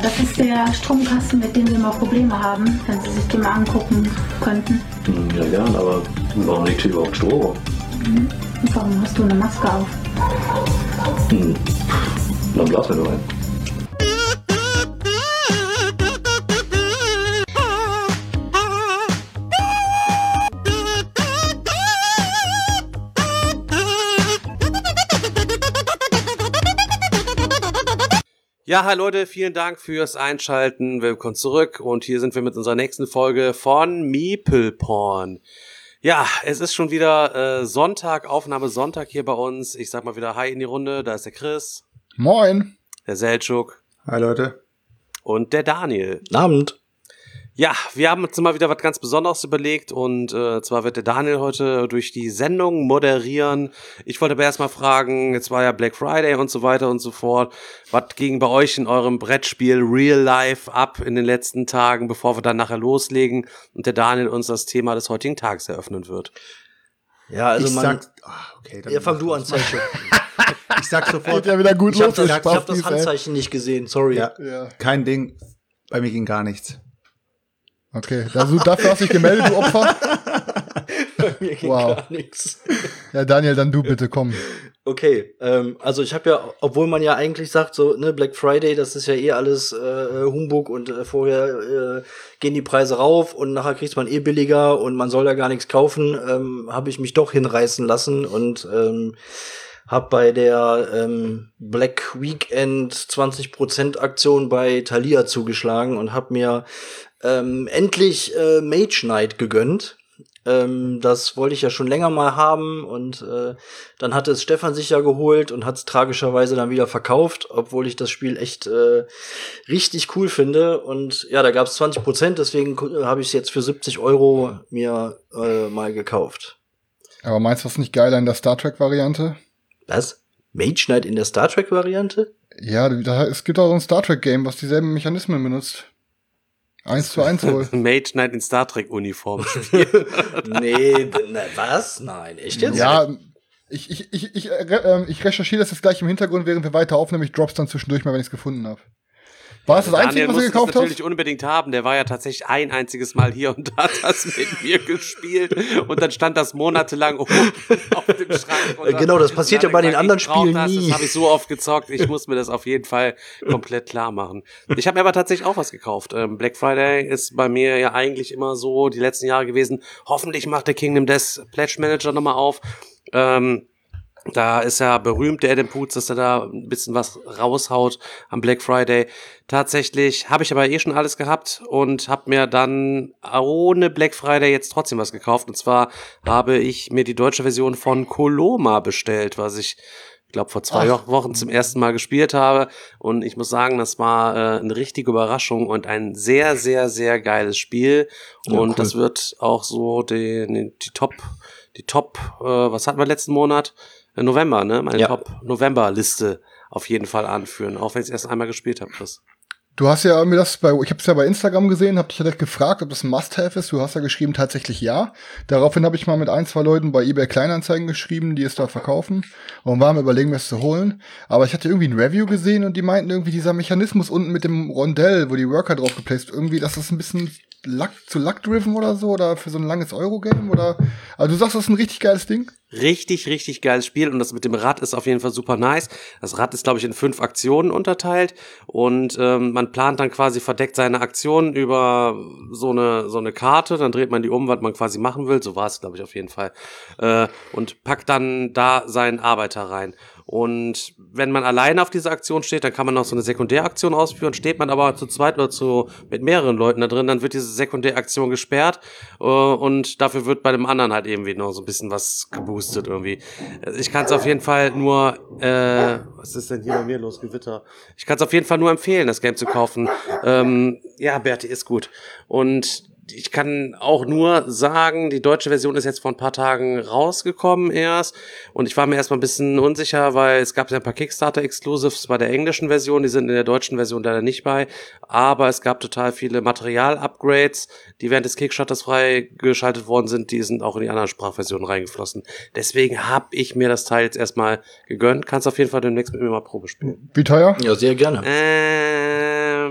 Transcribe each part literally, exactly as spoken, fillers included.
das ist der Stromkasten, mit dem wir immer Probleme haben, wenn Sie sich den mal angucken könnten. Ja, gern, aber warum liegt hier überhaupt Strom? Mhm. Warum hast du eine Maske auf? Hm. Dann blasen wir doch ein. Ja, hi Leute, vielen Dank fürs Einschalten, willkommen zurück und hier sind wir mit unserer nächsten Folge von Meeple Porn. Ja, es ist schon wieder äh, Sonntag, Aufnahme Sonntag hier bei uns. Ich sag mal wieder Hi in die Runde, da ist der Chris. Moin. Der Seltschuk. Hi Leute. Und der Daniel. Abend. Ja, wir haben uns mal wieder was ganz Besonderes überlegt und äh, zwar wird der Daniel heute durch die Sendung moderieren. Ich wollte aber erstmal fragen, jetzt war ja Black Friday und so weiter und so fort. Was ging bei euch in eurem Brettspiel Real Life ab in den letzten Tagen, bevor wir dann nachher loslegen und der Daniel uns das Thema des heutigen Tages eröffnen wird? Ja, also ich man... Sag, ach, okay, dann ja, fang du an, Zeichen. Ich sag sofort... ja wieder gut ich los. Hab das, ich hab das Handzeichen nicht gesehen, sorry. Ja, ja. Kein Ding. Bei mir ging gar nichts. Okay, also dafür hast du dich gemeldet, du Opfer? Bei mir ging wow. gar nichts. Ja, Daniel, dann du bitte, komm. Okay, ähm, also ich habe ja, obwohl man ja eigentlich sagt, so, ne, Black Friday, das ist ja eh alles äh, Humbug und äh, vorher äh, gehen die Preise rauf und nachher kriegt man eh billiger und man soll ja gar nichts kaufen, ähm, habe ich mich doch hinreißen lassen und ähm, hab bei der ähm, Black Weekend zwanzig Prozent Aktion bei Thalia zugeschlagen und hab mir ähm, endlich äh, Mage Knight gegönnt. Ähm, das wollte ich ja schon länger mal haben und äh, dann hatte es Stefan sich ja geholt und hat es tragischerweise dann wieder verkauft, obwohl ich das Spiel echt äh, richtig cool finde. Und ja, da gab es zwanzig Prozent, deswegen habe ich es jetzt für siebzig Euro mir äh, mal gekauft. Aber meinst du das nicht geiler in der Star Trek-Variante? Was? Mage Knight in der Star Trek-Variante? Ja, da, es gibt auch so ein Star Trek-Game, was dieselben Mechanismen benutzt. Eins zu eins wohl. Mage Knight in Star Trek-Uniform. Nee, na, was? Nein, echt jetzt? Ja, ich, ich, ich, ich, äh, ich recherchiere das jetzt gleich im Hintergrund, während wir weiter aufnehmen. Ich drop's dann zwischendurch mal, wenn ich es gefunden habe. War es das Einzige, was du gekauft hast? Daniel muss es natürlich unbedingt haben. Der war ja tatsächlich ein einziges Mal hier und hat das mit mir gespielt. Und dann stand das monatelang oben auf dem Schrank. Und genau, das passiert ja bei den anderen Spielen das, nie. Das habe ich so oft gezockt. Ich muss mir das auf jeden Fall komplett klar machen. Ich habe mir aber tatsächlich auch was gekauft. Ähm, Black Friday ist bei mir ja eigentlich immer so die letzten Jahre gewesen. Hoffentlich macht der Kingdom Death Pledge Manager nochmal auf. Ähm, Da ist ja berühmt, der Adam Poots, dass er da ein bisschen was raushaut am Black Friday. Tatsächlich habe ich aber eh schon alles gehabt und habe mir dann ohne Black Friday jetzt trotzdem was gekauft. Und zwar habe ich mir die deutsche Version von Coloma bestellt, was ich, ich glaube, vor zwei Ach. Wochen zum ersten Mal gespielt habe. Und ich muss sagen, das war äh, eine richtige Überraschung und ein sehr, sehr, sehr geiles Spiel. Ja, und cool. Das wird auch so die, die Top, die Top, äh, was hatten wir letzten Monat? November, ne? Meine ja. Top-November-Liste auf jeden Fall anführen, auch wenn ich es erst einmal gespielt habe, Chris. Du hast ja mir das bei, ich habe es ja bei Instagram gesehen, habe dich ja gefragt, ob das ein Must-Have ist. Du hast ja geschrieben, tatsächlich ja. Daraufhin habe ich mal mit ein, zwei Leuten bei eBay Kleinanzeigen geschrieben, die es da verkaufen und waren am Überlegen, mir es zu holen. Aber ich hatte irgendwie ein Review gesehen und die meinten irgendwie, dieser Mechanismus unten mit dem Rondell, wo die Worker drauf geplaced, irgendwie, dass das ein bisschen Luck, zu Luck-driven oder so, oder für so ein langes Euro-Game, oder? Also du sagst, das ist ein richtig geiles Ding? Richtig, richtig geiles Spiel und das mit dem Rad ist auf jeden Fall super nice. Das Rad ist, glaube ich, in fünf Aktionen unterteilt und ähm, man plant dann quasi verdeckt seine Aktionen über so eine so eine Karte, dann dreht man die um, was man quasi machen will, so war es, glaube ich, auf jeden Fall, äh, und packt dann da seinen Arbeiter rein. Und wenn man alleine auf dieser Aktion steht, dann kann man noch so eine Sekundäraktion ausführen. Steht man aber zu zweit oder zu mit mehreren Leuten da drin, dann wird diese Sekundäraktion gesperrt äh, und dafür wird bei dem anderen halt irgendwie noch so ein bisschen was geboostet irgendwie. Ich kann es auf jeden Fall nur, äh, was ist denn hier bei mir los, Gewitter? Ich kann es auf jeden Fall nur empfehlen, das Game zu kaufen. Ähm, ja, Berti, ist gut. Und ich kann auch nur sagen, die deutsche Version ist jetzt vor ein paar Tagen rausgekommen erst und ich war mir erstmal ein bisschen unsicher, weil es gab ja ein paar Kickstarter-Exclusives bei der englischen Version, die sind in der deutschen Version leider nicht bei, aber es gab total viele Material-Upgrades, die während des Kickstarters freigeschaltet worden sind, die sind auch in die anderen Sprachversionen reingeflossen. Deswegen habe ich mir das Teil jetzt erstmal gegönnt. Kannst auf jeden Fall demnächst mit mir mal Probe spielen. Wie teuer? Ja, sehr gerne. Ähm,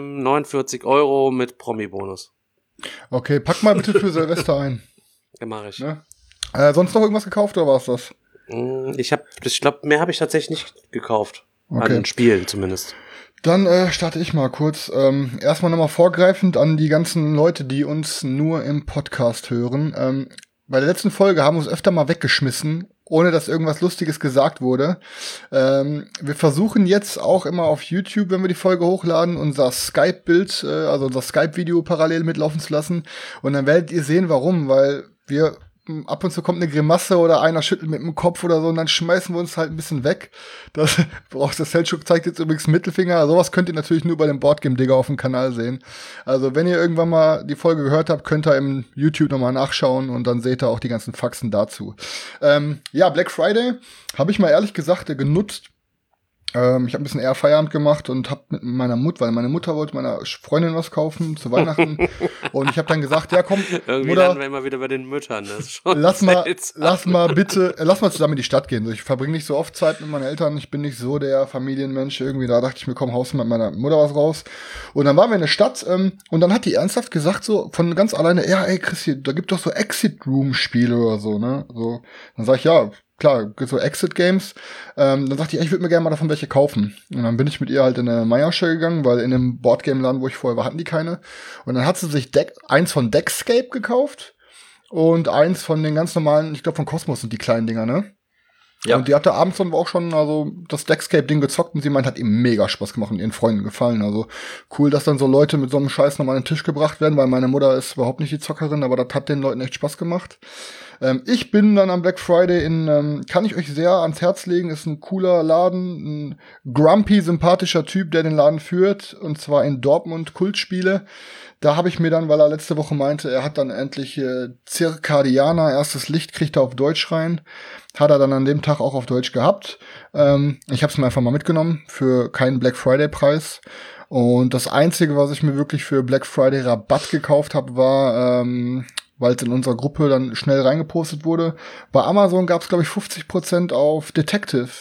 Steam, neunundvierzig Euro mit Promi-Bonus. Okay, pack mal bitte für Silvester ein. Ja, mach ich. Ne? Äh, sonst noch irgendwas gekauft oder war's das? Ich hab, ich glaube, mehr habe ich tatsächlich nicht gekauft. Okay. An Spielen zumindest. Dann äh, starte ich mal kurz. Ähm, erstmal nochmal vorgreifend an die ganzen Leute, die uns nur im Podcast hören. Ähm, bei der letzten Folge haben wir uns öfter mal weggeschmissen, ohne dass irgendwas Lustiges gesagt wurde. Ähm, wir versuchen jetzt auch immer auf YouTube, wenn wir die Folge hochladen, unser Skype-Bild, äh, also unser Skype-Video parallel mitlaufen zu lassen. Und dann werdet ihr sehen, warum, weil wir ab und zu kommt eine Grimasse oder einer schüttelt mit dem Kopf oder so und dann schmeißen wir uns halt ein bisschen weg. Das braucht der Selchuk zeigt jetzt übrigens Mittelfinger. Sowas könnt ihr natürlich nur bei dem Boardgame-Digger auf dem Kanal sehen. Also wenn ihr irgendwann mal die Folge gehört habt, könnt ihr im YouTube nochmal nachschauen und dann seht ihr auch die ganzen Faxen dazu. Ähm, ja, Black Friday habe ich mal ehrlich gesagt genutzt. Ähm, ich habe ein bisschen eher Feierabend gemacht und habe mit meiner Mutter, weil meine Mutter wollte meiner Freundin was kaufen zu Weihnachten und ich habe dann gesagt, ja komm, Irgendwie Mutter, landen wir immer wieder bei den Müttern. Das ist schon lass mal, seltsam. lass mal bitte, äh, lass mal zusammen in die Stadt gehen. Ich verbringe nicht so oft Zeit mit meinen Eltern, ich bin nicht so der Familienmensch irgendwie. Da dachte ich mir, komm, haust du mit meiner Mutter was raus. Und dann waren wir in der Stadt ähm, und dann hat die ernsthaft gesagt so von ganz alleine, ja ey Christi, da gibt doch so Exit-Room-Spiele oder so, ne? So, dann sag ich, ja, klar, so Exit-Games. Ähm, dann sagte ich, ich würde mir gerne mal davon welche kaufen. Und dann bin ich mit ihr halt in eine Meiersche gegangen, weil in dem Boardgame-Laden, wo ich vorher war, hatten die keine. Und dann hat sie sich Deck, eins von Deckscape gekauft und eins von den ganz normalen, ich glaube von Cosmos sind die kleinen Dinger, ne? Ja. Und die hatte abends dann auch schon also das Deckscape-Ding gezockt und sie meint, hat ihm mega Spaß gemacht und ihren Freunden gefallen. Also cool, dass dann so Leute mit so einem Scheiß nochmal an den Tisch gebracht werden, weil meine Mutter ist überhaupt nicht die Zockerin, aber das hat den Leuten echt Spaß gemacht. Ähm, ich bin dann am Black Friday in, ähm, kann ich euch sehr ans Herz legen, ist ein cooler Laden, ein grumpy, sympathischer Typ, der den Laden führt, und zwar in Dortmund, Kultspiele. Da habe ich mir dann, weil er letzte Woche meinte, er hat dann endlich äh, Circadiana, erstes Licht, kriegt er auf Deutsch rein. Hat er dann an dem Tag auch auf Deutsch gehabt. Ähm, ich habe es mir einfach mal mitgenommen für keinen Black Friday Preis. Und das Einzige, was ich mir wirklich für Black Friday Rabatt gekauft habe, war, ähm, weil es in unserer Gruppe dann schnell reingepostet wurde, bei Amazon gab es, glaube ich, fünfzig Prozent auf Detective.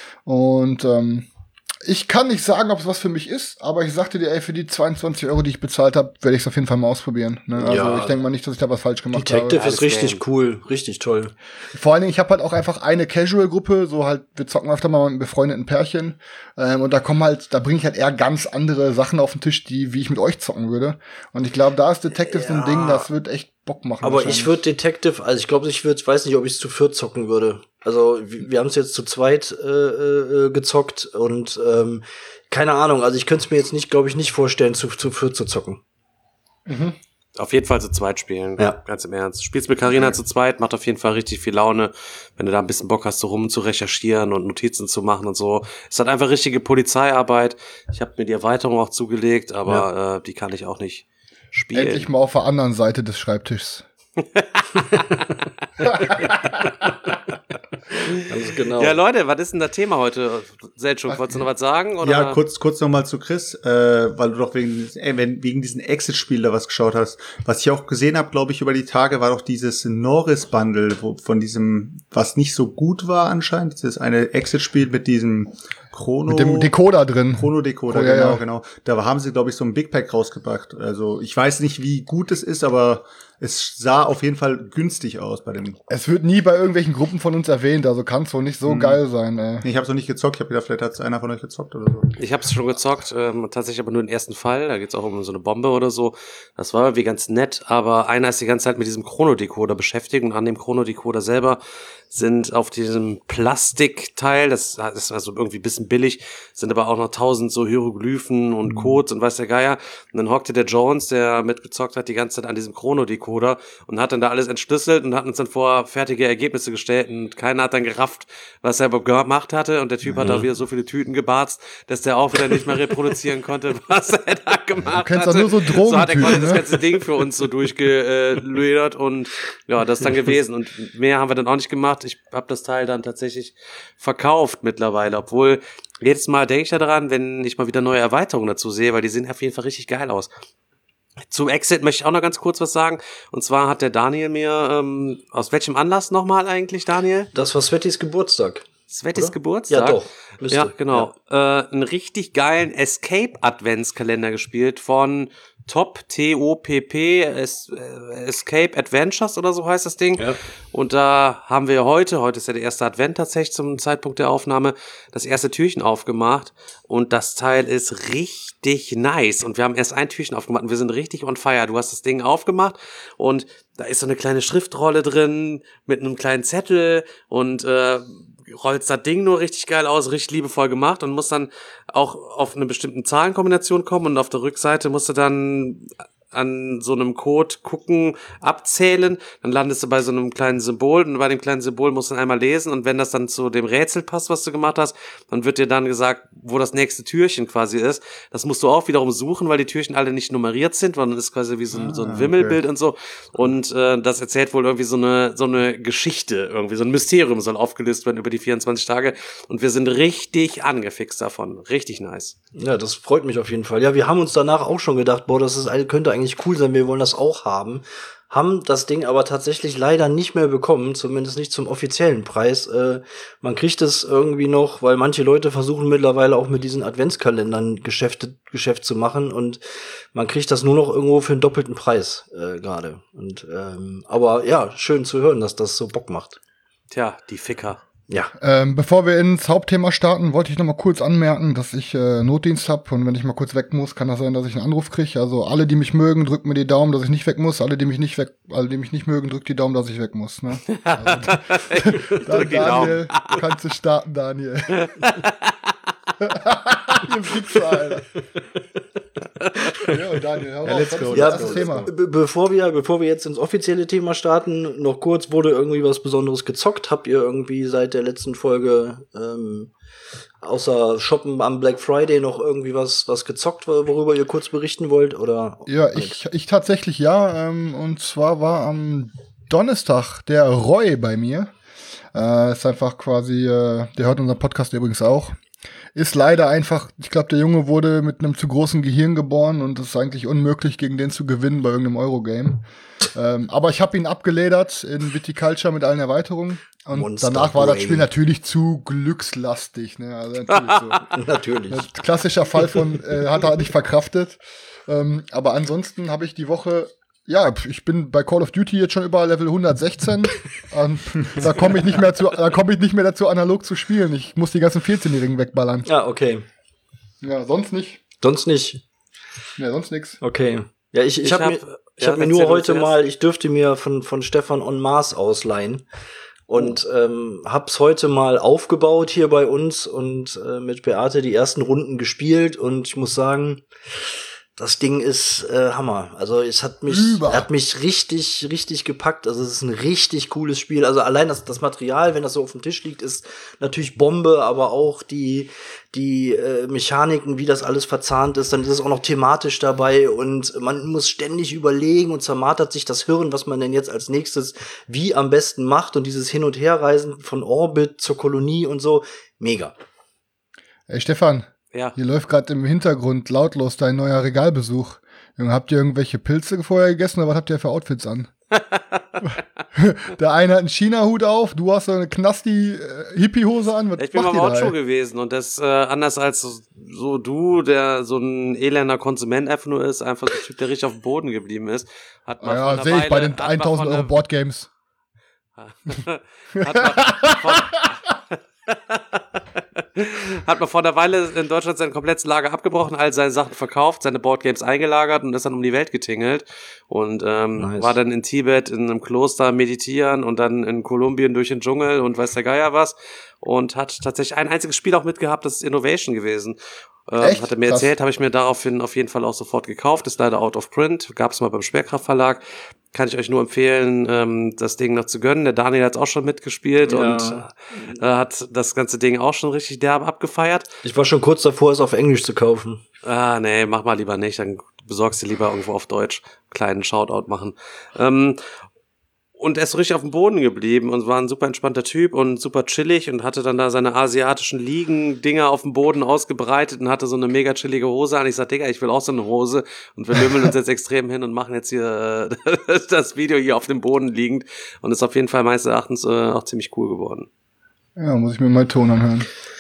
Und ähm, ich kann nicht sagen, ob es was für mich ist, aber ich sagte dir, ey, für die zweiundzwanzig Euro, die ich bezahlt habe, werde ich es auf jeden Fall mal ausprobieren. Ne? Also Ja. ich denke mal nicht, dass ich da was falsch gemacht Detective habe. ist richtig cool, richtig toll. Vor allen Dingen, ich habe halt auch einfach eine Casual-Gruppe, so halt, wir zocken öfter mal mit befreundeten Pärchen. Ähm, und da kommen halt, da bringe ich halt eher ganz andere Sachen auf den Tisch, die, wie ich mit euch zocken würde. Und ich glaube, da ist Detective so ein Ja. Ding, das wird echt Bock machen. Aber ich würde Detective, also ich glaube, ich würde, weiß nicht, ob ich es zu viert zocken würde. Also wir, wir haben es jetzt zu zweit äh, äh, gezockt und ähm, keine Ahnung, also ich könnte es mir jetzt nicht, glaube ich, nicht vorstellen, zu, zu viert zu zocken. Mhm. Auf jeden Fall zu zweit spielen, Ja. ganz im Ernst. Spielst mit Carina zu zweit, macht auf jeden Fall richtig viel Laune, wenn du da ein bisschen Bock hast, so rum zu recherchieren und Notizen zu machen und so. Es hat einfach richtige Polizeiarbeit. Ich habe mir die Erweiterung auch zugelegt, aber ja. äh, die kann ich auch nicht spielen. Endlich mal auf der anderen Seite des Schreibtischs. Ganz genau. Ja, Leute, was ist denn das Thema heute? Selchuk, wolltest du noch was sagen? Oder? Ja, kurz, kurz noch mal zu Chris, äh, weil du doch wegen, äh, wenn, wegen diesen Exit-Spiel da was geschaut hast. Was ich auch gesehen habe, glaube ich, über die Tage, war doch dieses Norris-Bundle, wo, von diesem, was nicht so gut war anscheinend. Das ist eine Exit-Spiel mit diesem Chrono... Mit dem Decoder drin. Chrono-Decoder, Oh, ja, genau, ja. genau. Da haben sie, glaube ich, so ein Big Pack rausgebracht. Also ich weiß nicht, wie gut es ist, aber es sah auf jeden Fall günstig aus bei dem. Es wird nie bei irgendwelchen Gruppen von uns erwähnt, also kann es wohl nicht so Hm. geil sein, ey. Ich habe es noch nicht gezockt. Ich habe gedacht, vielleicht hat es einer von euch gezockt oder so. Ich habe es schon gezockt, ähm, tatsächlich aber nur den ersten Fall. Da geht's auch um so eine Bombe oder so. Das war irgendwie ganz nett, aber einer ist die ganze Zeit mit diesem Chronodecoder beschäftigt und an dem Chronodecoder selber sind auf diesem Plastikteil, das, das ist also irgendwie ein bisschen billig, sind aber auch noch tausend so Hieroglyphen und Codes und weiß der Geier. Und dann hockte der Jones, der mitgezockt hat, die ganze Zeit an diesem Chronodecoder und hat dann da alles entschlüsselt und hat uns dann vor fertige Ergebnisse gestellt und keiner hat dann gerafft, was er überhaupt gemacht hatte und der Typ hat da wieder so viele Tüten gebarzt, dass der auch wieder nicht mehr reproduzieren konnte, was er da gemacht kennst hatte. doch nur so So hat er Drogentypen, quasi das ne? ganze Ding für uns so durchgelödert und ja, das ist dann gewesen und mehr haben wir dann auch nicht gemacht. Ich habe das Teil dann tatsächlich verkauft mittlerweile, obwohl jedes Mal denke ich ja daran, wenn ich mal wieder neue Erweiterungen dazu sehe, weil die sehen auf jeden Fall richtig geil aus. Zum Exit möchte ich auch noch ganz kurz was sagen. Und zwar hat der Daniel mir, ähm, aus welchem Anlass nochmal eigentlich, Daniel? Das war Svettis Geburtstag. Svettis Oder? Geburtstag? Ja, doch. Müsste. Ja, genau. Ja. Äh, einen richtig geilen Escape-Adventskalender gespielt von Top, T O P P, es, äh, Escape Adventures oder so heißt das Ding. Ja. Und da haben wir heute, heute ist ja der erste Advent tatsächlich zum Zeitpunkt der Aufnahme, das erste Türchen aufgemacht. Und das Teil ist richtig nice. Und wir haben erst ein Türchen aufgemacht und wir sind richtig on fire. Du hast das Ding aufgemacht und da ist so eine kleine Schriftrolle drin mit einem kleinen Zettel und äh, rollst das Ding nur richtig geil aus, richtig liebevoll gemacht und musst dann auch auf eine bestimmte Zahlenkombination kommen und auf der Rückseite musst du dann an so einem Code gucken, abzählen, dann landest du bei so einem kleinen Symbol und bei dem kleinen Symbol musst du dann einmal lesen und wenn das dann zu dem Rätsel passt, was du gemacht hast, dann wird dir dann gesagt, wo das nächste Türchen quasi ist. Das musst du auch wiederum suchen, weil die Türchen alle nicht nummeriert sind, sondern ist quasi wie so ein, ah, so ein Wimmelbild okay. und so und äh, das erzählt wohl irgendwie so eine so eine Geschichte, irgendwie so ein Mysterium soll aufgelöst werden über die vierundzwanzig Tage und wir sind richtig angefixt davon. Richtig nice. Ja, das freut mich auf jeden Fall. Ja, wir haben uns danach auch schon gedacht, boah, das ist, könnte eigentlich cool sein, wir wollen das auch haben. Haben das Ding aber tatsächlich leider nicht mehr bekommen, zumindest nicht zum offiziellen Preis. Äh, man kriegt es irgendwie noch, weil manche Leute versuchen mittlerweile auch mit diesen Adventskalendern Geschäfte, Geschäft zu machen und man kriegt das nur noch irgendwo für einen doppelten Preis äh, gerade. Und ähm, aber ja, schön zu hören, dass das so Bock macht. Tja, die Ficker. Ja. Ähm, bevor wir ins Hauptthema starten, wollte ich noch mal kurz anmerken, dass ich äh, Notdienst habe und wenn ich mal kurz weg muss, kann das sein, dass ich einen Anruf kriege. Also alle, die mich mögen, drückt mir die Daumen, dass ich nicht weg muss. Alle, die mich nicht weg, alle, die mich nicht mögen, drückt die Daumen, dass ich weg muss. Ne? Also, dann, die Daniel, Daumen. Kannst du starten, Daniel. Ihr Wichser, Alter. Ja, Daniel, hör ja, auf, let's go, ja, let's das go, Thema. Be- bevor wir, bevor wir jetzt ins offizielle Thema starten, noch kurz, wurde irgendwie was Besonderes gezockt? Habt ihr irgendwie seit der letzten Folge, ähm, außer Shoppen am Black Friday noch irgendwie was, was gezockt, worüber ihr kurz berichten wollt, oder? Ja, ich, ich tatsächlich ja, ähm, und zwar war am Donnerstag der Roy bei mir. Äh, ist einfach quasi, äh, der hört unseren Podcast übrigens auch. Ist leider einfach, ich glaube, der Junge wurde mit einem zu großen Gehirn geboren und es ist eigentlich unmöglich, gegen den zu gewinnen bei irgendeinem Eurogame. ähm, aber ich habe ihn abgeledert in Viticulture mit allen Erweiterungen. Und Monster danach war Brain. Das Spiel natürlich zu glückslastig. Ne? Also natürlich so. Natürlich. Ein klassischer Fall von, äh, hat er nicht verkraftet. Ähm, aber ansonsten habe ich die Woche, ja, ich bin bei Call of Duty jetzt schon über Level hundertsechzehn. ähm, da komme ich nicht mehr zu, da komme ich nicht mehr dazu, analog zu spielen. Ich muss die ganzen vierzehnjährigen wegballern. Ja, okay. Ja, sonst nicht. Sonst nicht. Ja, sonst nix. Okay. Ja, ich, ich, ich habe hab mir, ich ja, hab mir nur heute mal, ich dürfte mir von, von Stefan on Mars ausleihen. Und oh. ähm, hab's heute mal aufgebaut hier bei uns und äh, mit Beate die ersten Runden gespielt. Und ich muss sagen, das Ding ist äh, Hammer. Also es hat mich Über. hat mich richtig, richtig gepackt. Also es ist ein richtig cooles Spiel. Also allein das, das Material, wenn das so auf dem Tisch liegt, ist natürlich Bombe, aber auch die die äh, Mechaniken, wie das alles verzahnt ist, dann ist es auch noch thematisch dabei und man muss ständig überlegen und zermartert sich das Hirn, was man denn jetzt als nächstes wie am besten macht und dieses Hin- und Herreisen von Orbit zur Kolonie und so. Mega. Ey, Stefan. Ja. Hier läuft gerade im Hintergrund lautlos dein neuer Regalbesuch. Junge, habt ihr irgendwelche Pilze vorher gegessen oder was habt ihr für Outfits an? Der eine hat einen China-Hut auf, du hast so eine Knasti-Hippie-Hose an. Was ich bin macht mal ihr da, Outshow gewesen und das äh, anders als so, so du, der so ein elender Konsument einfach nur ist, einfach so ein Typ, der richtig auf dem Boden geblieben ist. Hat mal ja, sehe ich bei den tausend Euro Boardgames. hat man von Hat man vor einer Weile in Deutschland sein komplettes Lager abgebrochen, all seine Sachen verkauft, seine Boardgames eingelagert und ist dann um die Welt getingelt und ähm, nice. War dann in Tibet in einem Kloster meditieren und dann in Kolumbien durch den Dschungel und weiß der Geier was und hat tatsächlich ein einziges Spiel auch mitgehabt, das ist Innovation gewesen. Ähm, hat er mir Krass. erzählt, habe ich mir daraufhin auf jeden Fall auch sofort gekauft, ist leider out of print, gab es mal beim Schwerkraft Verlag. Kann ich euch nur empfehlen, ähm, das Ding noch zu gönnen. Der Daniel hat auch schon mitgespielt ja. und äh, hat das ganze Ding auch schon richtig derb abgefeiert. Ich war schon kurz davor, es auf Englisch zu kaufen. Ah, nee, mach mal lieber nicht. Dann besorgst du lieber irgendwo auf Deutsch. Kleinen Shoutout machen. Ähm, und er ist so richtig auf dem Boden geblieben und war ein super entspannter Typ und super chillig und hatte dann da seine asiatischen Liegen-Dinger auf dem Boden ausgebreitet und hatte so eine mega chillige Hose an. Ich sag, Digga, ich will auch so eine Hose und wir lümmeln uns jetzt extrem hin und machen jetzt hier äh, das Video hier auf dem Boden liegend und ist auf jeden Fall meines Erachtens äh, auch ziemlich cool geworden. Ja, muss ich mir mal Ton anhören.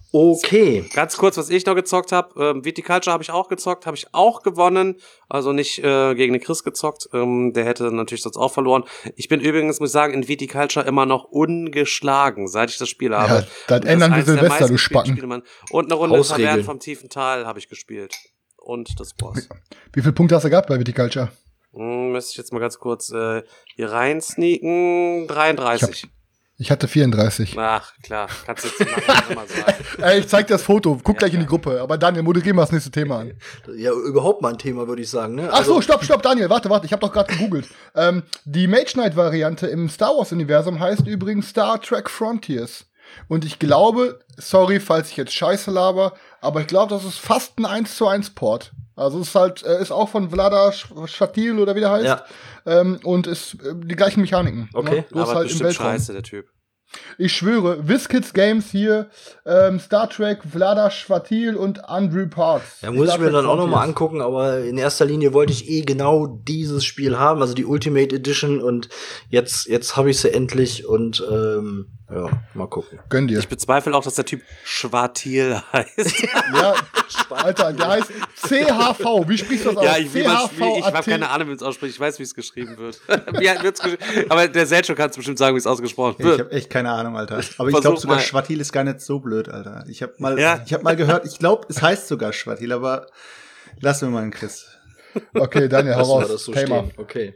Okay. Ganz kurz, was ich noch gezockt habe. Ähm, Viticulture habe ich auch gezockt, habe ich auch gewonnen. Also nicht äh, gegen den Chris gezockt. Ähm, der hätte natürlich sonst auch verloren. Ich bin übrigens, muss ich sagen, in Viticulture immer noch ungeschlagen, seit ich das Spiel habe. Ja, dann Und ändern wir eins der Silvester, du meistgespielten Spacken. Spiele, Mann. Und eine Runde Hausregeln. Tavern vom tiefen Tal habe ich gespielt. Und das Boss. Wie viele Punkte hast du gehabt bei Viticulture? Hm, müsste ich jetzt mal ganz kurz äh, hier rein sneaken. dreiunddreißig. Ich hatte vierunddreißig. Ach, klar. Kannst du jetzt nachher mal sagen. Ey, ich zeig dir das Foto. Guck Ja, gleich in die klar. Gruppe. Aber Daniel, moderieren wir das nächste Thema an. Ja, überhaupt mal ein Thema, würde ich sagen. Ne? Ach so, stopp, stopp, Daniel. Warte, warte. Ich habe doch gerade gegoogelt. Ähm, die Mage Knight-Variante im Star Wars-Universum heißt übrigens Star Trek Frontiers. Und ich glaube, sorry, falls ich jetzt Scheiße laber, aber ich glaube, das ist fast ein eins zu eins Port. Also es ist halt, äh, ist auch von Vlada Shatil oder wie der heißt. Ja. Ähm, und ist äh, die gleichen Mechaniken. Okay, Ne? Bloß Aber halt im bestimmt Weltraum. scheiße, der Typ. Ich schwöre, WizKids Games hier, ähm, Star Trek, Vlada Shatil und Andrew Parks. Ja, muss Star ich mir Trek dann auch noch mal Frontiers. angucken, aber in erster Linie wollte ich eh genau dieses Spiel haben, also die Ultimate Edition, und jetzt, jetzt habe ich sie endlich und ähm, ja, mal gucken. Gönn dir. Ich bezweifle auch, dass der Typ Schwartil heißt. Ja, Alter, der heißt C H V. Wie sprichst du das aus? Ja, ich, wie man, wie, ich habe C H V A T. keine Ahnung, wie es ausspricht. Ich weiß, wie es geschrieben wird. wie wird's gesch Aber der Selchuk kann es bestimmt sagen, wie es ausgesprochen Ich wird. habe echt keine Ahnung, Alter. Aber ich Versuch glaube sogar mal. Schwatil ist gar nicht so blöd, Alter. Ich habe mal, Ja. ich habe mal gehört, ich glaube, es heißt sogar Schwatil, aber lassen wir mal einen Chris. Okay, Daniel, hau Lassen wir raus. das so Thema. stehen. Okay.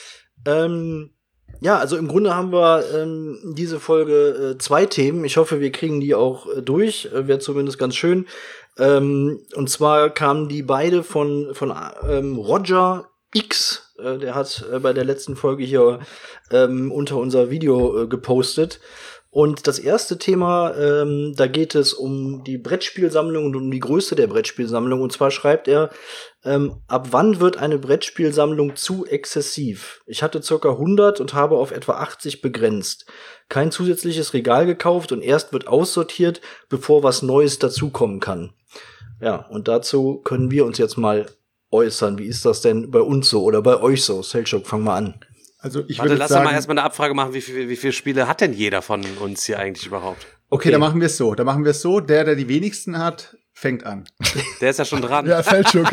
Ähm, ja, also im Grunde haben wir ähm, diese Folge äh, zwei Themen. Ich hoffe, wir kriegen die auch äh, durch. Äh, Wäre zumindest ganz schön. Ähm, und zwar kamen die beide von, von ähm, Roger X. Äh, der hat äh, bei der letzten Folge hier ähm, unter unser Video äh, gepostet. Und das erste Thema, ähm, da geht es um die Brettspielsammlung und um die Größe der Brettspielsammlung. Und zwar schreibt er, ähm, ab wann wird eine Brettspielsammlung zu exzessiv? Ich hatte circa hundert und habe auf etwa achtzig begrenzt. Kein zusätzliches Regal gekauft und erst wird aussortiert, bevor was Neues dazukommen kann. Ja, und dazu können wir uns jetzt mal äußern. Wie ist das denn bei uns so oder bei euch so? Selchuk, fang mal an. Also ich Warte, würde lass sagen, doch mal erstmal eine Abfrage machen, wie, viel, wie viele Spiele hat denn jeder von uns hier eigentlich überhaupt? okay, okay. dann machen wir es so. Dann machen wir es so. Der, der die wenigsten hat, fängt an. Der ist ja schon dran. Ja, Feldschuk.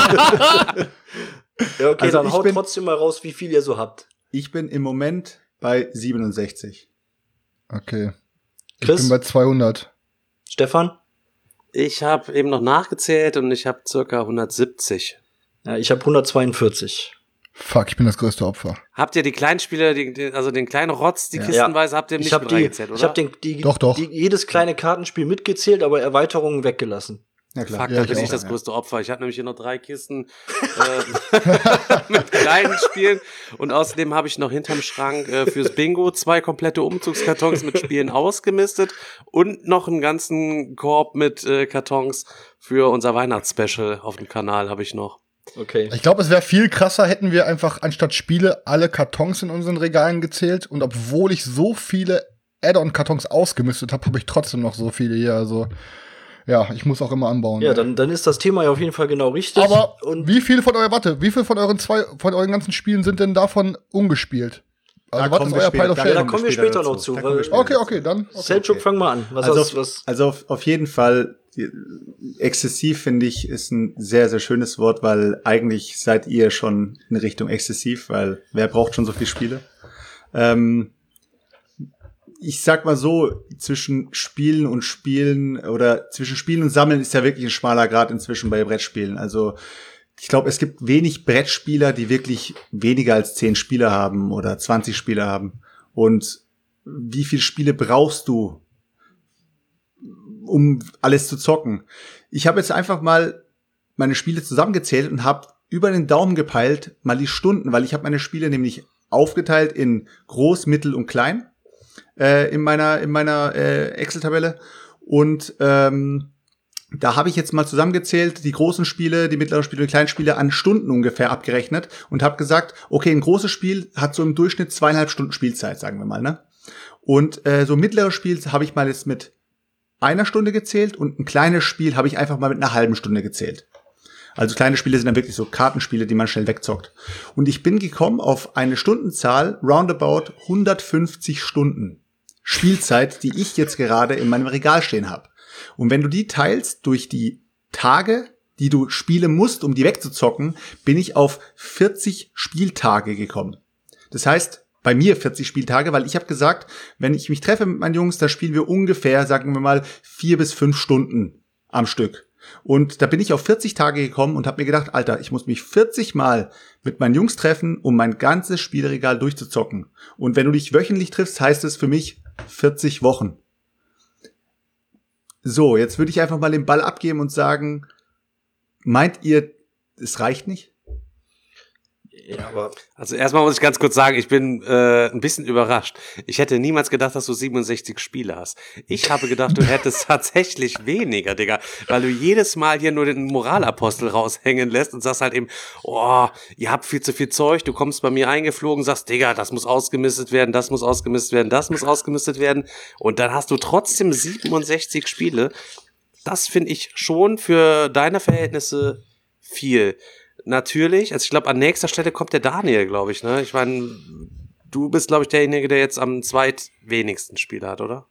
Ja, okay, Also dann ich haut bin- trotzdem mal raus, wie viel ihr so habt. Ich bin im Moment bei siebenundsechzig. Okay. Ich Chris? bin bei zweihundert. Stefan? Ich habe eben noch nachgezählt und ich habe circa hundertsiebzig. Ja, ich habe hundertzweiundvierzig. Fuck, ich bin das größte Opfer. Habt ihr die kleinen Spiele, die, die, also den kleinen Rotz, die Ja. kistenweise, habt ihr nicht Ich habe mit die, reingezählt, oder? ich habe den, die, Doch, doch. Die, jedes kleine Kartenspiel mitgezählt, aber Erweiterungen weggelassen. Ja klar. Fuck, Ja, da ich bin ich auch, das ja. größte Opfer. Ich habe nämlich hier noch drei Kisten äh, mit kleinen Spielen und außerdem habe ich noch hinterm Schrank äh, fürs Bingo zwei komplette Umzugskartons mit Spielen ausgemistet und noch einen ganzen Korb mit äh, Kartons für unser Weihnachtsspecial auf dem Kanal habe ich noch. Okay. Ich glaube, es wäre viel krasser, hätten wir einfach anstatt Spiele alle Kartons in unseren Regalen gezählt. Und obwohl ich so viele Add-on-Kartons ausgemistet habe, habe ich trotzdem noch so viele hier. Also, ja, ich muss auch immer anbauen. Ja, dann, dann ist das Thema ja auf jeden Fall genau richtig. Aber und wie viele von euren, warte, wie viele von euren zwei, von euren ganzen Spielen sind denn davon ungespielt? Also, Da was kommen ist wir euer später- Pile of da Shame? da kommen wir später noch zu, Da kommen wir weil- später Okay, dazu. okay, dann. Okay. Selchuk, okay. fang mal an. Was Also, hast, auf, was? also auf, auf jeden Fall, die- exzessiv finde ich, ist ein sehr, sehr schönes Wort, weil eigentlich seid ihr schon in Richtung exzessiv, weil wer braucht schon so viele Spiele? Ähm, ich sag mal so, zwischen Spielen und Spielen oder zwischen Spielen und Sammeln ist ja wirklich ein schmaler Grad inzwischen bei Brettspielen. Also ich glaube, es gibt wenig Brettspieler, die wirklich weniger als zehn Spieler haben oder zwanzig Spieler haben. Und wie viele Spiele brauchst du, um alles zu zocken? Ich habe jetzt einfach mal meine Spiele zusammengezählt und habe über den Daumen gepeilt mal die Stunden, weil ich habe meine Spiele nämlich aufgeteilt in groß, mittel und klein äh, in meiner in meiner äh, Excel-Tabelle und ähm, da habe ich jetzt mal zusammengezählt, die großen Spiele, die mittleren Spiele, die kleinen Spiele an Stunden ungefähr abgerechnet und habe gesagt, okay, ein großes Spiel hat so im Durchschnitt zweieinhalb Stunden Spielzeit, sagen wir mal, ne? Und äh, so ein mittleres Spiel habe ich mal jetzt mit einer Stunde gezählt und ein kleines Spiel habe ich einfach mal mit einer halben Stunde gezählt. Also kleine Spiele sind dann wirklich so Kartenspiele, die man schnell wegzockt. Und ich bin gekommen auf eine Stundenzahl, roundabout hundertfünfzig Stunden Spielzeit, die ich jetzt gerade in meinem Regal stehen habe. Und wenn du die teilst durch die Tage, die du spielen musst, um die wegzuzocken, bin ich auf vierzig Spieltage gekommen. Das heißt, bei mir vierzig Spieltage, weil ich habe gesagt, wenn ich mich treffe mit meinen Jungs, da spielen wir ungefähr, sagen wir mal, vier bis fünf Stunden am Stück. Und da bin ich auf vierzig Tage gekommen und habe mir gedacht, Alter, ich muss mich vierzig Mal mit meinen Jungs treffen, um mein ganzes Spielregal durchzuzocken. Und wenn du dich wöchentlich triffst, heißt es für mich vierzig Wochen. So, jetzt würde ich einfach mal den Ball abgeben und sagen, meint ihr, es reicht nicht? Ja, aber Also erstmal muss ich ganz kurz sagen, ich bin äh, ein bisschen überrascht. Ich hätte niemals gedacht, dass du siebenundsechzig Spiele hast. Ich habe gedacht, du hättest tatsächlich weniger, Digga, weil du jedes Mal hier nur den Moralapostel raushängen lässt und sagst halt eben, oh, ihr habt viel zu viel Zeug, du kommst bei mir eingeflogen, sagst, Digga, das muss ausgemistet werden, das muss ausgemistet werden, das muss ausgemistet werden und dann hast du trotzdem siebenundsechzig Spiele. Das finde ich schon für deine Verhältnisse viel. Natürlich, also ich glaube, an nächster Stelle kommt der Daniel, glaube ich, ne? Ich meine, du bist, glaube ich, derjenige, der jetzt am zweitwenigsten Spiele hat, oder?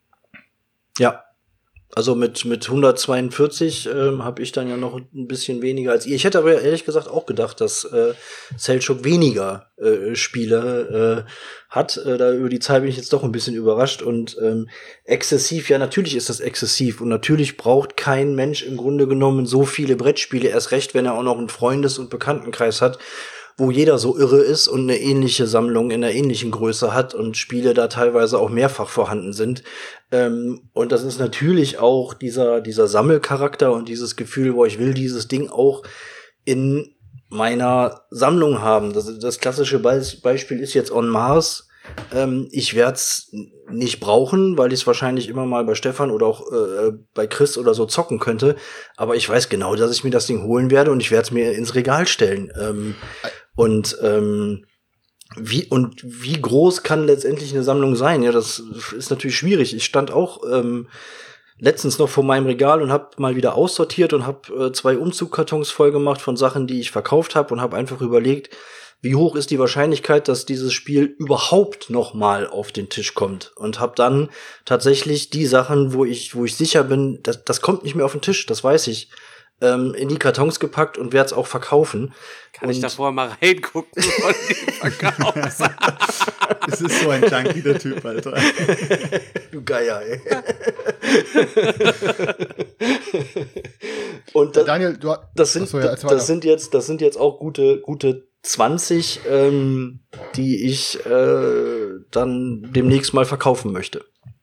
ja, also mit mit hundertzweiundvierzig ähm, habe ich dann ja noch ein bisschen weniger als ihr. Ich hätte aber ehrlich gesagt auch gedacht, dass äh, Selchuk weniger äh, Spiele äh, hat. Äh, da über die Zahl bin ich jetzt doch ein bisschen überrascht. Und ähm, exzessiv, ja, natürlich ist das exzessiv. Und natürlich braucht kein Mensch im Grunde genommen so viele Brettspiele, erst recht, wenn er auch noch einen Freundes- und Bekanntenkreis hat, wo jeder so irre ist und eine ähnliche Sammlung in einer ähnlichen Größe hat und Spiele da teilweise auch mehrfach vorhanden sind. Ähm, und das ist natürlich auch dieser, dieser Sammelcharakter und dieses Gefühl, wo ich will dieses Ding auch in meiner Sammlung haben. Das, das klassische Be- Beispiel ist jetzt On Mars. Ähm, ich werde es nicht brauchen, weil ich es wahrscheinlich immer mal bei Stefan oder auch äh, bei Chris oder so zocken könnte. Aber ich weiß genau, dass ich mir das Ding holen werde und ich werde es mir ins Regal stellen. Ähm, und ähm, wie und wie groß kann letztendlich eine Sammlung sein? Ja, das ist natürlich schwierig. Ich stand auch ähm, letztens noch vor meinem Regal und habe mal wieder aussortiert und habe äh, zwei Umzugkartons voll gemacht von Sachen, die ich verkauft habe und habe einfach überlegt, wie hoch ist die Wahrscheinlichkeit, dass dieses Spiel überhaupt noch mal auf den Tisch kommt? Und habe dann tatsächlich die Sachen, wo ich wo ich sicher bin, das, das kommt nicht mehr auf den Tisch, das weiß ich, ähm, in die Kartons gepackt und werde es auch verkaufen. Kann und ich davor mal reingucken, bevor du verkaufst? Es ist so ein Junkie, der Typ, Alter. Du Geier, ey. Und das, Daniel, du das sind Achso, ja, das, das sind jetzt das sind jetzt auch gute gute zwanzig, ähm, die ich äh, dann demnächst mal verkaufen möchte.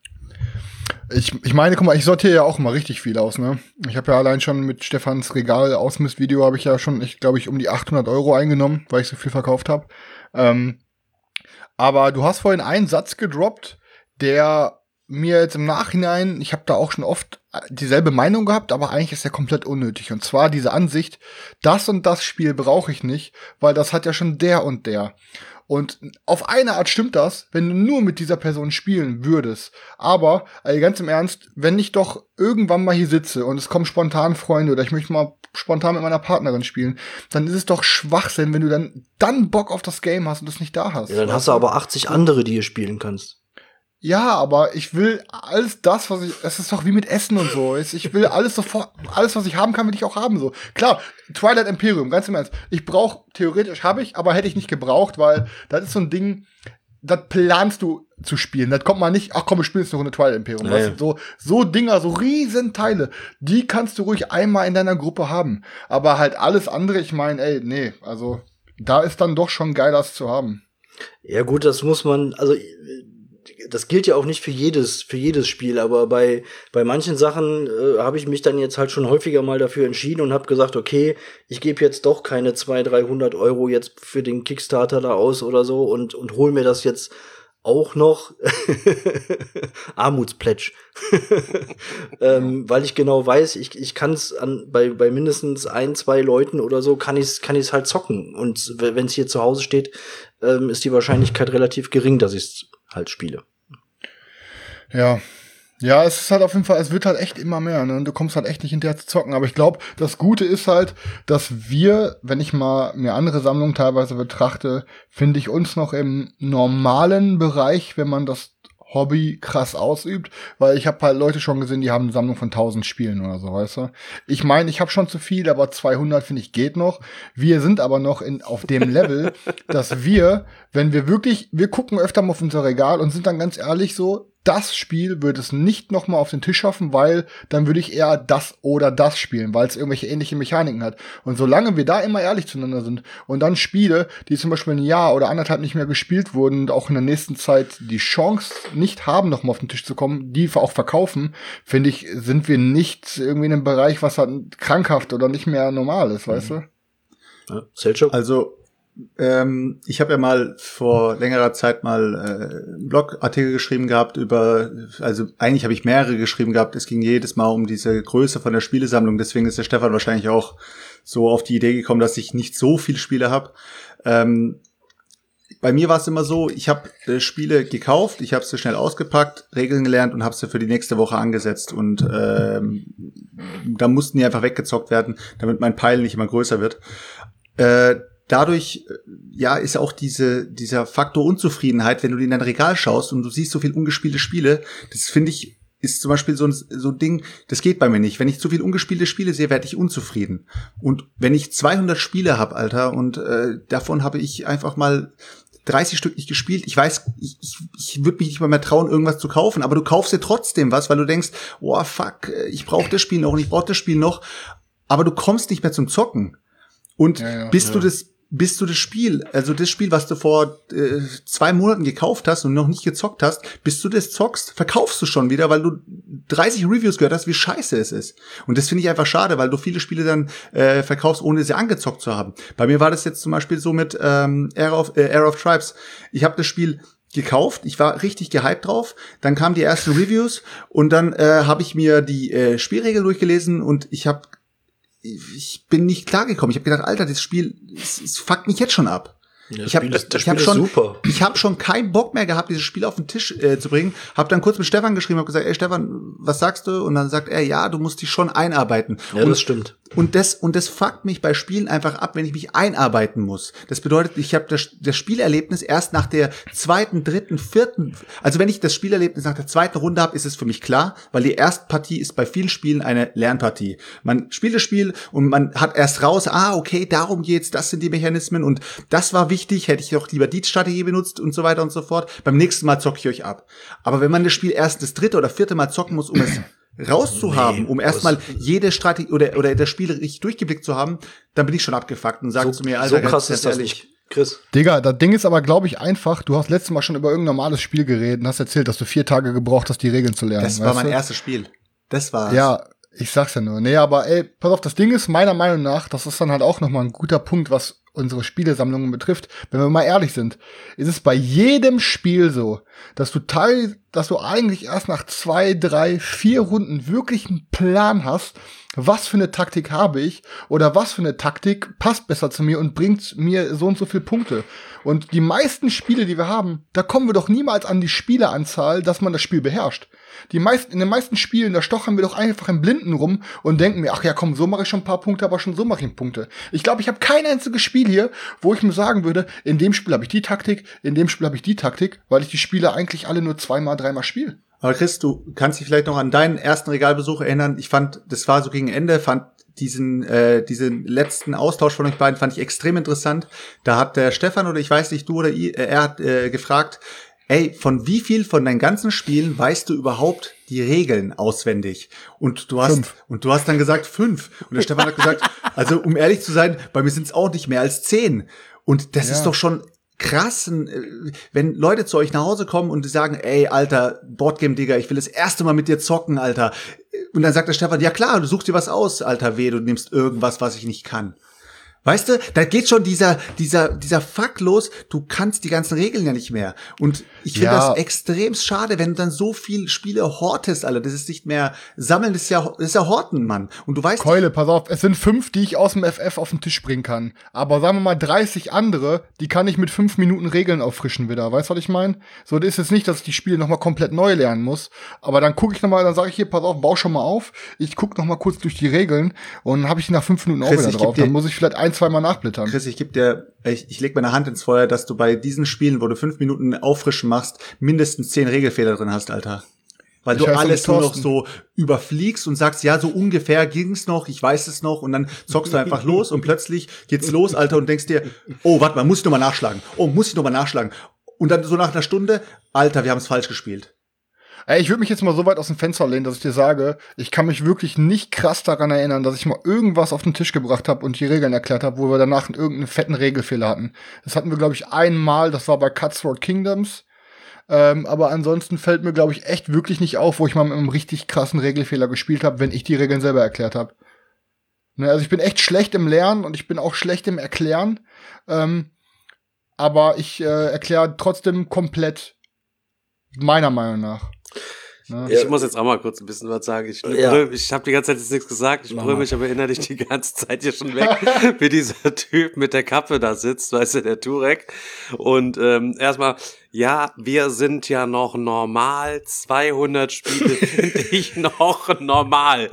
Ich, ich meine, guck mal, ich sortiere ja auch immer richtig viel aus, ne? Ich habe ja allein schon mit Stefans Regal-Ausmist-Video habe ich ja schon, ich glaube ich, um die achthundert Euro eingenommen, weil ich so viel verkauft habe. Ähm, aber du hast vorhin einen Satz gedroppt, der mir jetzt im Nachhinein, ich habe da auch schon oft dieselbe Meinung gehabt, aber eigentlich ist der komplett unnötig. Und zwar diese Ansicht, das und das Spiel brauche ich nicht, weil das hat ja schon der und der. Und auf eine Art stimmt das, wenn du nur mit dieser Person spielen würdest. Aber, also ganz im Ernst, wenn ich doch irgendwann mal hier sitze und es kommen spontan Freunde oder ich möchte mal spontan mit meiner Partnerin spielen, dann ist es doch Schwachsinn, wenn du dann, dann Bock auf das Game hast und es nicht da hast. Ja, dann hast du aber achtzig andere, die du spielen kannst. Ja, aber ich will alles das, was ich, es ist doch wie mit Essen und so. Ich will alles sofort, alles, was ich haben kann, will ich auch haben, so. Klar, Twilight Imperium, ganz im Ernst. Ich brauch, theoretisch habe ich, aber hätte ich nicht gebraucht, weil das ist so ein Ding, das planst du zu spielen. Das kommt mal nicht, ach komm, wir spielen jetzt eine Runde Twilight Imperium. Nee. Das sind so, so Dinger, so riesen Teile, die kannst du ruhig einmal in deiner Gruppe haben. Aber halt alles andere, ich meine, ey, nee, also, da ist dann doch schon geil, das zu haben. Ja gut, das muss man, also das gilt ja auch nicht für jedes für jedes Spiel, aber bei bei manchen Sachen äh, habe ich mich dann jetzt halt schon häufiger mal dafür entschieden und habe gesagt, okay, ich gebe jetzt doch keine zweihundert, dreihundert Euro jetzt für den Kickstarter da aus oder so und und hol mir das jetzt auch noch Armutsplätsch, ähm, weil ich genau weiß, ich ich kann es an bei bei mindestens ein, zwei Leuten oder so kann ich kann ich es halt zocken und wenn es hier zu Hause steht, ähm, ist die Wahrscheinlichkeit relativ gering, dass ich es halt spiele. Ja. Ja, es ist halt auf jeden Fall, es wird halt echt immer mehr, ne? Und du kommst halt echt nicht hinterher zu zocken. Aber ich glaube, das Gute ist halt, dass wir, wenn ich mal mir andere Sammlungen teilweise betrachte, finde ich uns noch im normalen Bereich, wenn man das Hobby krass ausübt, weil ich habe halt Leute schon gesehen, die haben eine Sammlung von tausend Spielen oder so, weißt du? Ich meine, ich habe schon zu viel, aber zweihundert finde ich geht noch. Wir sind aber noch in auf dem Level, dass wir, wenn wir wirklich, wir gucken öfter mal auf unser Regal und sind dann ganz ehrlich so, das Spiel würde es nicht noch mal auf den Tisch schaffen, weil dann würde ich eher das oder das spielen, weil es irgendwelche ähnliche Mechaniken hat. Und solange wir da immer ehrlich zueinander sind und dann Spiele, die zum Beispiel ein Jahr oder anderthalb nicht mehr gespielt wurden und auch in der nächsten Zeit die Chance nicht haben, noch mal auf den Tisch zu kommen, die auch verkaufen, finde ich, sind wir nicht irgendwie in einem Bereich, was halt krankhaft oder nicht mehr normal ist, weißt du? Ja, Selchuk? Also Ähm, ich habe ja mal vor längerer Zeit mal äh, einen Blogartikel geschrieben gehabt über, also eigentlich habe ich mehrere geschrieben gehabt, es ging jedes Mal um diese Größe von der Spielesammlung, deswegen ist der Stefan wahrscheinlich auch so auf die Idee gekommen, dass ich nicht so viele Spiele habe. Ähm, bei mir war es immer so, ich habe äh, Spiele gekauft, ich habe sie schnell ausgepackt, Regeln gelernt und habe sie für die nächste Woche angesetzt und ähm, da mussten die einfach weggezockt werden, damit mein Pile nicht immer größer wird. Äh, Dadurch, ja, ist auch diese, dieser Faktor Unzufriedenheit, wenn du in dein Regal schaust und du siehst so viel ungespielte Spiele, das finde ich, ist zum Beispiel so ein, so ein Ding, das geht bei mir nicht. Wenn ich zu viel ungespielte Spiele sehe, werde ich unzufrieden. Und wenn ich zweihundert Spiele habe, Alter, und äh, davon habe ich einfach mal dreißig Stück nicht gespielt, ich weiß, ich, ich, ich würde mich nicht mal mehr trauen, irgendwas zu kaufen, aber du kaufst dir trotzdem was, weil du denkst, oh fuck, ich brauche das Spiel noch und ich brauche das Spiel noch, aber du kommst nicht mehr zum Zocken. Und ja, ja, bis ja. du das bis du das Spiel, also das Spiel, was du vor äh, zwei Monaten gekauft hast und noch nicht gezockt hast, bis du das zockst, verkaufst du schon wieder, weil du dreißig Reviews gehört hast, wie scheiße es ist. Und das finde ich einfach schade, weil du viele Spiele dann äh, verkaufst, ohne sie angezockt zu haben. Bei mir war das jetzt zum Beispiel so mit ähm, Era of, äh, Era of Tribes. Ich habe das Spiel gekauft, ich war richtig gehypt drauf, dann kamen die ersten Reviews und dann äh, habe ich mir die äh, Spielregeln durchgelesen und ich habe ich bin nicht klargekommen. Ich habe gedacht, Alter, das Spiel, es, es fuckt mich jetzt schon ab. Ja, ich habe ich hab schon super. Ich habe schon keinen Bock mehr gehabt, dieses Spiel auf den Tisch äh, zu bringen. Habe dann kurz mit Stefan geschrieben, habe gesagt, ey Stefan, was sagst du? Und dann sagt er, ja, du musst dich schon einarbeiten. Ja, und, das stimmt. Und das und das fuckt mich bei Spielen einfach ab, wenn ich mich einarbeiten muss. Das bedeutet, ich habe das, das Spielerlebnis erst nach der zweiten, dritten, vierten, also wenn ich das Spielerlebnis nach der zweiten Runde habe, ist es für mich klar, weil die Erstpartie ist bei vielen Spielen eine Lernpartie. Man spielt das Spiel und man hat erst raus, ah, okay, darum geht's, das sind die Mechanismen und das war wichtig, hätte ich doch lieber die Strategie benutzt und so weiter und so fort. Beim nächsten Mal zocke ich euch ab. Aber wenn man das Spiel erst das dritte oder vierte Mal zocken muss, um es rauszuhaben, nee, um erstmal jede Strategie oder oder das Spiel richtig durchgeblickt zu haben, dann bin ich schon abgefuckt und sage so, zu mir, Alter, so krass ist das nicht. Chris. Digga, das Ding ist aber, glaube ich, einfach, du hast letztes Mal schon über irgendein normales Spiel geredet und hast erzählt, dass du vier Tage gebraucht hast, die Regeln zu lernen. Das war mein du? erstes Spiel. Das war's. Ja, ich sag's ja nur. Nee, aber ey, pass auf, das Ding ist meiner Meinung nach, das ist dann halt auch nochmal ein guter Punkt, was unsere Spielesammlungen betrifft. Wenn wir mal ehrlich sind, ist es bei jedem Spiel so, dass du teil, dass du eigentlich erst nach zwei, drei, vier Runden wirklich einen Plan hast, was für eine Taktik habe ich oder was für eine Taktik passt besser zu mir und bringt mir so und so viele Punkte. Und die meisten Spiele, die wir haben, da kommen wir doch niemals an die Spieleranzahl, dass man das Spiel beherrscht. Die meisten, in den meisten Spielen, da stochern wir doch einfach im Blinden rum und denken mir, ach ja, komm, so mache ich schon ein paar Punkte, aber schon so mache ich Punkte. Ich glaube, ich habe kein einziges Spiel hier, wo ich mir sagen würde, in dem Spiel habe ich die Taktik, in dem Spiel habe ich die Taktik, weil ich die Spiele eigentlich alle nur zweimal, dreimal spiele. Aber Chris, du kannst dich vielleicht noch an deinen ersten Regalbesuch erinnern. Ich fand, das war so gegen Ende, fand diesen äh, diesen letzten Austausch von euch beiden fand ich extrem interessant. Da hat der Stefan oder ich weiß nicht, du oder ich, äh, er hat äh, gefragt, ey, von wie viel von deinen ganzen Spielen weißt du überhaupt die Regeln auswendig? Und du hast fünf. Und du hast dann gesagt fünf. Und der Stefan hat gesagt, also um ehrlich zu sein, bei mir sind es auch nicht mehr als zehn. Und das ja. ist doch schon krass, wenn Leute zu euch nach Hause kommen und die sagen, ey, Alter, Boardgame-Digger, ich will das erste Mal mit dir zocken, Alter. Und dann sagt der Stefan, ja klar, du suchst dir was aus, Alter, weh, du nimmst irgendwas, was ich nicht kann. Weißt du, da geht schon dieser dieser dieser Fuck los, du kannst die ganzen Regeln ja nicht mehr. Und ich finde ja. das extrem schade, wenn du dann so viel Spiele hortest, Alter. Das ist nicht mehr sammeln, das ist ja das ist ja horten, Mann. Und du weißt Keule, pass auf, es sind fünf, die ich aus dem F F auf den Tisch bringen kann. Aber sagen wir mal dreißig andere, die kann ich mit fünf Minuten Regeln auffrischen wieder. Weißt du, was ich meine? So, das ist jetzt nicht, dass ich die Spiele nochmal komplett neu lernen muss. Aber dann gucke ich nochmal, dann sage ich hier, pass auf, bau schon mal auf. Ich gucke nochmal kurz durch die Regeln und dann habe ich die nach fünf Minuten auch Chris, wieder drauf. Dann muss ich vielleicht ein, zweimal nachblättern. Chris, ich geb dir, ich, ich leg meine Hand ins Feuer, dass du bei diesen Spielen, wo du fünf Minuten auffrischen machst, mindestens zehn Regelfehler drin hast, Alter. Weil Ich du heiße alles nicht nur noch Thorsten. so überfliegst und sagst, ja, so ungefähr ging's noch, ich weiß es noch, und dann zockst du einfach los und plötzlich geht's los, Alter, und denkst dir, oh, warte mal, muss ich nochmal nachschlagen. Oh, muss ich nochmal nachschlagen. Und dann so nach einer Stunde, Alter, wir haben's falsch gespielt. Ey, ich würde mich jetzt mal so weit aus dem Fenster lehnen, dass ich dir sage, ich kann mich wirklich nicht krass daran erinnern, dass ich mal irgendwas auf den Tisch gebracht habe und die Regeln erklärt habe, wo wir danach irgendeinen fetten Regelfehler hatten. Das hatten wir, glaube ich, einmal, das war bei Cutthroat Kingdoms. Ähm, aber ansonsten fällt mir, glaube ich, echt wirklich nicht auf, wo ich mal mit einem richtig krassen Regelfehler gespielt habe, wenn ich die Regeln selber erklärt habe. Ne, also ich bin echt schlecht im Lernen und ich bin auch schlecht im Erklären. Ähm, aber ich äh, erkläre trotzdem komplett, meiner Meinung nach. Ne? Ich muss jetzt auch mal kurz ein bisschen was sagen. Ich, Ja. brüll, ich habe die ganze Zeit jetzt nichts gesagt. Ich Mach brüll mal. mich aber innerlich die ganze Zeit hier schon weg, wie dieser Typ mit der Kappe da sitzt, weißt du, der Turek. Und ähm, erstmal, ja, wir sind ja noch normal. zweihundert Spiele finde ich noch normal.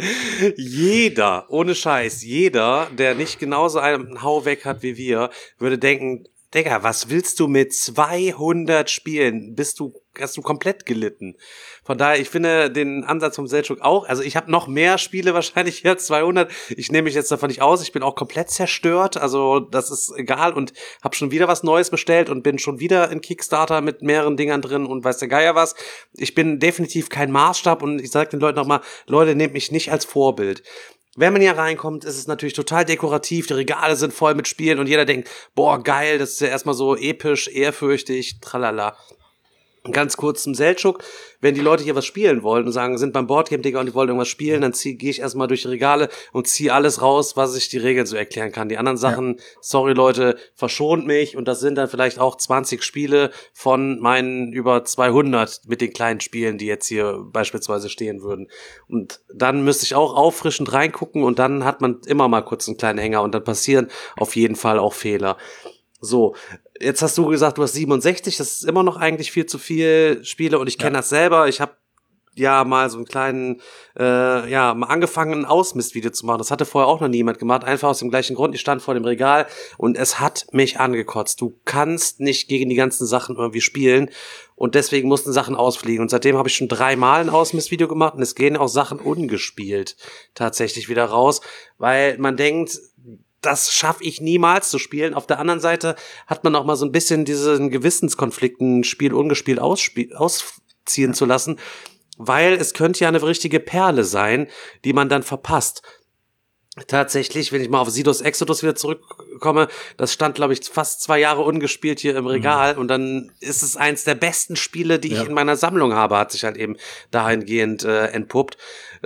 Jeder, ohne Scheiß, jeder, der nicht genauso einen Hau weg hat wie wir, würde denken, Digga, was willst du mit zweihundert Spielen? Bist du, hast du komplett gelitten? Von daher, ich finde den Ansatz vom Selçuk auch, also ich habe noch mehr Spiele wahrscheinlich als zweihundert. Ich nehme mich jetzt davon nicht aus, ich bin auch komplett zerstört, also das ist egal und habe schon wieder was Neues bestellt und bin schon wieder in Kickstarter mit mehreren Dingern drin und weiß der Geier was. Ich bin definitiv kein Maßstab und ich sage den Leuten nochmal, Leute, nehmt mich nicht als Vorbild. Wenn man hier reinkommt, ist es natürlich total dekorativ, die Regale sind voll mit Spielen und jeder denkt, boah, geil, das ist ja erstmal so episch, ehrfürchtig, tralala. Ganz kurz zum Selçuk, wenn die Leute hier was spielen wollen und sagen, sind beim Boardgame-Digger und die wollen irgendwas spielen, dann gehe ich erstmal durch die Regale und ziehe alles raus, was ich die Regeln so erklären kann. Die anderen Sachen, ja. sorry Leute, verschont mich und das sind dann vielleicht auch zwanzig Spiele von meinen über zweihundert mit den kleinen Spielen, die jetzt hier beispielsweise stehen würden. Und dann müsste ich auch auffrischend reingucken und dann hat man immer mal kurz einen kleinen Hänger und dann passieren auf jeden Fall auch Fehler. So, jetzt hast du gesagt, du hast siebenundsechzig, das ist immer noch eigentlich viel zu viel Spiele und ich kenne ja. das selber. Ich habe ja mal so einen kleinen, äh, ja, mal angefangen, ein Ausmistvideo zu machen. Das hatte vorher auch noch niemand gemacht, einfach aus dem gleichen Grund. Ich stand vor dem Regal und es hat mich angekotzt. Du kannst nicht gegen die ganzen Sachen irgendwie spielen und deswegen mussten Sachen ausfliegen. Und seitdem habe ich schon dreimal ein Ausmistvideo gemacht und es gehen auch Sachen ungespielt tatsächlich wieder raus, weil man denkt, das schaffe ich niemals zu spielen. Auf der anderen Seite hat man auch mal so ein bisschen diesen Gewissenskonflikt, ein Spiel ungespielt ausspie- ausziehen zu lassen, weil es könnte ja eine richtige Perle sein, die man dann verpasst. Tatsächlich, wenn ich mal auf Sidos Exodus wieder zurückkomme, das stand, glaube ich, fast zwei Jahre ungespielt hier im Regal mhm. und dann ist es eins der besten Spiele, die ja. ich in meiner Sammlung habe, hat sich halt eben dahingehend äh, entpuppt.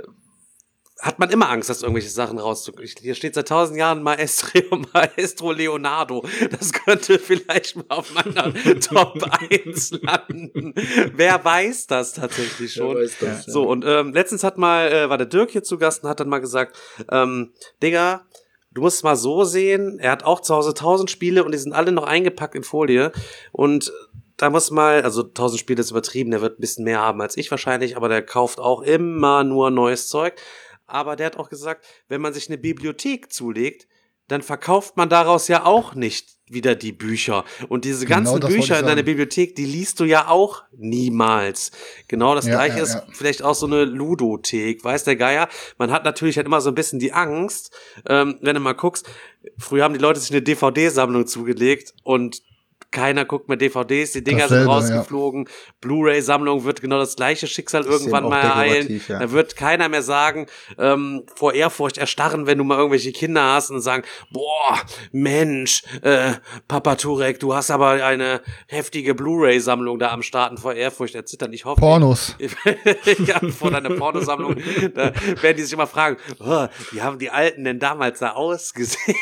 Hat man immer Angst, dass irgendwelche Sachen rauszukommen. Hier steht seit tausend Jahren Maestro, Maestro Leonardo. Das könnte vielleicht mal auf meiner Top eins landen. Wer weiß das tatsächlich schon? Wer weiß das, ja. So, und ähm, letztens hat mal, äh, war der Dirk hier zu Gast und hat dann mal gesagt, ähm, Digga, du musst es mal so sehen, er hat auch zu Hause tausend Spiele und die sind alle noch eingepackt in Folie und da muss mal, also tausend Spiele ist übertrieben, der wird ein bisschen mehr haben als ich wahrscheinlich, aber der kauft auch immer nur neues Zeug. Aber der hat auch gesagt, wenn man sich eine Bibliothek zulegt, dann verkauft man daraus ja auch nicht wieder die Bücher. Und diese ganzen genau, Bücher in deiner Bibliothek, die liest du ja auch niemals. Genau das ja, Gleiche ja, ist ja. vielleicht auch so eine Ludothek, weiß der Geier. Man hat natürlich halt immer so ein bisschen die Angst, ähm, wenn du mal guckst, früher haben die Leute sich eine D V D-Sammlung zugelegt und keiner guckt mehr D V Ds, die Dinger Dasselbe, sind rausgeflogen. Ja. Blu-ray-Sammlung wird genau das gleiche Schicksal das irgendwann mal ereilen. Ja. Da wird keiner mehr sagen, ähm, vor Ehrfurcht erstarren, wenn du mal irgendwelche Kinder hast und sagen, boah, Mensch, äh, Papa Turek, du hast aber eine heftige Blu-ray-Sammlung da am Starten, vor Ehrfurcht erzittern. Ich hoffe. Pornos. Ich, ja, vor deiner Pornosammlung, da werden die sich immer fragen, oh, wie haben die Alten denn damals da ausgesehen?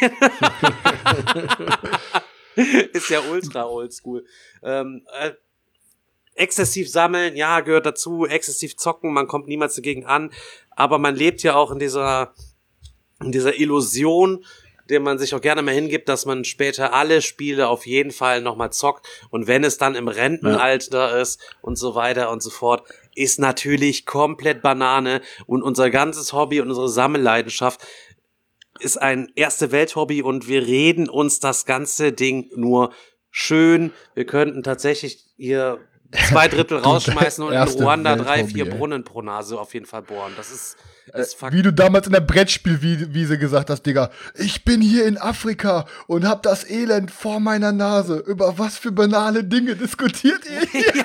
Ist ja ultra oldschool. Ähm, äh, exzessiv sammeln, ja, gehört dazu. Exzessiv zocken, man kommt niemals dagegen an. Aber man lebt ja auch in dieser, in dieser Illusion, der man sich auch gerne mal hingibt, dass man später alle Spiele auf jeden Fall nochmal zockt. Und wenn es dann im Rentenalter ja. ist und so weiter und so fort, ist natürlich komplett Banane. Und unser ganzes Hobby und unsere Sammelleidenschaft ist ein erste Welt-Hobby und wir reden uns das ganze Ding nur schön. Wir könnten tatsächlich hier zwei Drittel rausschmeißen und in Ruanda drei, vier Brunnen pro Nase auf jeden Fall bohren. Das ist, ist Fakt. Wie du damals in der Brettspielwiese gesagt hast, Digga. Ich bin hier in Afrika und hab das Elend vor meiner Nase. Über was für banale Dinge diskutiert ihr hier?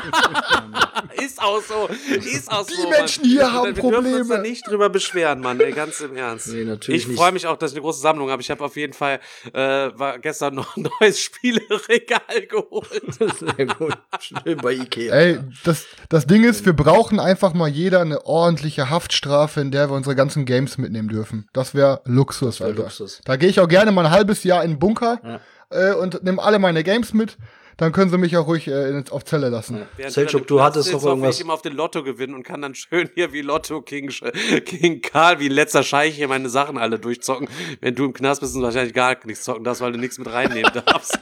Ja. Ist auch so. Ist auch Die so. Die Menschen hier Mann. haben wir Probleme. Wir dürfen uns da nicht drüber beschweren, Mann. Ey, ganz im Ernst. Nee, natürlich ich freue mich auch, dass ich eine große Sammlung habe. Ich habe auf jeden Fall äh, war gestern noch ein neues Spieleregal geholt. Sehr gut. Schön bei Ikea. Ey, das, das Ding ist, wir brauchen einfach mal jeder eine ordentliche Haftstrafe, in der wir unsere ganzen Games mitnehmen dürfen. Das wäre Luxus, das wär Alter. Luxus. Da gehe ich auch gerne mal ein halbes Jahr in den Bunker ja. äh, und nehme alle meine Games mit. Dann können sie mich auch ruhig äh, auf Zelle lassen. Ja. Selchuk, du hattest noch irgendwas. Ich immer auf den Lotto gewinnen und kann dann schön hier wie Lotto King, King Karl, wie ein letzter Scheich hier meine Sachen alle durchzocken. Wenn du im Knast bist und wahrscheinlich gar nichts zocken darfst, weil du nichts mit reinnehmen darfst.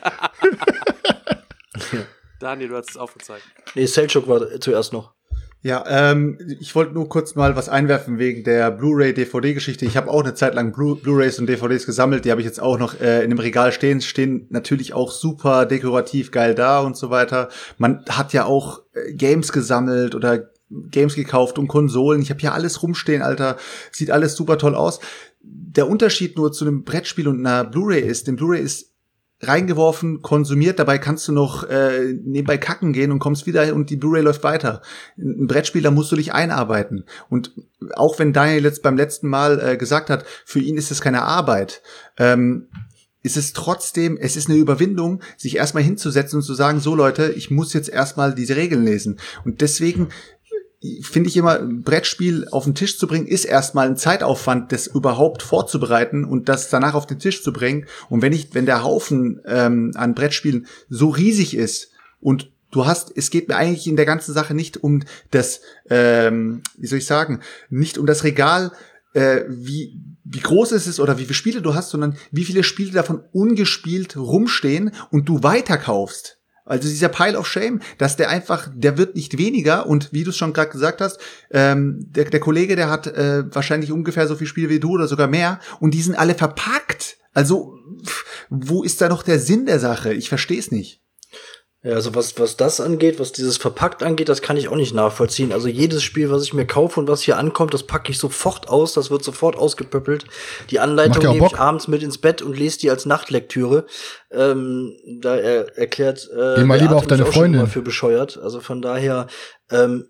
Daniel, du hast es aufgezeigt. Nee, Selchuk war zuerst noch. Ja, ähm, ich wollte nur kurz mal was einwerfen wegen der Blu-ray-D V D-Geschichte. Ich habe auch eine Zeit lang Blu- Blu-rays und D V Ds gesammelt. Die habe ich jetzt auch noch äh, in dem Regal stehen. Stehen natürlich auch super dekorativ geil da und so weiter. Man hat ja auch äh, Games gesammelt oder Games gekauft und Konsolen. Ich habe hier alles rumstehen, Alter. Sieht alles super toll aus. Der Unterschied nur zu einem Brettspiel und einer Blu-ray ist, dem Blu-ray ist reingeworfen, konsumiert, dabei kannst du noch äh, nebenbei kacken gehen und kommst wieder und die Blu-ray läuft weiter. Ein Brettspiel, da musst du dich einarbeiten. Und auch wenn Daniel jetzt beim letzten Mal äh, gesagt hat, für ihn ist es keine Arbeit, ähm, ist es trotzdem, es ist eine Überwindung, sich erstmal hinzusetzen und zu sagen, so Leute, ich muss jetzt erstmal diese Regeln lesen. Und deswegen finde ich immer, ein Brettspiel auf den Tisch zu bringen, ist erstmal ein Zeitaufwand, das überhaupt vorzubereiten und das danach auf den Tisch zu bringen. Und wenn ich, wenn der Haufen ähm, an Brettspielen so riesig ist und du hast, es geht mir eigentlich in der ganzen Sache nicht um das, ähm, wie soll ich sagen, nicht um das Regal, äh, wie wie groß es ist oder wie viele Spiele du hast, sondern wie viele Spiele davon ungespielt rumstehen und du weiterkaufst. Also dieser Pile of Shame, dass der einfach, der wird nicht weniger und wie du es schon gerade gesagt hast, ähm, der, der Kollege, der hat äh, wahrscheinlich ungefähr so viel Spiele wie du oder sogar mehr und die sind alle verpackt. Also pff, wo ist da noch der Sinn der Sache? Ich verstehe es nicht. Ja, also was was das angeht, was dieses verpackt angeht, das kann ich auch nicht nachvollziehen. Also jedes Spiel, was ich mir kaufe und was hier ankommt, das packe ich sofort aus, das wird sofort ausgepöppelt. Die Anleitung nehme ich abends mit ins Bett und lese die als Nachtlektüre. Ähm, da er, erklärt äh, Geh mal lieber auf deine Freundin. Für bescheuert. Also von daher ähm,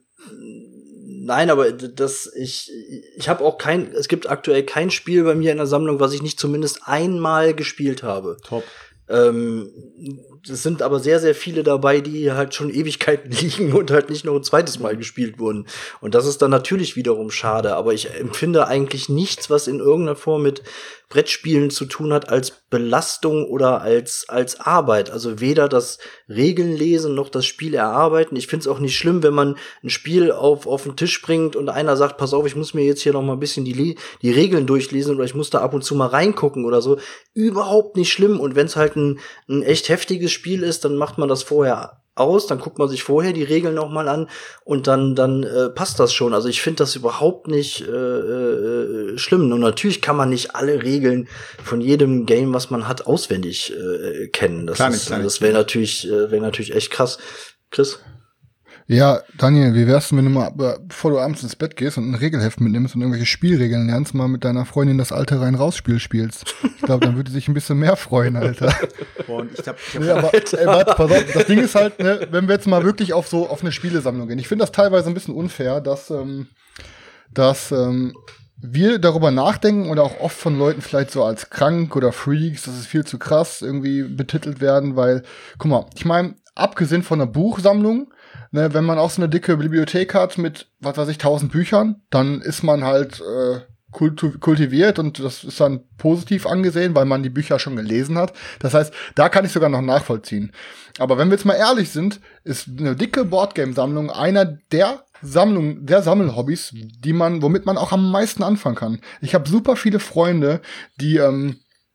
nein, aber das ich ich habe auch kein es gibt aktuell kein Spiel bei mir in der Sammlung, was ich nicht zumindest einmal gespielt habe. Top. Ähm, es sind aber sehr, sehr viele dabei, die halt schon Ewigkeiten liegen und halt nicht noch ein zweites Mal gespielt wurden. Und das ist dann natürlich wiederum schade. Aber ich empfinde eigentlich nichts, was in irgendeiner Form mit Brettspielen zu tun hat, als Belastung oder als als Arbeit. Also weder das Regeln lesen noch das Spiel erarbeiten. Ich finde es auch nicht schlimm, wenn man ein Spiel auf auf den Tisch bringt und einer sagt, pass auf, ich muss mir jetzt hier noch mal ein bisschen die die Regeln durchlesen oder ich muss da ab und zu mal reingucken oder so. Überhaupt nicht schlimm. Und wenn es halt ein, ein echt heftiges Spiel ist, dann macht man das vorher aus, dann guckt man sich vorher die Regeln noch mal an und dann dann äh, passt das schon. Also ich finde das überhaupt nicht äh, äh, schlimm. Und natürlich kann man nicht alle Regeln von jedem Game, was man hat, auswendig äh, kennen. Das Klar nicht, ist, klar das wäre natürlich äh, wäre natürlich echt krass. Chris? Ja, Daniel, wie wär's denn, wenn du mal, bevor du abends ins Bett gehst und ein Regelheft mitnimmst und irgendwelche Spielregeln lernst, mal mit deiner Freundin das alte Rein-Raus-Spiel spielst? Ich glaube, dann würde sie sich ein bisschen mehr freuen, Alter. Und ich hab, ich hab Nee, aber, ey, warte, pass auf, das Ding ist halt, ne, wenn wir jetzt mal wirklich auf so auf eine Spielesammlung gehen. Ich finde das teilweise ein bisschen unfair, dass, ähm, dass ähm, wir darüber nachdenken oder auch oft von Leuten vielleicht so als krank oder Freaks, das ist viel zu krass, irgendwie betitelt werden, weil, guck mal, ich meine, abgesehen von einer Buchsammlung, ne, wenn man auch so eine dicke Bibliothek hat mit, was weiß ich, tausend Büchern, dann ist man halt äh, kultu- kultiviert und das ist dann positiv angesehen, weil man die Bücher schon gelesen hat. Das heißt, da kann ich sogar noch nachvollziehen. Aber wenn wir jetzt mal ehrlich sind, ist eine dicke Boardgame-Sammlung einer der Sammlung, der Sammelhobbys, die man, womit man auch am meisten anfangen kann. Ich habe super viele Freunde, die ähm,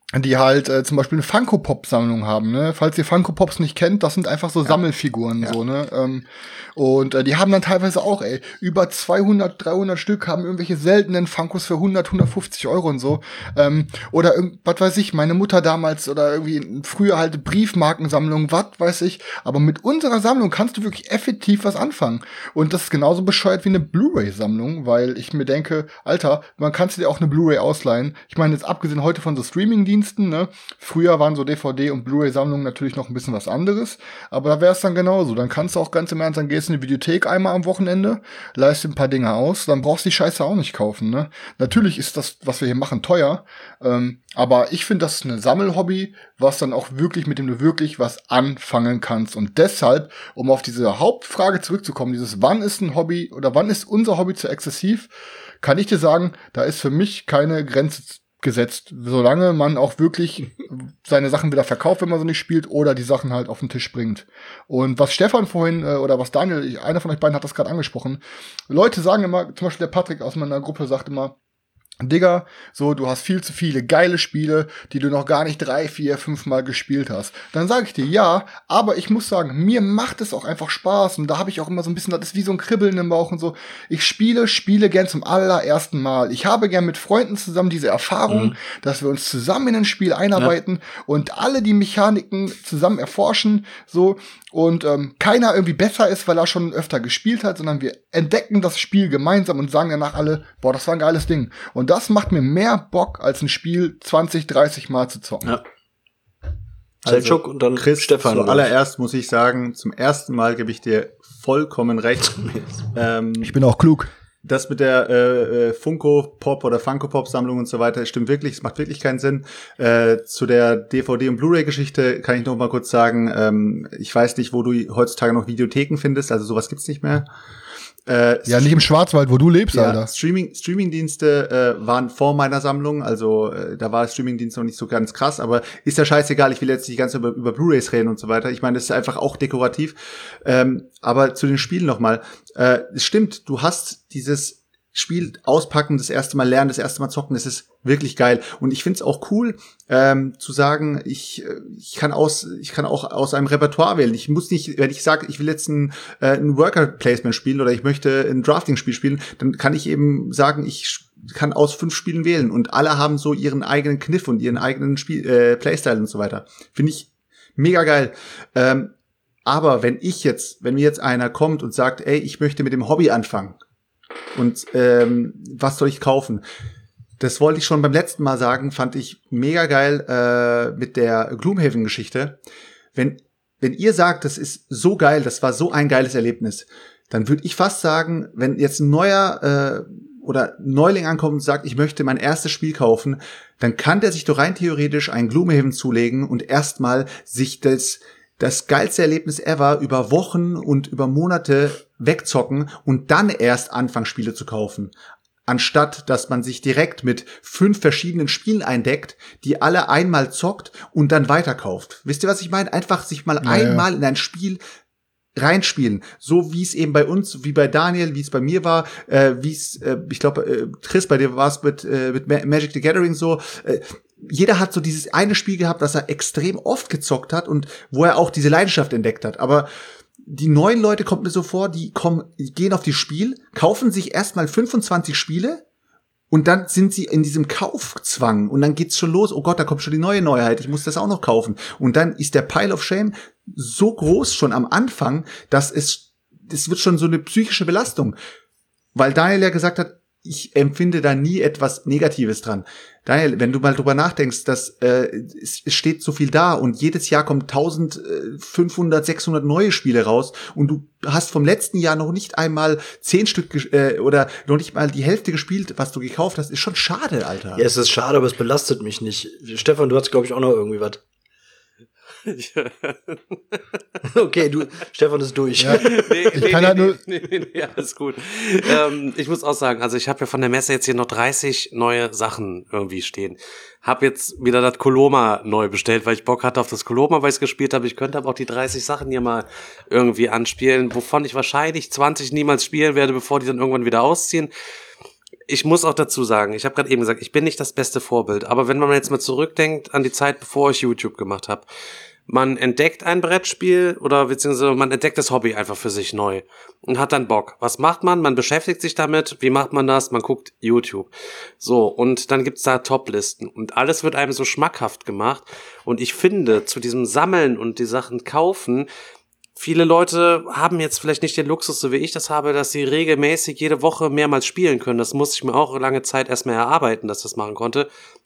die halt äh, zum Beispiel eine Funko-Pop-Sammlung haben, ne? Falls ihr Funko-Pops nicht kennt, das sind einfach so ja. Sammelfiguren, ja. so, ne? Ähm, und äh, die haben dann teilweise auch, ey, über zweihundert, dreihundert Stück haben irgendwelche seltenen Funkos für hundert, hundertfünfzig Euro und so. Ähm, oder was weiß ich, meine Mutter damals oder irgendwie früher halt Briefmarkensammlung, was weiß ich. Aber mit unserer Sammlung kannst du wirklich effektiv was anfangen. Und das ist genauso bescheuert wie eine Blu-ray-Sammlung, weil ich mir denke, Alter, man kannst dir auch eine Blu-ray ausleihen. Ich meine, jetzt abgesehen heute von so Streaming-Diensten, ne? Früher waren so D V D- und Blu-ray-Sammlungen natürlich noch ein bisschen was anderes. Aber da wäre es dann genauso. Dann kannst du auch ganz im Ernst, dann gehst du in die Videothek einmal am Wochenende, leist ein paar Dinge aus, dann brauchst du die Scheiße auch nicht kaufen, ne? Natürlich ist das, was wir hier machen, teuer, ähm, aber ich finde, das ist ein Sammelhobby, was dann auch wirklich, mit dem du wirklich was anfangen kannst. Und deshalb, um auf diese Hauptfrage zurückzukommen, dieses wann ist ein Hobby oder wann ist unser Hobby zu exzessiv, kann ich dir sagen, da ist für mich keine Grenze gesetzt, solange man auch wirklich seine Sachen wieder verkauft, wenn man so nicht spielt, oder die Sachen halt auf den Tisch bringt. Und was Stefan vorhin, äh, oder was Daniel, einer von euch beiden hat das gerade angesprochen, Leute sagen immer, zum Beispiel der Patrick aus meiner Gruppe sagt immer, Digga, so, du hast viel zu viele geile Spiele, die du noch gar nicht drei, vier, fünf Mal gespielt hast. Dann sage ich dir, ja, aber ich muss sagen, mir macht es auch einfach Spaß und da habe ich auch immer so ein bisschen, das ist wie so ein Kribbeln im Bauch und so. Ich spiele, spiele gern zum allerersten Mal. Ich habe gern mit Freunden zusammen diese Erfahrung, mhm. dass wir uns zusammen in ein Spiel einarbeiten ja. und alle die Mechaniken zusammen erforschen, so, und ähm, keiner irgendwie besser ist, weil er schon öfter gespielt hat, sondern wir entdecken das Spiel gemeinsam und sagen danach alle, boah, das war ein geiles Ding. Und das macht mir mehr Bock, als ein Spiel zwanzig, dreißig Mal zu zocken. Ja. Also, und dann Chris, Stefan. Zuallererst muss ich sagen, zum ersten Mal gebe ich dir vollkommen recht. ähm, ich bin auch klug. Das mit der äh, Funko-Pop oder Funko-Pop-Sammlung und so weiter stimmt wirklich, es macht wirklich keinen Sinn. Äh, zu der D V D- und Blu-ray-Geschichte kann ich noch mal kurz sagen, ähm, ich weiß nicht, wo du heutzutage noch Videotheken findest, also sowas gibt's nicht mehr. Äh, ja, nicht im Schwarzwald, wo du lebst, ja, Alter. Streaming, Streaming-Dienste äh, waren vor meiner Sammlung, also äh, da war Streaming-Dienst noch nicht so ganz krass, aber ist ja scheißegal, ich will jetzt nicht ganz über, über Blu-rays reden und so weiter. Ich meine, das ist einfach auch dekorativ. Ähm, aber zu den Spielen nochmal. Äh, es stimmt, du hast dieses Spiel auspacken, das erste Mal lernen, das erste Mal zocken, das ist wirklich geil. Und ich find's auch cool, ähm, zu sagen, ich ich kann aus ich kann auch aus einem Repertoire wählen. Ich muss nicht, wenn ich sage, ich will jetzt ein, äh, ein Worker-Placement spielen oder ich möchte ein Drafting-Spiel spielen, dann kann ich eben sagen, ich kann aus fünf Spielen wählen und alle haben so ihren eigenen Kniff und ihren eigenen Spiel äh, Playstyle und so weiter. Finde ich mega geil. Ähm, aber wenn ich jetzt, wenn mir jetzt einer kommt und sagt, ey, ich möchte mit dem Hobby anfangen, und ähm, was soll ich kaufen? Das wollte ich schon beim letzten Mal sagen, fand ich mega geil äh, mit der Gloomhaven-Geschichte. Wenn wenn ihr sagt, das ist so geil, das war so ein geiles Erlebnis, dann würde ich fast sagen, wenn jetzt ein neuer äh, oder Neuling ankommt und sagt, ich möchte mein erstes Spiel kaufen, dann kann der sich doch rein theoretisch einen Gloomhaven zulegen und erstmal sich das das geilste Erlebnis ever über Wochen und über Monate wegzocken und dann erst anfangen, Spiele zu kaufen. Anstatt, dass man sich direkt mit fünf verschiedenen Spielen eindeckt, die alle einmal zockt und dann weiterkauft. Wisst ihr, was ich meine? Einfach sich mal ja, einmal ja. in ein Spiel reinspielen. So wie es eben bei uns, wie bei Daniel, wie es bei mir war, äh, wie es, äh, ich glaube, äh, Chris, bei dir war es mit, äh, mit Magic the Gathering so, äh, jeder hat so dieses eine Spiel gehabt, das er extrem oft gezockt hat und wo er auch diese Leidenschaft entdeckt hat. Aber die neuen Leute, kommt mir so vor, die kommen, die gehen auf die Spiel, kaufen sich erstmal fünfundzwanzig Spiele und dann sind sie in diesem Kaufzwang und dann geht's schon los. Oh Gott, da kommt schon die neue Neuheit, ich muss das auch noch kaufen. Und dann ist der Pile of Shame so groß schon am Anfang, dass es, es wird schon so eine psychische Belastung. Weil Daniel ja gesagt hat, ich empfinde da nie etwas Negatives dran. Daniel, wenn du mal drüber nachdenkst, dass äh, es, es steht so viel da und jedes Jahr kommen eintausendfünfhundert, sechshundert neue Spiele raus und du hast vom letzten Jahr noch nicht einmal zehn Stück äh, oder noch nicht mal die Hälfte gespielt, was du gekauft hast, ist schon schade, Alter. Ja, es ist schade, aber es belastet mich nicht. Stefan, du hast, glaube ich, auch noch irgendwie was. Okay, du, Stefan ist durch. Ja. Nee, ich nee, kann nee, halt nur nee, nee, nee, alles gut. ähm, ich muss auch sagen, also ich habe ja von der Messe jetzt hier noch dreißig neue Sachen irgendwie stehen. Hab jetzt wieder das Coloma neu bestellt, weil ich Bock hatte auf das Coloma, weil ich es gespielt habe. Ich könnte aber auch die dreißig Sachen hier mal irgendwie anspielen, wovon ich wahrscheinlich zwanzig niemals spielen werde, bevor die dann irgendwann wieder ausziehen. ich muss auch dazu sagen, ich habe gerade eben gesagt, ich bin nicht das beste Vorbild, aber wenn man jetzt mal zurückdenkt an die Zeit, bevor ich YouTube gemacht habe, man entdeckt ein Brettspiel oder beziehungsweise man entdeckt das Hobby einfach für sich neu und hat dann Bock. Was macht man? Man beschäftigt sich damit. Wie macht man das? Man guckt YouTube. So, und dann gibt's da Toplisten und alles wird einem so schmackhaft gemacht. Und ich finde, zu diesem Sammeln und die Sachen kaufen, viele Leute haben jetzt vielleicht nicht den Luxus, so wie ich das habe, dass sie regelmäßig jede Woche mehrmals spielen können. Das musste ich mir auch lange Zeit erstmal erarbeiten, dass ich das machen konnte.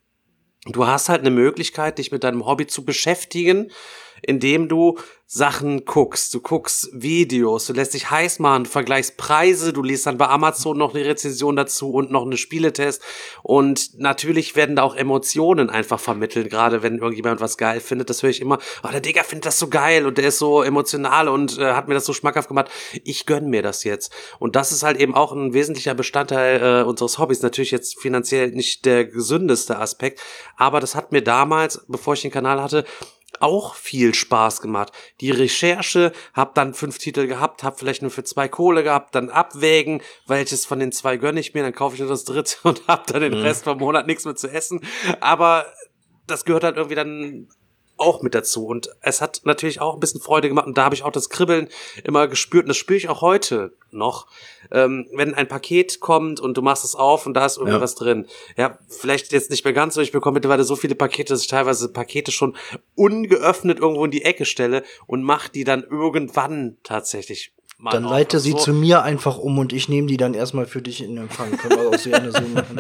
Du hast halt eine Möglichkeit, dich mit deinem Hobby zu beschäftigen, indem du Sachen guckst. Du guckst Videos, du lässt dich heiß machen, du vergleichst Preise, du liest dann bei Amazon noch eine Rezension dazu und noch eine Spieletest. Und natürlich werden da auch Emotionen einfach vermittelt, gerade wenn irgendjemand was geil findet. Das höre ich immer, oh, der Digga findet das so geil und der ist so emotional und äh, hat mir das so schmackhaft gemacht. Ich gönn mir das jetzt. Und das ist halt eben auch ein wesentlicher Bestandteil äh, unseres Hobbys. Natürlich jetzt finanziell nicht der gesündeste Aspekt, aber das hat mir damals, bevor ich den Kanal hatte, auch viel Spaß gemacht. Die Recherche, hab dann fünf Titel gehabt, hab vielleicht nur für zwei Kohle gehabt, dann abwägen, welches von den zwei gönne ich mir, dann kaufe ich nur das dritte und hab dann den mhm. Rest vom Monat nichts mehr zu essen. Aber das gehört halt irgendwie dann auch mit dazu und es hat natürlich auch ein bisschen Freude gemacht und da habe ich auch das Kribbeln immer gespürt und das spüre ich auch heute noch, ähm, wenn ein Paket kommt und du machst es auf und da ist irgendwas ja. drin. Ja, vielleicht jetzt nicht mehr ganz so, ich bekomme mittlerweile so viele Pakete, dass ich teilweise Pakete schon ungeöffnet irgendwo in die Ecke stelle und mache die dann irgendwann tatsächlich mal Dann auf. leite sie so. zu mir einfach um und ich nehme die dann erstmal für dich in Empfang. Können wir auch so gerne so machen.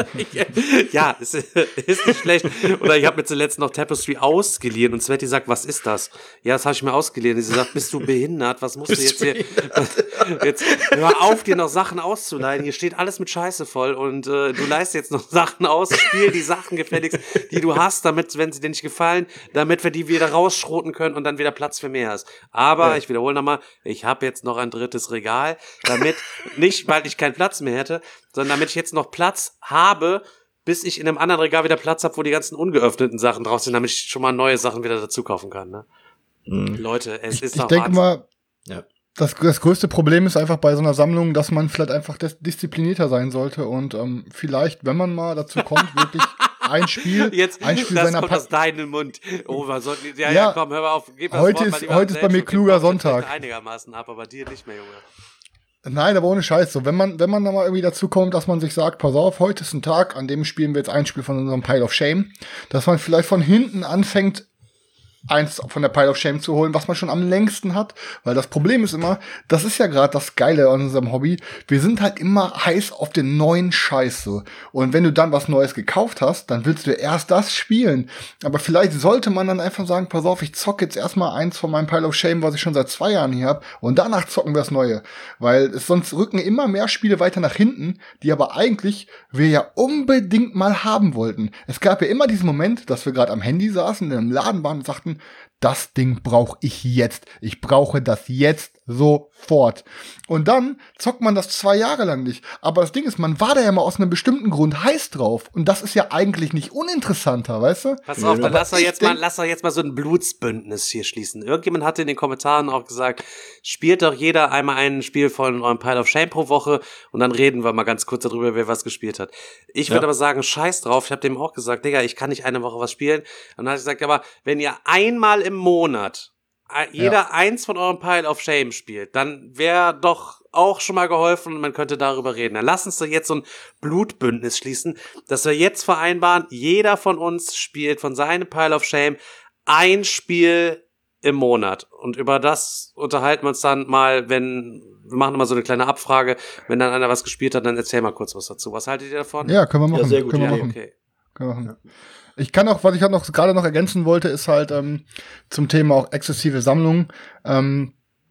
Ja, es ist nicht schlecht. Oder ich habe mir zuletzt noch Tapestry ausgeliehen und Sveti sagt, was ist das? Ja, das habe ich mir ausgeliehen. Sie sagt, bist du behindert? Was musst Bist du jetzt hier? Jetzt hör auf, dir noch Sachen auszuleihen. Hier steht alles mit Scheiße voll und äh, du leihst jetzt noch Sachen aus. Spiel die Sachen gefälligst, die du hast, damit, wenn sie dir nicht gefallen, damit wir die wieder rausschroten können und dann wieder Platz für mehr hast. Aber, ja. ich wiederhole nochmal, ich habe jetzt noch ein drittes Regal, damit, nicht weil ich keinen Platz mehr hätte, sondern damit ich jetzt noch Platz habe, bis ich in einem anderen Regal wieder Platz habe, wo die ganzen ungeöffneten Sachen drauf sind, damit ich schon mal neue Sachen wieder dazu kaufen kann. Ne? Mhm. Leute, es ich, ist ich doch denke mal, ja. das, das größte Problem ist einfach bei so einer Sammlung, dass man vielleicht einfach dis- disziplinierter sein sollte und ähm, vielleicht, wenn man mal dazu kommt, wirklich ein Spiel, jetzt, ein Spiel das seiner kommt pa- aus deinem Mund. Oh, man sollte, ja, ja, ja, komm, hör mal auf. Gib das heute Wort ist, mal lieber heute ist bei mir selbst und kluger gib Sonntag. einigermaßen ab, aber dir nicht mehr, Junge. Nein, aber ohne Scheiß. So, wenn man, wenn man da mal irgendwie dazu kommt, dass man sich sagt, pass auf, heute ist ein Tag, an dem spielen wir jetzt ein Spiel von unserem Pile of Shame, dass man vielleicht von hinten anfängt, eins von der Pile of Shame zu holen, was man schon am längsten hat. Weil das Problem ist immer, das ist ja gerade das Geile an unserem Hobby, wir sind halt immer heiß auf den neuen Scheiß so. Und wenn du dann was Neues gekauft hast, dann willst du erst das spielen. Aber vielleicht sollte man dann einfach sagen, pass auf, ich zocke jetzt erstmal eins von meinem Pile of Shame, was ich schon seit zwei Jahren hier habe, und danach zocken wir das Neue. Weil es sonst rücken immer mehr Spiele weiter nach hinten, die aber eigentlich wir ja unbedingt mal haben wollten. Es gab ja immer diesen Moment, dass wir gerade am Handy saßen, in einem Laden waren und sagten, das Ding brauche ich jetzt. Ich brauche das jetzt sofort. Und dann zockt man das zwei Jahre lang nicht. Aber das Ding ist, man war da ja mal aus einem bestimmten Grund heiß drauf. Und das ist ja eigentlich nicht uninteressanter, weißt du? Pass auf, dann lass doch jetzt denk- mal, lass doch jetzt mal so ein Blutsbündnis hier schließen. Irgendjemand hatte in den Kommentaren auch gesagt, spielt doch jeder einmal ein Spiel von eurem Pile of Shame pro Woche und dann reden wir mal ganz kurz darüber, wer was gespielt hat. Ich würde Ja. aber sagen, scheiß drauf. Ich habe dem auch gesagt, Digga, ich kann nicht eine Woche was spielen. Und dann habe ich gesagt, aber wenn ihr einmal im Monat äh, jeder Ja. eins von eurem Pile of Shame spielt, dann wäre doch auch schon mal geholfen und man könnte darüber reden. Dann lass uns doch jetzt so ein Blutbündnis schließen, dass wir jetzt vereinbaren, jeder von uns spielt von seinem Pile of Shame ein Spiel im Monat. Und über das unterhalten wir uns dann mal, wenn, wir machen immer so eine kleine Abfrage, wenn dann einer was gespielt hat, dann erzähl mal kurz was dazu. Was haltet ihr davon? Ja, können wir machen. Ja, sehr gut, können wir Ja, machen. okay. Können wir machen. Ich kann auch, was ich halt noch gerade noch ergänzen wollte, ist halt ähm, zum Thema auch exzessive Sammlung. Ähm,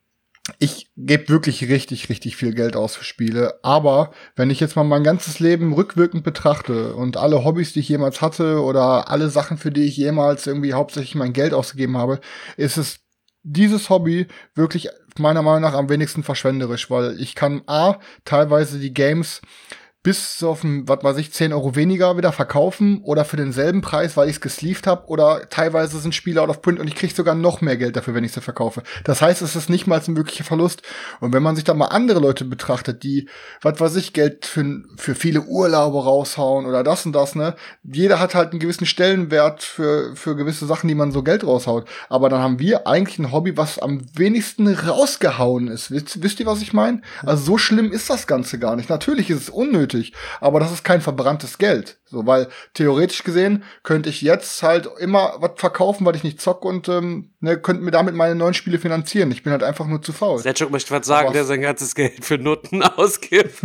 ich gebe wirklich richtig, richtig viel Geld aus für Spiele. Aber wenn ich jetzt mal mein ganzes Leben rückwirkend betrachte und alle Hobbys, die ich jemals hatte oder alle Sachen, für die ich jemals irgendwie hauptsächlich mein Geld ausgegeben habe, ist es dieses Hobby wirklich meiner Meinung nach am wenigsten verschwenderisch, weil ich kann A, teilweise die Games bis auf ein, was weiß ich, zehn Euro weniger wieder verkaufen oder für denselben Preis, weil ich es gesleeved habe, oder teilweise sind Spiele out of print und ich kriege sogar noch mehr Geld dafür, wenn ich sie verkaufe. Das heißt, es ist nicht mal ein wirklicher Verlust. Und wenn man sich da mal andere Leute betrachtet, die, was weiß ich, Geld für, für viele Urlaube raushauen oder das und das, ne? Jeder hat halt einen gewissen Stellenwert für, für gewisse Sachen, die man so Geld raushaut. Aber dann haben wir eigentlich ein Hobby, was am wenigsten rausgehauen ist. Wisst, wisst ihr, was ich meine? Also so schlimm ist das Ganze gar nicht. Natürlich ist es unnötig, aber das ist kein verbranntes Geld. So, weil theoretisch gesehen könnte ich jetzt halt immer was verkaufen, weil ich nicht zocke und ähm, ne, könnte mir damit meine neuen Spiele finanzieren. Ich bin halt einfach nur zu faul. Setschuk möchte was sagen, was? Der sein ganzes Geld für Nutten ausgibt.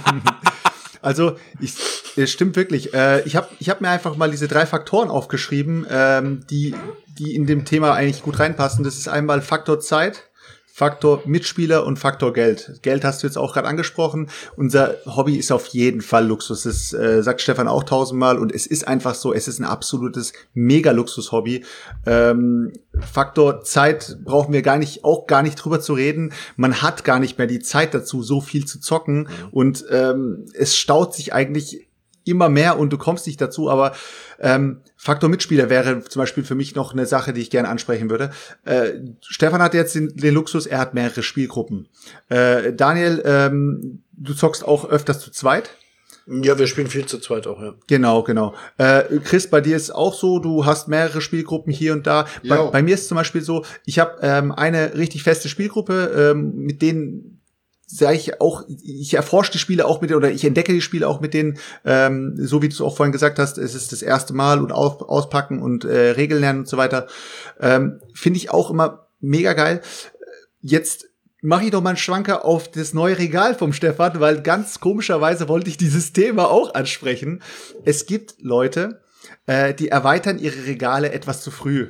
Also, ich, es stimmt wirklich. Äh, ich habe ich hab mir einfach mal diese drei Faktoren aufgeschrieben, ähm, die, die in dem Thema eigentlich gut reinpassen. Das ist einmal Faktor Zeit, Faktor Mitspieler und Faktor Geld. Geld hast du jetzt auch gerade angesprochen. Unser Hobby ist auf jeden Fall Luxus. Das äh, sagt Stefan auch tausendmal. Und es ist einfach so, es ist ein absolutes Mega-Luxus-Hobby. Ähm, Faktor Zeit brauchen wir gar nicht, auch gar nicht drüber zu reden. Man hat gar nicht mehr die Zeit dazu, so viel zu zocken. Und ähm, es staut sich eigentlich immer mehr und du kommst nicht dazu, aber ähm, Faktor Mitspieler wäre zum Beispiel für mich noch eine Sache, die ich gerne ansprechen würde. Äh, Stefan hat jetzt den, den Luxus, er hat mehrere Spielgruppen. Äh, Daniel, ähm, du zockst auch öfters zu zweit? Ja, wir spielen viel zu zweit auch, ja. Genau, genau. Äh, Chris, bei dir ist auch so, du hast mehrere Spielgruppen hier und da. Bei, bei mir ist zum Beispiel so, ich habe ähm, eine richtig feste Spielgruppe, ähm, mit denen sage ich auch, ich erforsche die Spiele auch mit denen, oder ich entdecke die Spiele auch mit denen, ähm, so wie du es auch vorhin gesagt hast, es ist das erste Mal und auf, auspacken und äh, Regeln lernen und so weiter. Ähm, finde ich auch immer mega geil. Jetzt mache ich doch mal einen Schwanker auf das neue Regal vom Stefan, weil ganz komischerweise wollte ich dieses Thema auch ansprechen. Es gibt Leute, äh, die erweitern ihre Regale etwas zu früh.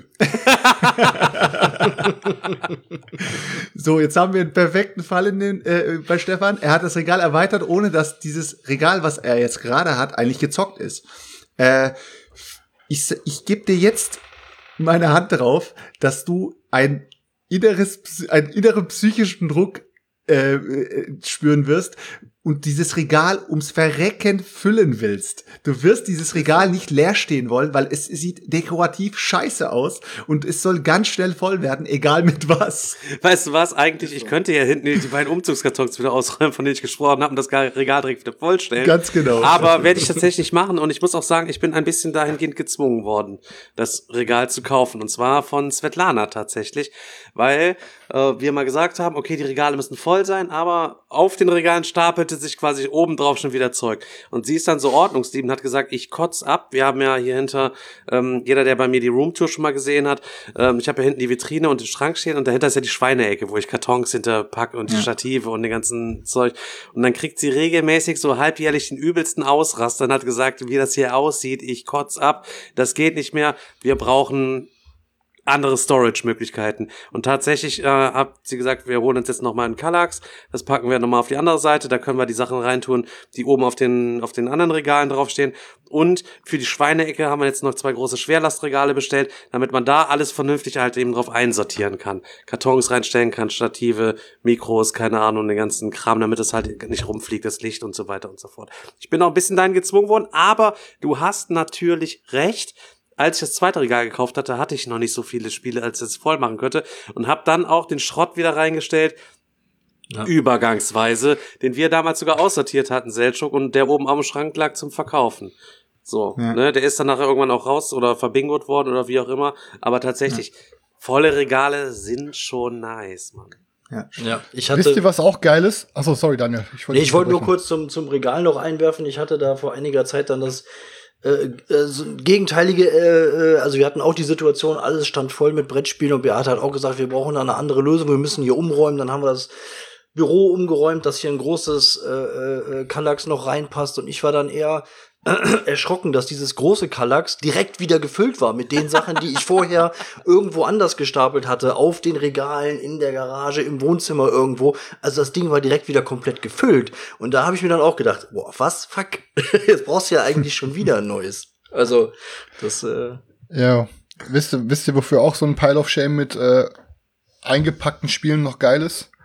So, jetzt haben wir einen perfekten Fall in den, äh, bei Stefan. Er hat das Regal erweitert, ohne dass dieses Regal, was er jetzt gerade hat, eigentlich gezockt ist. Äh, ich ich gebe dir jetzt meine Hand drauf, dass du ein inneres, einen inneren psychischen Druck äh, spüren wirst und dieses Regal ums Verrecken füllen willst. Du wirst dieses Regal nicht leer stehen wollen, weil es sieht dekorativ scheiße aus und es soll ganz schnell voll werden, egal mit was. Weißt du was, eigentlich, ich könnte ja hinten die beiden Umzugskartons wieder ausräumen, von denen ich gesprochen habe, und das Regal direkt wieder vollstellen. Ganz genau. Aber werde ich tatsächlich machen, und ich muss auch sagen, ich bin ein bisschen dahingehend gezwungen worden, das Regal zu kaufen, und zwar von Svetlana tatsächlich, weil äh, wir mal gesagt haben, okay, die Regale müssen voll sein, aber auf den Regalen stapelte sich quasi oben drauf schon wieder Zeug. Und sie ist dann so ordnungslieb und hat gesagt, ich kotz ab. Wir haben ja hier hinter, ähm, jeder, der bei mir die Roomtour schon mal gesehen hat, ähm, ich habe ja hinten die Vitrine und den Schrank stehen, und dahinter ist ja die Schweineecke, wo ich Kartons hinterpacke und die ja. Stative und den ganzen Zeug. Und dann kriegt sie regelmäßig so halbjährlich den übelsten Ausraster und hat gesagt, wie das hier aussieht, ich kotz ab, das geht nicht mehr, wir brauchen andere Storage-Möglichkeiten. Und tatsächlich äh, hat sie gesagt, wir holen uns jetzt nochmal einen Kallax, das packen wir nochmal auf die andere Seite, da können wir die Sachen reintun, die oben auf den auf den anderen Regalen draufstehen. Und für die Schweineecke haben wir jetzt noch zwei große Schwerlastregale bestellt, damit man da alles vernünftig halt eben drauf einsortieren kann. Kartons reinstellen kann, Stative, Mikros, keine Ahnung, den ganzen Kram, damit es halt nicht rumfliegt, das Licht und so weiter und so fort. Ich bin auch ein bisschen dahin gezwungen worden, aber du hast natürlich recht. Als ich das zweite Regal gekauft hatte, hatte ich noch nicht so viele Spiele, als ich es voll machen könnte, und habe dann auch den Schrott wieder reingestellt, ja. übergangsweise, den wir damals sogar aussortiert hatten, Seltschuk, und der oben am Schrank lag zum Verkaufen. So, ja. ne, der ist dann nachher irgendwann auch raus oder verbingot worden oder wie auch immer, aber tatsächlich, ja. volle Regale sind schon nice, Mann. Ja. Ja, ich hatte, wisst ihr, was auch geil ist? Achso, sorry, Daniel. Ich wollte nee, wollt nur kurz zum, zum Regal noch einwerfen. Ich hatte da vor einiger Zeit dann das Äh, äh, so gegenteilige, äh, also wir hatten auch die Situation, alles stand voll mit Brettspielen, und Beate hat auch gesagt, wir brauchen da eine andere Lösung, wir müssen hier umräumen. Dann haben wir das Büro umgeräumt, dass hier ein großes äh, äh, Kallax noch reinpasst, und ich war dann eher erschrocken, dass dieses große Kallax direkt wieder gefüllt war mit den Sachen, die ich vorher irgendwo anders gestapelt hatte, auf den Regalen, in der Garage, im Wohnzimmer irgendwo. Also das Ding war direkt wieder komplett gefüllt. Und da habe ich mir dann auch gedacht, boah, was? Fuck. Jetzt brauchst du ja eigentlich schon wieder ein neues. Also, das, äh ja. Wisst ihr, wisst ihr, wofür auch so ein Pile of Shame mit äh, eingepackten Spielen noch geil ist?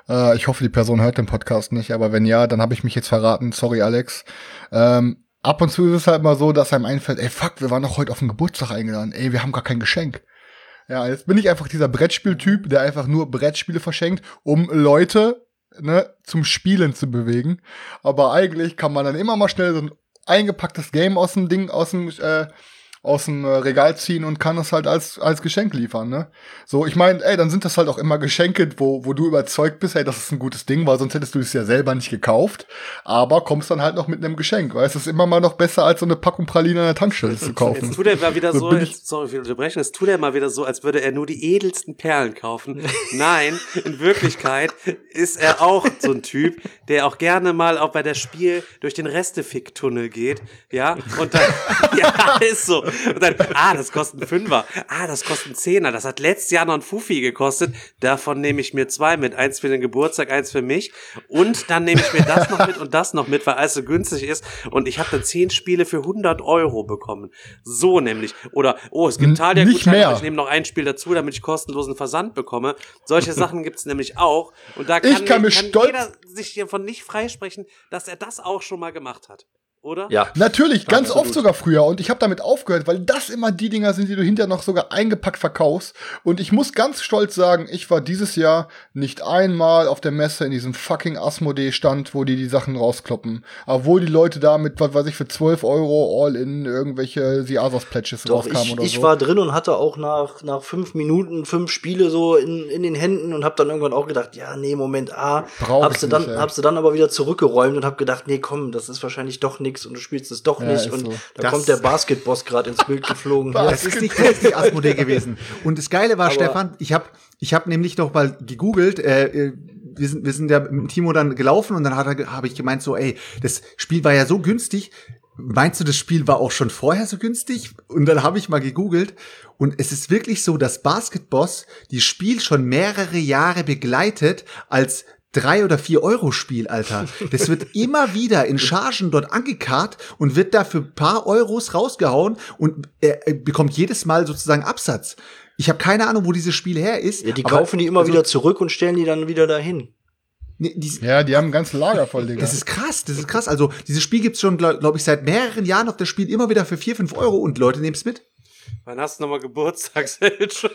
Äh, ich hoffe, die Person hört den Podcast nicht, aber wenn ja, dann habe ich mich jetzt verraten. Sorry, Alex. Ähm, ab und zu ist es halt mal so, dass einem einfällt, ey, fuck, wir waren doch heute auf den Geburtstag eingeladen. Ey, wir haben gar kein Geschenk. Ja, jetzt bin ich einfach dieser Brettspieltyp, der einfach nur Brettspiele verschenkt, um Leute, ne, zum Spielen zu bewegen. Aber eigentlich kann man dann immer mal schnell so ein eingepacktes Game aus dem Ding, aus dem, äh, aus dem Regal ziehen und kann es halt als als Geschenk liefern, ne? So, ich meine, ey, dann sind das halt auch immer Geschenke, wo wo du überzeugt bist, ey, das ist ein gutes Ding, weil sonst hättest du es ja selber nicht gekauft, aber kommst dann halt noch mit einem Geschenk, weil es ist immer mal noch besser, als so eine Packung Pralinen an der Tankstelle zu kaufen. Jetzt tut er mal wieder So so, bin ich- jetzt, sorry für die Unterbrechung, jetzt tut er mal wieder so, als würde er nur die edelsten Perlen kaufen. Nein, in Wirklichkeit ist er auch so ein Typ, der auch gerne mal auch bei der Spiel durch den Restefick-Tunnel geht, ja, und dann, ja, ist so. Und dann, ah, das kostet einen Fünfer, ah, das kostet einen Zehner, das hat letztes Jahr noch ein Fuffi gekostet, davon nehme ich mir zwei mit, eins für den Geburtstag, eins für mich und dann nehme ich mir das noch mit und das noch mit, weil alles so günstig ist und ich habe dann zehn Spiele für hundert Euro bekommen. So nämlich. Oder, oh, es gibt N- Talia nicht Gutscheine, mehr. aber ich nehme noch ein Spiel dazu, damit ich kostenlosen Versand bekomme. Solche Sachen gibt's nämlich auch und da kann, Ich kann mir kann stolz- jeder sich hiervon nicht freisprechen, dass er das auch schon mal gemacht hat. Oder? Ja. Natürlich, ganz Absolut. oft sogar früher. Und ich habe damit aufgehört, weil das immer die Dinger sind, die du hinterher noch sogar eingepackt verkaufst. Und ich muss ganz stolz sagen, ich war dieses Jahr nicht einmal auf der Messe in diesem fucking Asmodee-Stand, wo die die Sachen rauskloppen. Obwohl die Leute da mit, was weiß ich, für zwölf Euro all in irgendwelche Siasos-Plätches Doch, rauskamen ich, oder ich so. war drin und hatte auch nach, nach fünf Minuten fünf Spiele so in, in den Händen und hab dann irgendwann auch gedacht, ja, nee, Moment, ah, Brauch hab's ich du dann, nicht, ey. hab's du dann aber wieder zurückgeräumt und hab gedacht, nee, komm, das ist wahrscheinlich doch nix und du spielst es doch Ja, nicht ist und so. da Das- kommt der Basketboss gerade ins Bild geflogen. Was? Ja, Das ist nicht, das ist nicht Asmodee gewesen. Und das Geile war, Aber- Stefan, ich habe ich hab nämlich noch mal gegoogelt, äh, äh, wir sind, wir sind ja mit Timo dann gelaufen und dann hat er, habe ich gemeint so, ey, das Spiel war ja so günstig. Meinst du, das Spiel war auch schon vorher so günstig? Und dann habe ich mal gegoogelt und es ist wirklich so, dass Basketboss die Spiel schon mehrere Jahre begleitet als drei oder vier Euro Spiel, Alter. Das wird immer wieder in Chargen dort angekarrt und wird da für ein paar Euros rausgehauen und er, er bekommt jedes Mal sozusagen Absatz. Ich habe keine Ahnung, wo dieses Spiel her ist. Ja, die aber- kaufen die immer also, wieder zurück und stellen die dann wieder dahin. Nee, die, Ja, die haben ein ganzes Lager voll, Digga. das ist krass, das ist krass. Also dieses Spiel gibt's schon, glaube glaub ich, seit mehreren Jahren auf das Spiel immer wieder für vier, fünf Euro und Leute nehmen's mit. Wann hast du nochmal Geburtstag, Selch?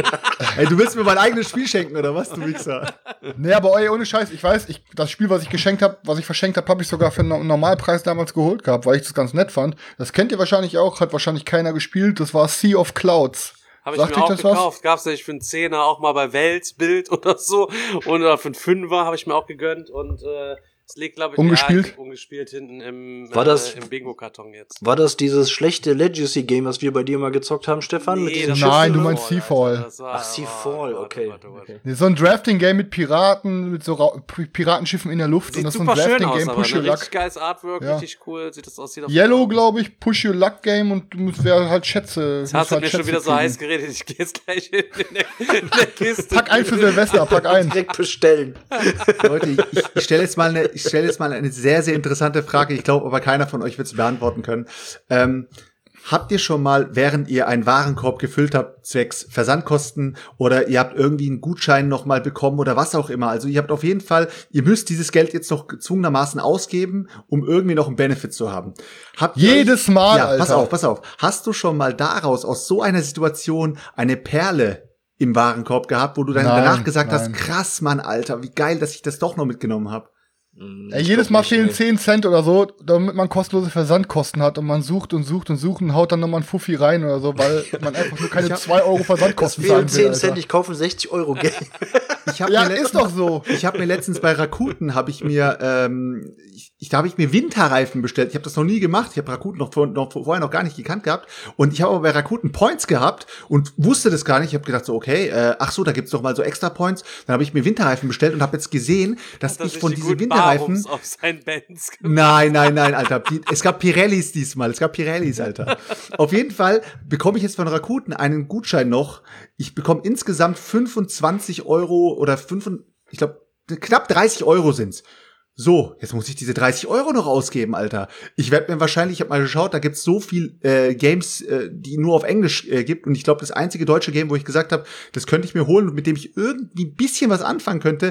Ey, du willst mir mein eigenes Spiel schenken, oder was, du Wichser? Nee, aber ey, ohne Scheiß, ich weiß, ich, das Spiel, was ich geschenkt habe, was ich verschenkt habe, habe ich sogar für einen Normalpreis damals geholt gehabt, weil ich das ganz nett fand. Das kennt ihr wahrscheinlich auch, hat wahrscheinlich keiner gespielt. Das war Sea of Clouds. Habe ich Sagt mir euch auch das was? gekauft. Gab's nämlich für einen Zehner auch mal bei Weltbild oder so. Oder für einen Fünfer habe ich mir auch gegönnt. Und äh, es liegt, glaube ich, Ungespielt? Ja, ungespielt hinten im, War das- äh, im Bingo-Karton jetzt. War das dieses schlechte Legacy-Game, was wir bei dir mal gezockt haben, Stefan? Mit Nee, diesen das Nein, ist du meinst Alter. Seafall. Das war- Ach, Seafall, oh, okay. warte, warte, warte. okay. Nee, so ein Drafting-Game mit Piraten, mit so Ra P- Piratenschiffen in der Luft. und Sieht das ist so ein super schön aus, Drafting-Game, aber Push ne? Your Luck. Richtig geiles Artwork, Ja. richtig cool. Sieht das aus? Sieht auf- Yellow, glaube ich, Push Your Luck Game und du musst wer halt Schätze. Jetzt musst hast du halt mir schon Schätze wieder so kriegen. heiß geredet. Ich gehe jetzt gleich in der, in der Kiste. Pack ein für Silvester, pack ein. Direkt bestellen. Leute, ich, ich, ich stelle jetzt mal eine, ich stelle jetzt mal eine sehr, sehr interessante Frage. Ich glaube, aber keiner von euch wird es beantworten können. Ähm, habt ihr schon mal, während ihr einen Warenkorb gefüllt habt, zwecks Versandkosten oder ihr habt irgendwie einen Gutschein noch mal bekommen oder was auch immer. Also ihr habt auf jeden Fall, ihr müsst dieses Geld jetzt noch gezwungenermaßen ausgeben, um irgendwie noch einen Benefit zu haben. Habt ihr Jedes euch, Mal, Ja, Alter. pass auf, pass auf. Hast du schon mal daraus, aus so einer Situation, eine Perle im Warenkorb gehabt, wo du dann Nein, danach gesagt nein. hast, krass, Mann, Alter, wie geil, dass ich das doch noch mitgenommen habe. Ey, jedes Mal fehlen zehn Cent oder so, damit man kostenlose Versandkosten hat und man sucht und sucht und sucht und haut dann nochmal einen Fuffi rein oder so, weil man einfach nur keine Ich hab- zwei Euro Das Versandkosten fehlen zahlen will, zehn Alter. Cent, ich kaufe ein sechzig Euro Game. Ich hab Ja, mir ist letztens- doch so. Ich habe mir letztens bei Rakuten habe ich mir ähm, ich, ich, da habe ich mir Winterreifen bestellt. Ich habe das noch nie gemacht. Ich habe Rakuten noch, vor, noch vorher noch gar nicht gekannt gehabt und ich habe aber bei Rakuten Points gehabt und wusste das gar nicht. Ich habe gedacht so okay, äh, ach so, da gibt's doch mal so extra Points. Dann habe ich mir Winterreifen bestellt und habe jetzt gesehen, dass Hat er ich sich von die diesen guten Winterreifen Barums auf sein Benz gemacht. Nein, nein, nein, Alter. Die, es gab Pirellis diesmal. Es gab Pirellis, Alter. Auf jeden Fall bekomme ich jetzt von Rakuten einen Gutschein noch. Ich bekomme insgesamt fünfundzwanzig Euro oder fünf, ich glaube, knapp dreißig Euro sind's. So, jetzt muss ich diese dreißig Euro noch ausgeben, Alter. Ich werde mir wahrscheinlich, ich habe mal geschaut, da gibt's so viel äh, Games, äh, die nur auf Englisch äh, gibt. Und ich glaube, das einzige deutsche Game, wo ich gesagt habe, das könnte ich mir holen und mit dem ich irgendwie ein bisschen was anfangen könnte,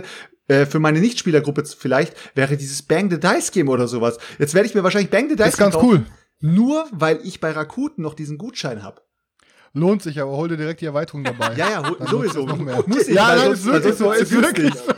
äh, für meine Nichtspielergruppe vielleicht, wäre dieses Bang the Dice Game oder sowas. Jetzt werde ich mir wahrscheinlich Bang the Dice ist ganz kaufen, cool. Nur weil ich bei Rakuten noch diesen Gutschein habe. Lohnt sich, aber hol dir direkt die Erweiterung dabei. Ja, ja, hol, Dann sowieso. nutzt es noch mehr. Muss ich, Ja, weil nein, sonst- ist wirklich so, weil sonst ist wirklich günstig.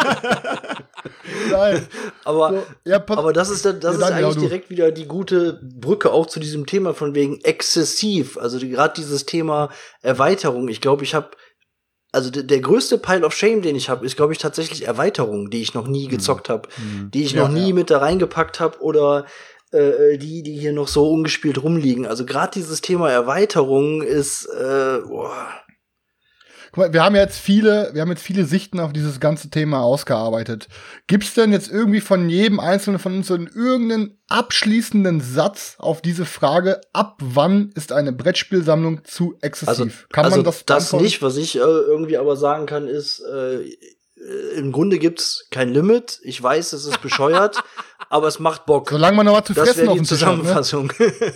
Nein. Aber, So, ja, pass- aber das ist, dann- das Ja, ist dann, ja, eigentlich du. direkt wieder die gute Brücke auch zu diesem Thema von wegen exzessiv. Also die- gerade dieses Thema Erweiterung. Ich glaube, ich habe also d- der größte Pile of Shame, den ich habe, ist, glaube ich, tatsächlich Erweiterungen, die ich noch nie gezockt habe, die ich Ja, noch nie ja. mit da reingepackt habe oder äh, die, die hier noch so ungespielt rumliegen. Also gerade dieses Thema Erweiterung ist, äh, boah. Guck mal, wir haben jetzt viele, wir haben jetzt viele Sichten auf dieses ganze Thema ausgearbeitet. Gibt's denn jetzt irgendwie von jedem Einzelnen von uns so einen irgendeinen abschließenden Satz auf diese Frage, ab wann ist eine Brettspielsammlung zu exzessiv? Also, Kann also man das das beantworten? nicht, was ich äh, irgendwie aber sagen kann, ist, äh, äh, im Grunde gibt's kein Limit. Ich weiß, es ist bescheuert, aber es macht Bock. Solange man noch was zu Das fressen wäre auf die dem Tisch hat, ne? Zusammenfassung.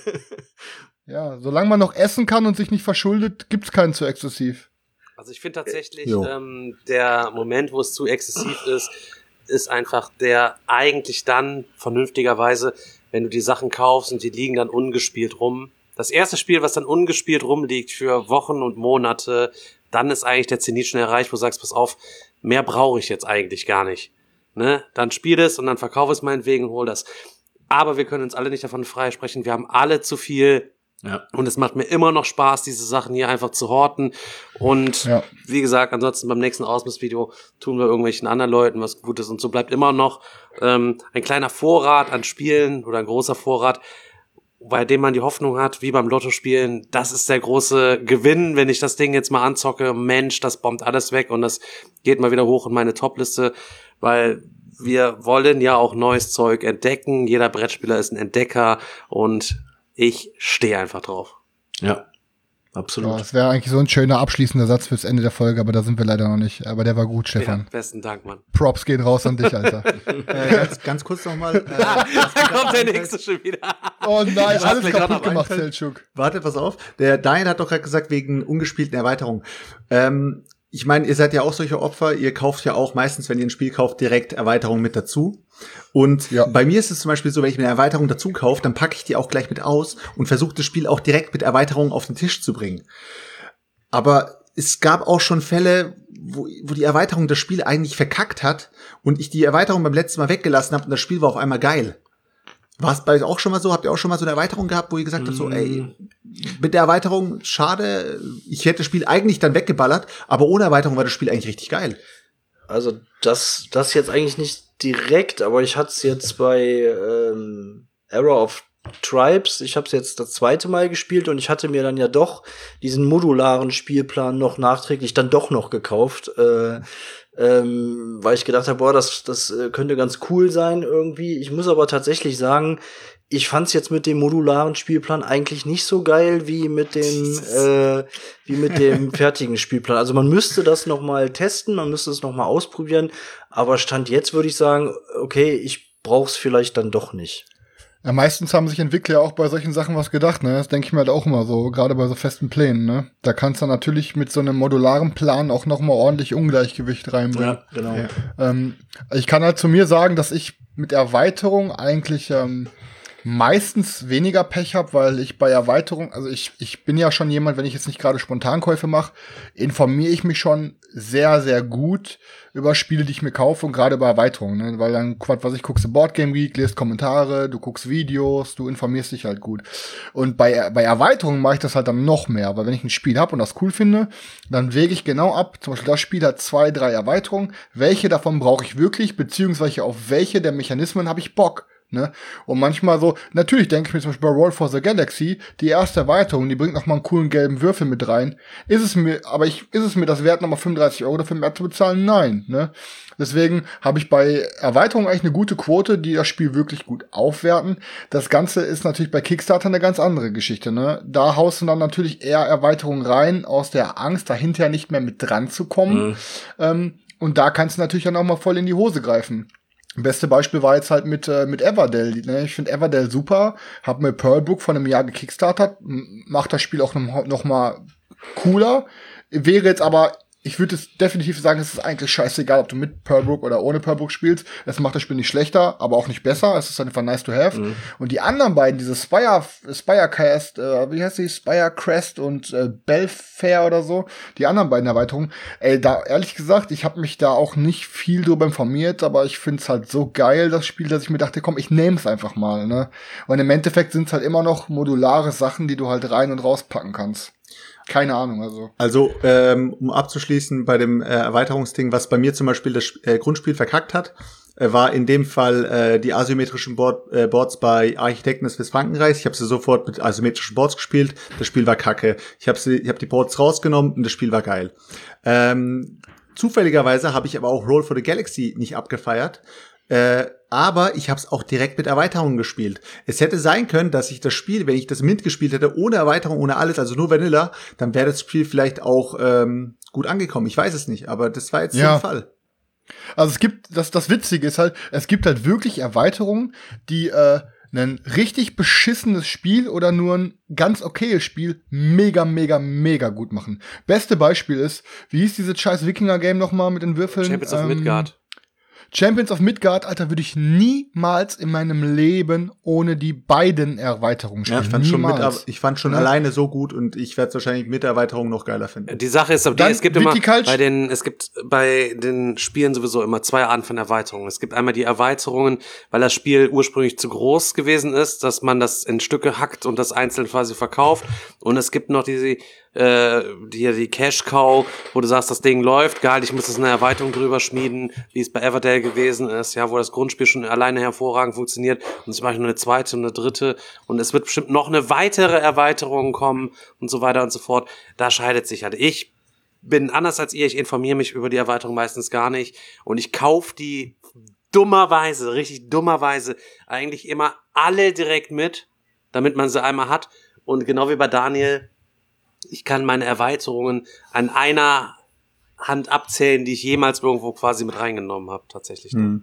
Ja, solange man noch essen kann und sich nicht verschuldet, gibt's keinen zu exzessiv. Also ich finde tatsächlich, Jo. ähm, der Moment, wo es zu exzessiv ist, ist einfach der eigentlich dann vernünftigerweise, wenn du die Sachen kaufst und die liegen dann ungespielt rum. Das erste Spiel, was dann ungespielt rumliegt für Wochen und Monate, dann ist eigentlich der Zenit schon erreicht, wo du sagst, pass auf, mehr brauche ich jetzt eigentlich gar nicht. Ne? Dann spiel es und dann verkauf es meinetwegen und hol das. Aber wir können uns alle nicht davon freisprechen, wir haben alle zu viel. Ja. Und es macht mir immer noch Spaß, diese Sachen hier einfach zu horten. Und Ja. wie gesagt, ansonsten beim nächsten Ausmissvideo tun wir irgendwelchen anderen Leuten was Gutes. Und so bleibt immer noch ähm, ein kleiner Vorrat an Spielen oder ein großer Vorrat, bei dem man die Hoffnung hat, wie beim Lottospielen, das ist der große Gewinn, wenn ich das Ding jetzt mal anzocke. Mensch, das bombt alles weg und das geht mal wieder hoch in meine Topliste, weil wir wollen ja auch neues Zeug entdecken. Jeder Brettspieler ist ein Entdecker und ich stehe einfach drauf. Ja, absolut. Ja, das wäre eigentlich so ein schöner abschließender Satz fürs Ende der Folge, aber da sind wir leider noch nicht. Aber der war gut, Stefan. Ja, besten Dank, Mann. Props gehen raus an dich, Alter. Äh, ganz, ganz kurz nochmal. Äh, Da kommt der nächste schon wieder. Oh nein, Ich alles mir grad kaputt am gemacht, Einfall. Selçuk. Warte, pass auf. Der Daniel hat doch gerade gesagt, wegen ungespielten Erweiterungen. Ähm, ich meine, ihr seid ja auch solche Opfer. Ihr kauft ja auch meistens, wenn ihr ein Spiel kauft, direkt Erweiterungen mit dazu. Und Ja. bei mir ist es zum Beispiel so, wenn ich mir eine Erweiterung dazu kaufe, dann packe ich die auch gleich mit aus und versuche das Spiel auch direkt mit Erweiterungen auf den Tisch zu bringen. Aber es gab auch schon Fälle, wo, wo die Erweiterung das Spiel eigentlich verkackt hat und ich die Erweiterung beim letzten Mal weggelassen habe und das Spiel war auf einmal geil. War es bei euch auch schon mal so? Habt ihr auch schon mal so eine Erweiterung gehabt, wo ihr gesagt habt, so, ey, mit der Erweiterung, schade, ich hätte das Spiel eigentlich dann weggeballert, aber ohne Erweiterung war das Spiel eigentlich richtig geil. Also das, das jetzt eigentlich nicht direkt, aber ich hatte es jetzt bei ähm, Era of Tribes, ich habe es jetzt das zweite Mal gespielt und ich hatte mir dann ja doch diesen modularen Spielplan noch nachträglich dann doch noch gekauft, äh, ähm, weil ich gedacht habe, boah, das, das äh, könnte ganz cool sein irgendwie. Ich muss aber tatsächlich sagen, ich fand's jetzt mit dem modularen Spielplan eigentlich nicht so geil wie mit dem äh, wie mit dem fertigen Spielplan. Also man müsste das noch mal testen, man müsste es noch mal ausprobieren, aber Stand jetzt würde ich sagen, okay, ich brauch's vielleicht dann doch nicht. Ja, meistens haben sich Entwickler ja auch bei solchen Sachen was gedacht, ne? Das denke ich mir halt auch immer so, gerade bei so festen Plänen, ne? Da kannst du natürlich mit so einem modularen Plan auch noch mal ordentlich Ungleichgewicht reinbringen. Ja, genau. Ja. Ähm, ich kann halt zu mir sagen, dass ich mit Erweiterung eigentlich ähm, meistens weniger Pech habe, weil ich bei Erweiterung, also ich, ich bin ja schon jemand, wenn ich jetzt nicht gerade Spontankäufe mache, informiere ich mich schon sehr, sehr gut über Spiele, die ich mir kaufe und gerade bei Erweiterungen, ne? Weil dann, was ich guckst du Boardgame Geek, liest Kommentare, du guckst Videos, du informierst dich halt gut. Und bei, bei Erweiterungen mache ich das halt dann noch mehr, weil wenn ich ein Spiel habe und das cool finde, dann wäge ich genau ab, zum Beispiel das Spiel hat zwei, drei Erweiterungen, welche davon brauche ich wirklich, beziehungsweise auf welche der Mechanismen habe ich Bock. Ne? Und manchmal so, natürlich denke ich mir zum Beispiel bei Roll for the Galaxy, die erste Erweiterung, die bringt noch mal einen coolen gelben Würfel mit rein. Ist es mir, aber ich, ist es mir das wert, nochmal fünfunddreißig Euro dafür mehr zu bezahlen? Nein, ne? Deswegen habe ich bei Erweiterungen eigentlich eine gute Quote, die das Spiel wirklich gut aufwerten. Das Ganze ist natürlich bei Kickstarter eine ganz andere Geschichte, ne? Da haust du dann natürlich eher Erweiterungen rein, aus der Angst, dahinter nicht mehr mit dran zu kommen. Mhm. Ähm, und da kannst du natürlich dann auch mal voll in die Hose greifen. Beste Beispiel war jetzt halt mit äh, mit Everdell. Ne? Ich finde Everdell super. Hab mir Pearlbook von einem Jahr gekickstartert. Macht das Spiel auch noch, noch mal cooler. Wäre jetzt aber ich würde es definitiv sagen, es ist eigentlich scheißegal, ob du mit Pearlbrook oder ohne Pearlbrook spielst. Es macht das Spiel nicht schlechter, aber auch nicht besser. Es ist einfach nice to have. Mhm. Und die anderen beiden, diese Spire, Spirecast, äh, wie heißt die? Spirecrest und äh, Belfair oder so, die anderen beiden Erweiterungen, ey, da, ehrlich gesagt, ich habe mich da auch nicht viel drüber informiert, aber ich find's halt so geil, das Spiel, dass ich mir dachte, komm, ich nehm's einfach mal, ne? Und im Endeffekt sind's halt immer noch modulare Sachen, die du halt rein und rauspacken kannst. Keine Ahnung, also. Also, ähm, um abzuschließen bei dem äh, Erweiterungsding, was bei mir zum Beispiel das äh, Grundspiel verkackt hat, äh, war in dem Fall äh, die asymmetrischen Board, äh, Boards bei Architekten des Westfrankenreichs. Ich habe sie sofort mit asymmetrischen Boards gespielt. Das Spiel war kacke. Ich habe sie, ich habe die Boards rausgenommen und das Spiel war geil. Ähm, zufälligerweise habe ich aber auch Roll for the Galaxy nicht abgefeiert. Äh, aber ich habe es auch direkt mit Erweiterungen gespielt. Es hätte sein können, dass ich das Spiel, wenn ich das Mint gespielt hätte, ohne Erweiterung, ohne alles, also nur Vanilla, dann wäre das Spiel vielleicht auch ähm, gut angekommen. Ich weiß es nicht, aber das war jetzt ja der Fall. Also es gibt, das, das Witzige ist halt, es gibt halt wirklich Erweiterungen, die äh, ein richtig beschissenes Spiel oder nur ein ganz okayes Spiel mega, mega, mega gut machen. Beste Beispiel ist, wie hieß dieses scheiß Wikinger-Game nochmal mit den Würfeln? Champions ähm, of Midgard. Champions of Midgard, Alter, würde ich niemals in meinem Leben ohne die beiden Erweiterungen spielen. Ja, ich fand schon, mit, Niemals. ich fand schon Ja. alleine so gut und ich werde es wahrscheinlich mit der Erweiterung noch geiler finden. Die Sache ist, aber die, Dann es gibt immer Viticulture- bei den, es gibt bei den Spielen sowieso immer zwei Arten von Erweiterungen. Es gibt einmal die Erweiterungen, weil das Spiel ursprünglich zu groß gewesen ist, dass man das in Stücke hackt und das einzeln quasi verkauft. Und es gibt noch diese äh, die, die Cash Cow, wo du sagst, das Ding läuft, geil, ich muss jetzt eine Erweiterung drüber schmieden, wie es bei Everdale gewesen ist, ja, wo das Grundspiel schon alleine hervorragend funktioniert und jetzt mache ich noch eine zweite und eine dritte und es wird bestimmt noch eine weitere Erweiterung kommen und so weiter und so fort. Da scheidet sich halt. Ich bin anders als ihr, ich informiere mich über die Erweiterung meistens gar nicht und ich kaufe die dummerweise, richtig dummerweise eigentlich immer alle direkt mit, damit man sie einmal hat und genau wie bei Daniel, ich kann meine Erweiterungen an einer Hand abzählen, die ich jemals irgendwo quasi mit reingenommen habe, tatsächlich. Hm.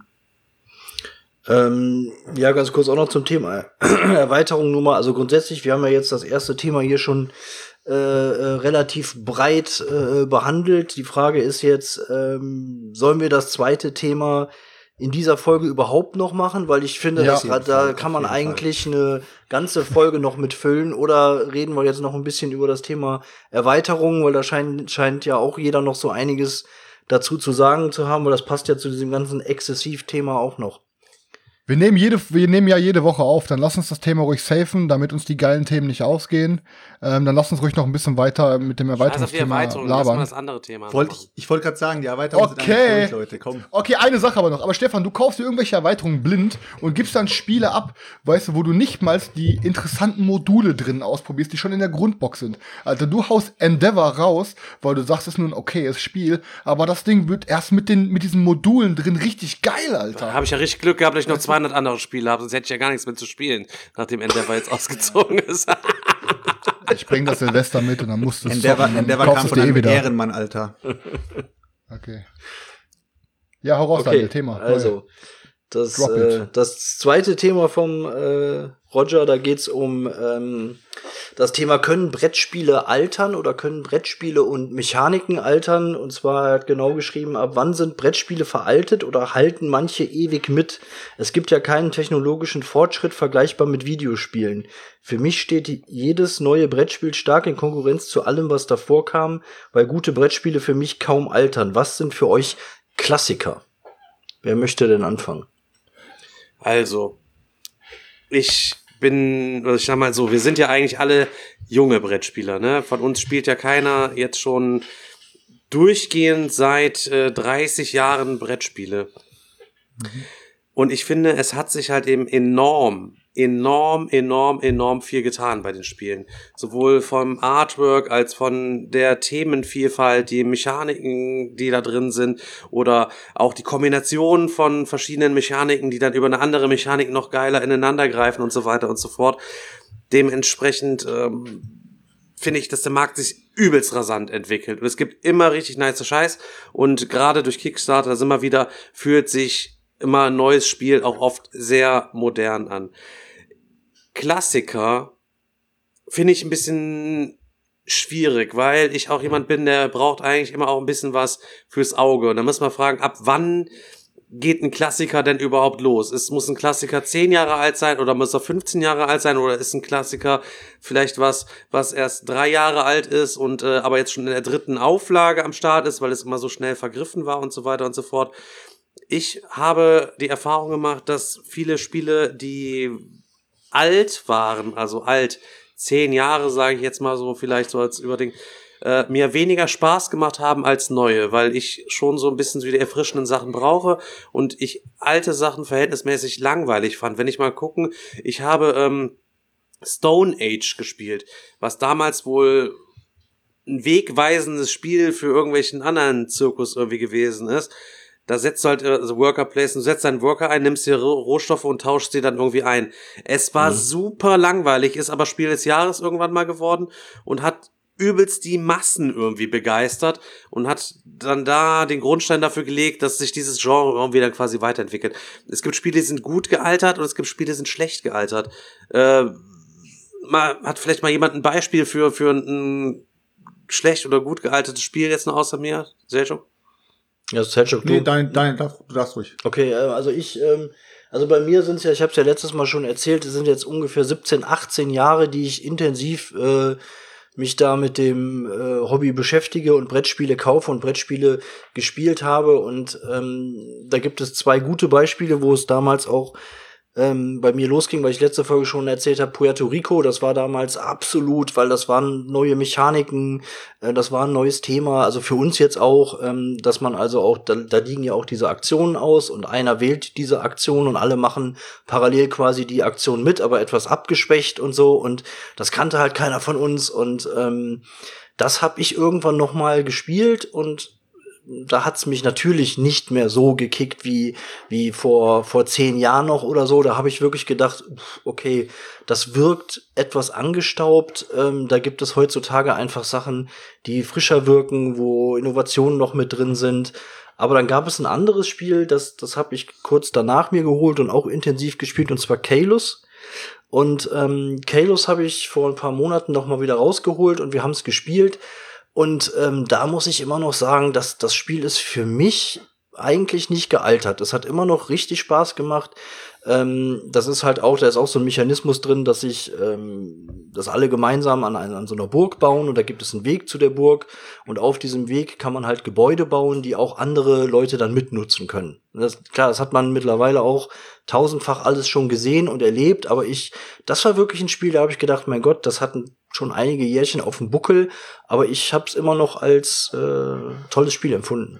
Ähm, ja, ganz kurz auch noch zum Thema Erweiterung nur mal. Also grundsätzlich, wir haben ja jetzt das erste Thema hier schon äh, äh, relativ breit äh, behandelt. Die Frage ist jetzt, ähm, sollen wir das zweite Thema in dieser Folge überhaupt noch machen? Weil ich finde, Ja, dass, auf jeden da Fall, kann auf man jeden eigentlich eine ganze Folge noch mitfüllen. Oder reden wir jetzt noch ein bisschen über das Thema Erweiterung, weil da scheint, scheint ja auch jeder noch so einiges dazu zu sagen zu haben, weil das passt ja zu diesem ganzen Exzessiv-Thema auch noch. Wir nehmen jede, wir nehmen ja jede Woche auf, dann lass uns das Thema ruhig safen, damit uns die geilen Themen nicht ausgehen. Ähm, dann lass uns ruhig noch ein bisschen weiter mit dem Scheiß auf die Erweiterungsthema Erweiterung, lass mal labern. das andere Thema Wollte machen. ich ich wollte gerade sagen, die Erweiterungen Okay. sind eigentlich durch, Leute, komm. Okay, eine Sache aber noch. Aber Stefan, du kaufst dir irgendwelche Erweiterungen blind und gibst dann Spiele ab, weißt du, wo du nicht mal die interessanten Module drin ausprobierst, die schon in der Grundbox sind. Also du haust Endeavor raus, weil du sagst, es ist nur ein okayes Spiel, aber das Ding wird erst mit den mit diesen Modulen drin richtig geil, Alter. Da habe ich ja richtig Glück gehabt, dass ich noch zweihundert andere Spiele habe, sonst hätte ich ja gar nichts mehr zu spielen, nachdem Endeavor jetzt ausgezogen ist. Ich bring das Silvester mit und dann musst du es Endeavor, zocken, dann Endeavor kaufst kam du's von dir einem eh wieder. Ehrenmann, Alter. Okay. Ja, hau raus, Okay, Daniel, Thema. also das, Drop it. äh, das zweite Thema vom äh, Roger, da geht's um ähm, das Thema, können Brettspiele altern oder können Brettspiele und Mechaniken altern? Und zwar, er hat genau geschrieben, ab wann sind Brettspiele veraltet oder halten manche ewig mit? Es gibt ja keinen technologischen Fortschritt vergleichbar mit Videospielen. Für mich steht jedes neue Brettspiel stark in Konkurrenz zu allem, was davor kam, weil gute Brettspiele für mich kaum altern. Was sind für euch Klassiker? Wer möchte denn anfangen? Also, ich bin, oder ich sag mal so, wir sind ja eigentlich alle junge Brettspieler, ne? Von uns spielt ja keiner jetzt schon durchgehend seit äh, dreißig Jahren Brettspiele. Mhm. Und ich finde, es hat sich halt eben enorm, enorm, enorm, enorm viel getan bei den Spielen. Sowohl vom Artwork als von der Themenvielfalt, die Mechaniken, die da drin sind, oder auch die Kombination von verschiedenen Mechaniken, die dann über eine andere Mechanik noch geiler ineinander greifen und so weiter und so fort. Dementsprechend ähm, finde ich, dass der Markt sich übelst rasant entwickelt. Und es gibt immer richtig nice Scheiß. Und gerade durch Kickstarter, da sind wir wieder, fühlt sich immer ein neues Spiel auch oft sehr modern an. Klassiker finde ich ein bisschen schwierig, weil ich auch jemand bin, der braucht eigentlich immer auch ein bisschen was fürs Auge. Und da muss man fragen, ab wann geht ein Klassiker denn überhaupt los? Es muss ein Klassiker zehn Jahre alt sein oder muss er fünfzehn Jahre alt sein oder ist ein Klassiker vielleicht was, was erst drei Jahre alt ist und äh, aber jetzt schon in der dritten Auflage am Start ist, weil es immer so schnell vergriffen war und so weiter und so fort. Ich habe die Erfahrung gemacht, dass viele Spiele, die alt waren, also alt, zehn Jahre, sage ich jetzt mal so, vielleicht so als Überding, äh, mir weniger Spaß gemacht haben als neue, weil ich schon so ein bisschen so die erfrischenden Sachen brauche und ich alte Sachen verhältnismäßig langweilig fand. Wenn ich mal gucken, ich habe ähm, Stone Age gespielt, was damals wohl ein wegweisendes Spiel für irgendwelchen anderen Zirkus irgendwie gewesen ist. Da setzt du halt also Worker Placement, du setzt deinen Worker ein, nimmst dir Rohstoffe und tauschst sie dann irgendwie ein. Es war mhm. super langweilig, ist aber Spiel des Jahres irgendwann mal geworden und hat übelst die Massen irgendwie begeistert und hat dann da den Grundstein dafür gelegt, dass sich dieses Genre irgendwie dann quasi weiterentwickelt. Es gibt Spiele, die sind gut gealtert und es gibt Spiele, die sind schlecht gealtert. Äh, mal, hat vielleicht mal jemand ein Beispiel für, für ein, ein schlecht oder gut gealtertes Spiel jetzt noch außer mir? Sergio? Ja, Selchuk, du. Nee, dein, dein, du darfst ruhig. Okay, also ich, ähm, also bei mir sind es ja, ich habe es ja letztes Mal schon erzählt, es sind jetzt ungefähr siebzehn, achtzehn Jahre, die ich intensiv äh, mich da mit dem äh, Hobby beschäftige und Brettspiele kaufe und Brettspiele gespielt habe. Und ähm, da gibt es zwei gute Beispiele, wo es damals auch ähm, bei mir losging, weil ich letzte Folge schon erzählt habe, Puerto Rico, das war damals absolut, weil das waren neue Mechaniken, äh, das war ein neues Thema, also für uns jetzt auch, ähm, dass man also auch, da, da liegen ja auch diese Aktionen aus und einer wählt diese Aktion und alle machen parallel quasi die Aktion mit, aber etwas abgeschwächt und so und das kannte halt keiner von uns und ähm, das habe ich irgendwann noch mal gespielt und da hat's mich natürlich nicht mehr so gekickt wie wie vor vor zehn Jahren noch oder so. Da habe ich wirklich gedacht, okay, das wirkt etwas angestaubt. Ähm, da gibt es heutzutage einfach Sachen, die frischer wirken, wo Innovationen noch mit drin sind. Aber dann gab es ein anderes Spiel, das das habe ich kurz danach mir geholt und auch intensiv gespielt, und zwar Kalos. Und ähm, Kalos habe ich vor ein paar Monaten noch mal wieder rausgeholt und wir haben es gespielt. Und ähm, da muss ich immer noch sagen, dass das Spiel ist für mich eigentlich nicht gealtert. Es hat immer noch richtig Spaß gemacht. Ähm, das ist halt auch, da ist auch so ein Mechanismus drin, dass sich, ähm, dass alle gemeinsam an, an, an so einer Burg bauen und da gibt es einen Weg zu der Burg und auf diesem Weg kann man halt Gebäude bauen, die auch andere Leute dann mitnutzen können. Und das, klar, das hat man mittlerweile auch tausendfach alles schon gesehen und erlebt, aber ich, das war wirklich ein Spiel, da habe ich gedacht, mein Gott, das hat schon einige Jährchen auf dem Buckel, aber ich habe es immer noch als äh, tolles Spiel empfunden.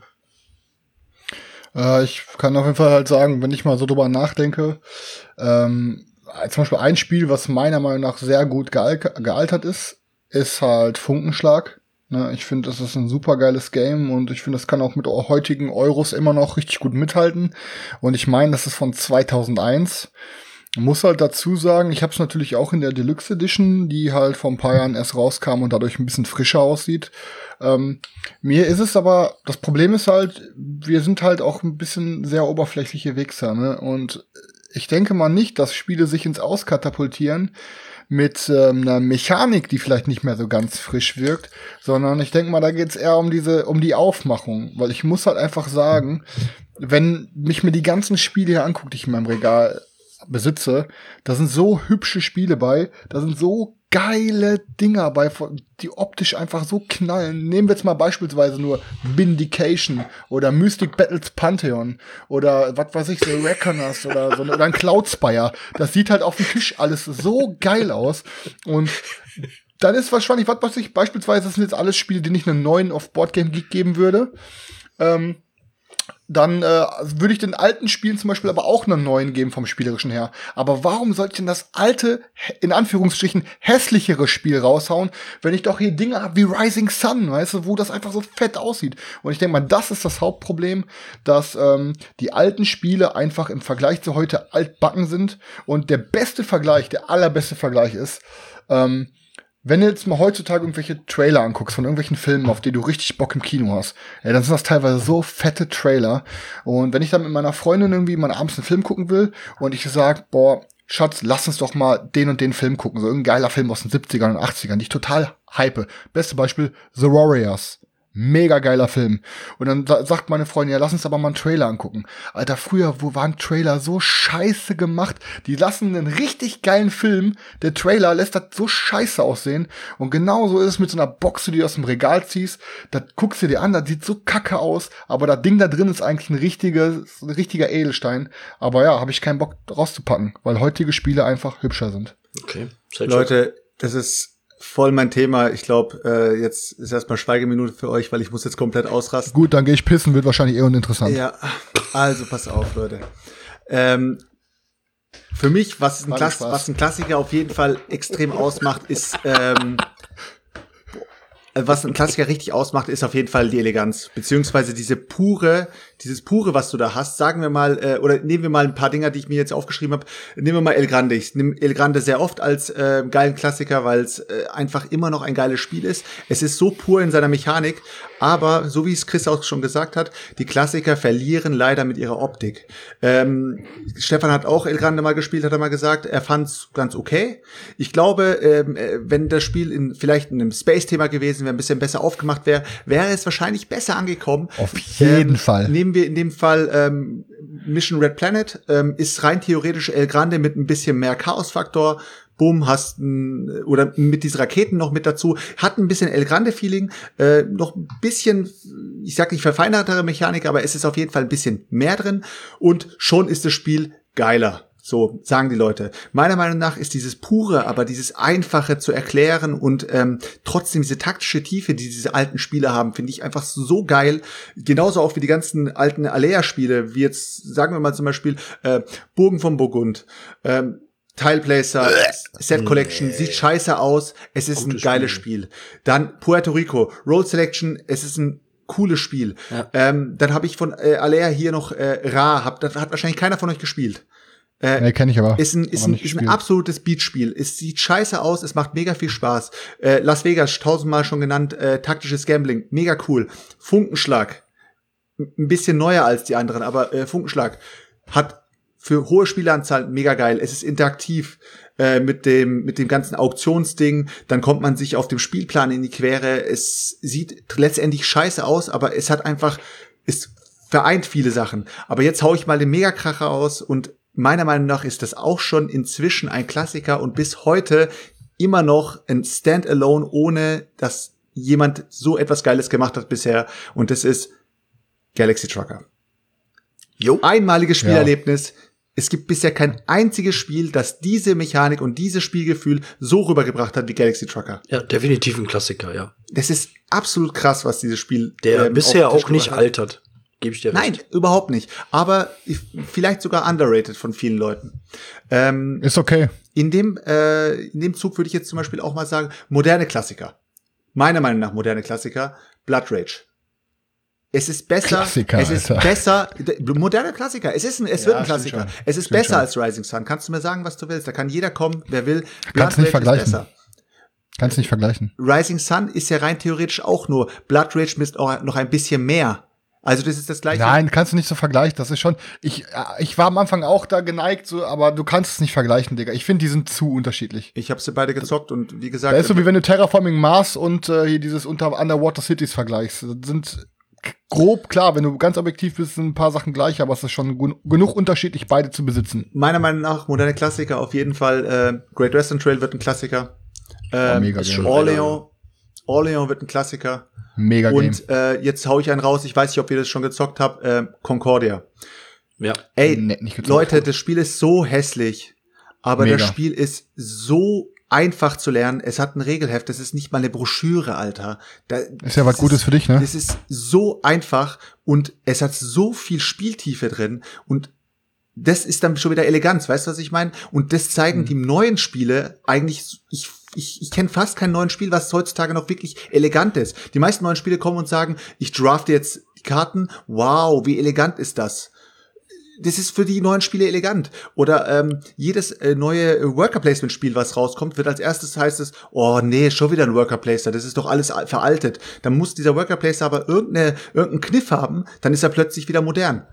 Äh, ich kann auf jeden Fall halt sagen, wenn ich mal so drüber nachdenke, ähm, zum Beispiel ein Spiel, was meiner Meinung nach sehr gut geal- gealtert ist, ist halt Funkenschlag. Ne, ich finde, das ist ein super geiles Game und ich finde, das kann auch mit heutigen Euros immer noch richtig gut mithalten. Und ich meine, das ist von zweitausendeins. Muss halt dazu sagen, ich habe es natürlich auch in der Deluxe Edition, die halt vor ein paar Jahren erst rauskam und dadurch ein bisschen frischer aussieht. Ähm, mir ist es aber, das Problem ist halt, wir sind halt auch ein bisschen sehr oberflächliche Wichser, ne? Und ich denke mal nicht, dass Spiele sich ins Aus katapultieren mit ähm, einer Mechanik, die vielleicht nicht mehr so ganz frisch wirkt, sondern ich denke mal, da geht's eher um diese, um die Aufmachung, weil ich muss halt einfach sagen, wenn mich mir die ganzen Spiele hier anguckt, die ich in meinem Regal besitze, da sind so hübsche Spiele bei, da sind so geile Dinger bei, die optisch einfach so knallen. Nehmen wir jetzt mal beispielsweise nur Vindication oder Mystic Battles Pantheon oder was weiß ich, so Reckoners oder so, oder ein Cloudspire. Das sieht halt auf dem Tisch alles so geil aus und dann ist wahrscheinlich, was weiß ich, beispielsweise, das sind jetzt alles Spiele, die ich einen neuen auf Boardgame Geek geben würde, ähm, dann äh, würde ich den alten Spielen zum Beispiel aber auch einen neuen geben vom Spielerischen her. Aber warum sollte ich denn das alte, in Anführungsstrichen, hässlichere Spiel raushauen, wenn ich doch hier Dinge habe wie Rising Sun, weißt du, wo das einfach so fett aussieht. Und ich denke mal, das ist das Hauptproblem, dass ähm, die alten Spiele einfach im Vergleich zu heute altbacken sind. Und der beste Vergleich, der allerbeste Vergleich ist, ähm, wenn du jetzt mal heutzutage irgendwelche Trailer anguckst von irgendwelchen Filmen, auf die du richtig Bock im Kino hast, ja, dann sind das teilweise so fette Trailer. Und wenn ich dann mit meiner Freundin irgendwie mal abends einen Film gucken will und ich sag, boah, Schatz, lass uns doch mal den und den Film gucken, so irgendein geiler Film aus den siebzigern und achtzigern, die ich total hype. Beste Beispiel, The Warriors. Mega geiler Film. Und dann sa- sagt meine Freundin, ja, lass uns aber mal einen Trailer angucken. Alter, früher, wo waren Trailer so scheiße gemacht? Die lassen einen richtig geilen Film, der Trailer lässt das so scheiße aussehen. Und genauso ist es mit so einer Box, die du aus dem Regal ziehst. Das guckst du dir an, das sieht so kacke aus. Aber das Ding da drin ist eigentlich ein richtiges, ein richtiger Edelstein. Aber ja, habe ich keinen Bock rauszupacken, weil heutige Spiele einfach hübscher sind. Okay. Seid Leute, das ist voll mein Thema. Ich glaube, äh, jetzt ist erstmal Schweigeminute für euch, weil ich muss jetzt komplett ausrasten. Gut, dann gehe ich pissen, wird wahrscheinlich eh uninteressant. Ja, also pass auf, Leute. Ähm, für mich, was ein, War Klass- Spaß. was ein Klassiker auf jeden Fall extrem ausmacht, ist ähm, was ein Klassiker richtig ausmacht, ist auf jeden Fall die Eleganz, beziehungsweise diese pure, dieses pure, was du da hast. Sagen wir mal, äh, oder nehmen wir mal ein paar Dinger, die ich mir jetzt aufgeschrieben habe. Nehmen wir mal El Grande. Ich nehme El Grande sehr oft als äh, geilen Klassiker, weil es äh, einfach immer noch ein geiles Spiel ist. Es ist so pur in seiner Mechanik, aber so wie es Chris auch schon gesagt hat, die Klassiker verlieren leider mit ihrer Optik. Ähm, Stefan hat auch El Grande mal gespielt, hat er mal gesagt, er fand's ganz okay. Ich glaube, ähm, äh, wenn das Spiel in vielleicht in einem Space-Thema gewesen wäre, ein bisschen besser aufgemacht wäre, wäre es wahrscheinlich besser angekommen. Auf jeden ähm, Fall. Nehmen wir in dem Fall ähm, Mission Red Planet, ähm, ist rein theoretisch El Grande mit ein bisschen mehr Chaos-Faktor. Boom, hast ein, oder mit diesen Raketen noch mit dazu, hat ein bisschen El Grande-Feeling, äh, noch ein bisschen, ich sag nicht verfeinertere Mechanik, aber es ist auf jeden Fall ein bisschen mehr drin und schon ist das Spiel geiler. So sagen die Leute. Meiner Meinung nach ist dieses pure, aber dieses einfache zu erklären und ähm, trotzdem diese taktische Tiefe, die diese alten Spiele haben, finde ich einfach so geil. Genauso auch wie die ganzen alten Alea-Spiele, wie jetzt, sagen wir mal zum Beispiel, äh, Burgen von Burgund, ähm, Tileplacer, Set Collection, sieht scheiße aus, es ist Gutes ein geiles Spiel. Spiel. Dann Puerto Rico, Roll Selection, es ist ein cooles Spiel. Ja. Ähm, dann habe ich von äh, Alea hier noch äh, Ra, hab, das hat wahrscheinlich keiner von euch gespielt. Äh, Nee, kenn ich aber. Ist ein, ist aber ein, nicht ist ein gespielt. absolutes Beatspiel. Es sieht scheiße aus, es macht mega viel Spaß. Äh, Las Vegas, tausendmal schon genannt, äh, taktisches Gambling, mega cool. Funkenschlag, M- ein bisschen neuer als die anderen, aber äh, Funkenschlag hat für hohe Spieleranzahl mega geil. Es ist interaktiv äh, mit dem mit dem ganzen Auktionsding. Dann kommt man sich auf dem Spielplan in die Quere. Es sieht letztendlich scheiße aus, aber es hat einfach, es vereint viele Sachen. Aber jetzt hau ich mal den Megakracher aus und meiner Meinung nach ist das auch schon inzwischen ein Klassiker und bis heute immer noch ein Standalone, ohne dass jemand so etwas Geiles gemacht hat bisher. Und das ist Galaxy Trucker. Jo. Einmaliges Spielerlebnis. Es gibt bisher kein einziges Spiel, das diese Mechanik und dieses Spielgefühl so rübergebracht hat wie Galaxy Trucker. Ja, definitiv ein Klassiker, ja. Das ist absolut krass, was dieses Spiel Der ähm, bisher auf den Tisch auch nicht gebracht hat. altert. Gebe ich dir recht. Nein, überhaupt nicht. Aber ich- vielleicht sogar underrated von vielen Leuten. Ähm, Ist okay. in dem äh, in dem Zug würde ich jetzt zum Beispiel auch mal sagen, moderne Klassiker. Meiner Meinung nach moderne Klassiker, Blood Rage. Es ist besser, Klassiker, es ist Alter. besser, d- moderne Klassiker, es ist ein, es Ja, wird ein stimmt Klassiker. schon. Es ist Stimmt besser schon. als Rising Sun. Kannst du mir sagen, was du willst? Da kann jeder kommen, wer will. Kannst nicht Rage vergleichen. ist besser. Kannst nicht vergleichen. Rising Sun ist ja rein theoretisch auch nur Blood Rage mit auch noch ein bisschen mehr. Also das ist das gleiche. Nein, kannst du nicht so vergleichen. Das ist schon. Ich, äh, ich war am Anfang auch da geneigt, so, aber du kannst es nicht vergleichen, Digga. Ich finde, die sind zu unterschiedlich. Ich habe sie beide gezockt und wie gesagt, Das ist so, wie wenn du Terraforming Mars und äh, hier dieses unter Underwater Cities vergleichst. Das sind k- grob, klar, wenn du ganz objektiv bist, sind ein paar Sachen gleich, aber es ist schon gun- genug unterschiedlich, beide zu besitzen. meiner Meinung nach moderne Klassiker auf jeden Fall. Äh, Great Western Trail wird ein Klassiker. Ähm, mega ist geil. schon Orleans, Orleans wird ein Klassiker. Mega Game. Und äh, jetzt hau ich einen raus. Ich weiß nicht, ob ihr das schon gezockt habt. Äh, Concordia. Ja. Ey, Nee, nicht gezockt. Leute, das Spiel ist so hässlich, aber Mega. das Spiel ist so einfach zu lernen. Es hat ein Regelheft. Das ist nicht mal eine Broschüre, Alter. Da, Ist ja was das Gutes für dich, ne? Das ist so einfach und es hat so viel Spieltiefe drin und das ist dann schon wieder Eleganz, weißt du, was ich meine? Und das zeigen Mhm. die neuen Spiele eigentlich, ich, ich, ich kenne fast kein neues Spiel, was heutzutage noch wirklich elegant ist. Die meisten neuen Spiele kommen und sagen, ich drafte jetzt die Karten, wow, wie elegant ist das? Das ist für die neuen Spiele elegant. Oder ähm, jedes äh, neue Worker-Placement-Spiel, was rauskommt, wird als erstes heißt es, oh nee, schon wieder ein Worker-Placer, das ist doch alles al- veraltet. Dann muss dieser Worker-Placer aber irgendeine, irgendeinen Kniff haben, dann ist er plötzlich wieder modern.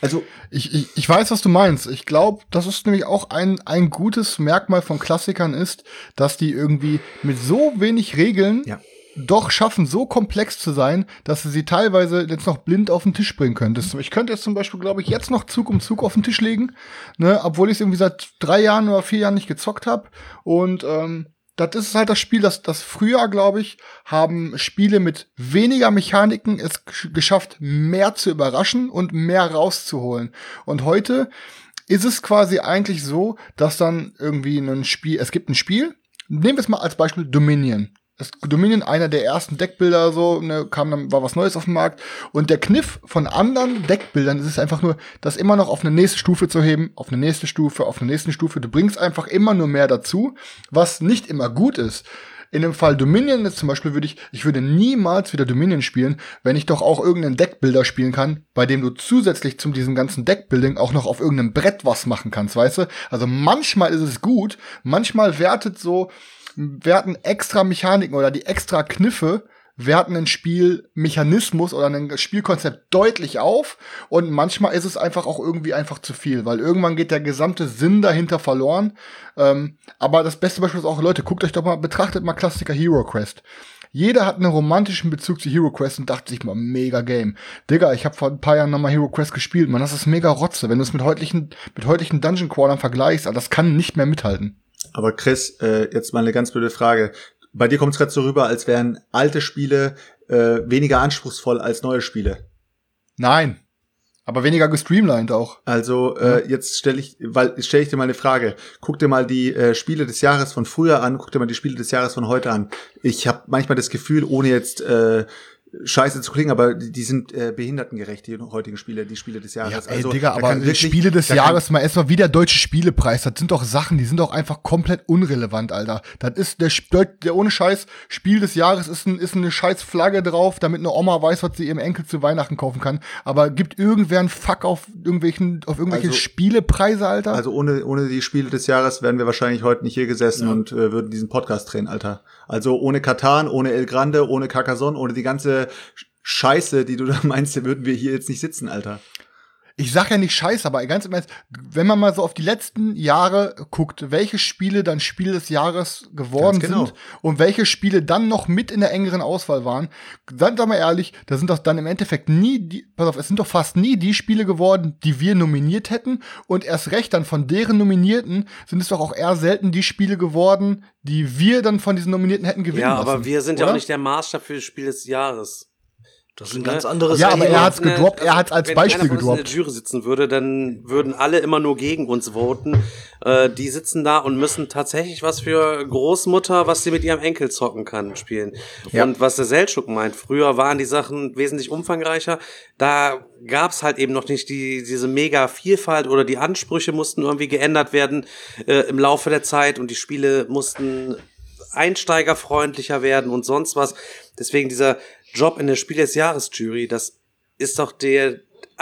Also Ich, ich, ich weiß, was du meinst. Ich glaube, das ist nämlich auch ein, ein gutes Merkmal von Klassikern ist, dass die irgendwie mit so wenig Regeln Ja. doch schaffen, so komplex zu sein, dass du sie teilweise jetzt noch blind auf den Tisch bringen könntest. Ich könnte jetzt zum Beispiel, glaube ich, jetzt noch Zug um Zug auf den Tisch legen, ne, obwohl ich es irgendwie seit drei Jahren oder vier Jahren nicht gezockt habe. Und ähm, das ist halt das Spiel, das, das früher, glaube ich, haben Spiele mit weniger Mechaniken es gesch- geschafft, mehr zu überraschen und mehr rauszuholen. Und heute ist es quasi eigentlich so, dass dann irgendwie ein Spiel, es gibt ein Spiel, nehmen wir es mal als Beispiel Dominion. Das Dominion, einer der ersten Deckbilder, so, ne, kam dann, war was Neues auf dem Markt. Und der Kniff von anderen Deckbildern ist es einfach nur, das immer noch auf eine nächste Stufe zu heben, auf eine nächste Stufe, auf eine nächste Stufe. Du bringst einfach immer nur mehr dazu, was nicht immer gut ist. In dem Fall Dominion ist zum Beispiel würde ich, ich würde niemals wieder Dominion spielen, wenn ich doch auch irgendeinen Deckbilder spielen kann, bei dem du zusätzlich zu diesem ganzen Deckbuilding auch noch auf irgendeinem Brett was machen kannst, weißt du? Also manchmal ist es gut, manchmal wertet so, werten extra Mechaniken oder die extra Kniffe werten ein Spielmechanismus oder ein Spielkonzept deutlich auf und manchmal ist es einfach auch irgendwie einfach zu viel, weil irgendwann geht der gesamte Sinn dahinter verloren. Ähm, aber das beste Beispiel ist auch, Leute, guckt euch doch mal, betrachtet mal Klassiker Hero Quest. Jeder hat einen romantischen Bezug zu Hero Quest und dachte sich mal, mega Game. Digga, ich habe vor ein paar Jahren nochmal Hero Quest gespielt, man, das ist mega Rotze. Wenn du es mit heutigen, mit heutigen Dungeon Crawlern vergleichst, das kann nicht mehr mithalten. Aber Chris, äh, jetzt mal eine ganz blöde Frage. Bei dir kommt es gerade so rüber, als wären alte Spiele äh, weniger anspruchsvoll als neue Spiele. Nein, aber weniger gestreamlined auch. Also äh, jetzt stelle ich, weil stelle ich dir mal eine Frage. Guck dir mal die äh, Spiele des Jahres von früher an, guck dir mal die Spiele des Jahres von heute an. Ich habe manchmal das Gefühl, ohne jetzt äh, scheiße zu klingen, aber die, die sind äh, behindertengerecht, die heutigen Spiele, die Spiele des Jahres. Ja, ey, also, Digga, da aber kann wirklich, Spiele des da Jahres, mal erstmal wieder Deutsche Spielepreis, das sind doch Sachen, die sind doch einfach komplett unrelevant, Alter. Das ist der, Sp- der ohne Scheiß Spiel des Jahres ist, ein, ist eine scheiß Flagge drauf, damit eine Oma weiß, was sie ihrem Enkel zu Weihnachten kaufen kann. Aber gibt irgendwer einen Fuck auf irgendwelchen, auf irgendwelche Also- Spielepreise, Alter? Also ohne ohne die Spiele des Jahres wären wir wahrscheinlich heute nicht hier gesessen Ja. und äh, würden diesen Podcast drehen, Alter. Also ohne Katan, ohne El Grande, ohne Carcassonne, ohne die ganze Scheiße, die du da meinst, würden wir hier jetzt nicht sitzen, Alter. Ich sag ja nicht scheiße, aber ganz im Ernst, wenn man mal so auf die letzten Jahre guckt, welche Spiele dann Spiel des Jahres geworden Ganz genau. sind und welche Spiele dann noch mit in der engeren Auswahl waren, dann sag mal ehrlich, da sind doch dann im Endeffekt nie die, pass auf, es sind doch fast nie die Spiele geworden, die wir nominiert hätten und erst recht dann von deren Nominierten sind es doch auch eher selten die Spiele geworden, die wir dann von diesen Nominierten hätten gewinnen Ja, lassen. aber wir sind ja oder? auch nicht der Maßstab für das Spiel des Jahres. Das ist ein ganz anderes Ja, aber Thema. er hat's gedroppt, er hat's als wenn Beispiel einer von uns in gedroppt. der Jury sitzen würde, dann würden alle immer nur gegen uns voten. Äh, die sitzen da und müssen tatsächlich was für Großmutter, was sie mit ihrem Enkel zocken kann, spielen. Ja. Und was der Seltschuk meint, früher waren die Sachen wesentlich umfangreicher. Da gab's halt eben noch nicht die diese mega Vielfalt oder die Ansprüche mussten irgendwie geändert werden äh, im Laufe der Zeit und die Spiele mussten einsteigerfreundlicher werden und sonst was. Deswegen dieser Job in der Spiel des Jahres Jury, das ist doch der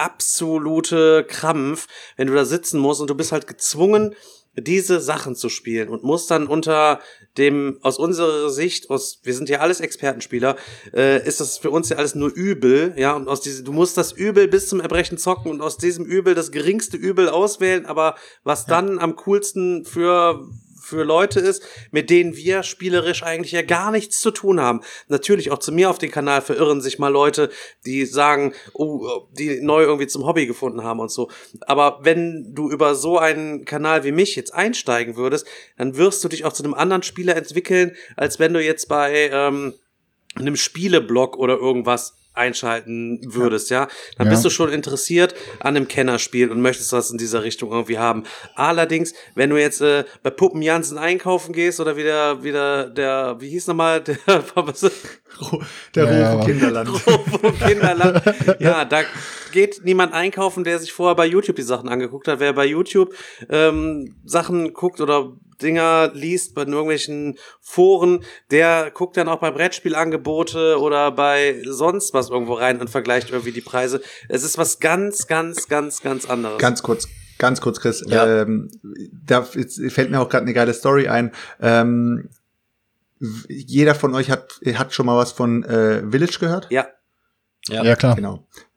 absolute Krampf, wenn du da sitzen musst und du bist halt gezwungen, diese Sachen zu spielen und musst dann unter dem, aus unserer Sicht, aus, wir sind ja alles Expertenspieler, äh, ist das für uns ja alles nur Übel, ja, und aus diese, du musst das Übel bis zum Erbrechen zocken und aus diesem Übel das geringste Übel auswählen, aber was dann am coolsten für für Leute ist, mit denen wir spielerisch eigentlich ja gar nichts zu tun haben. Natürlich auch zu mir auf den Kanal verirren sich mal Leute, die sagen, oh, die neu irgendwie zum Hobby gefunden haben und so. Aber wenn du über so einen Kanal wie mich jetzt einsteigen würdest, dann wirst du dich auch zu einem anderen Spieler entwickeln, als wenn du jetzt bei ähm, einem Spieleblog oder irgendwas einschalten würdest, ja, dann Ja. bist du schon interessiert an einem Kennerspiel und möchtest was in dieser Richtung irgendwie haben. Allerdings, wenn du jetzt äh, bei Puppen Jansen einkaufen gehst oder wieder wieder der, wie hieß nochmal, der Der Ja, Ruf aber- Kinderland. vom Kinderland, ja, da geht niemand einkaufen, der sich vorher bei YouTube die Sachen angeguckt hat. Wer bei YouTube ähm, Sachen guckt oder Dinger liest bei irgendwelchen Foren, der guckt dann auch bei Brettspielangebote oder bei sonst was irgendwo rein und vergleicht irgendwie die Preise. Es ist was ganz, ganz, ganz, ganz anderes. Ganz kurz, ganz kurz, Chris. Ja. Ähm, da jetzt fällt mir auch gerade eine geile Story ein. Ähm, w- jeder von euch hat hat schon mal was von äh, Village gehört? Ja, Ja. Ja, klar. Genau.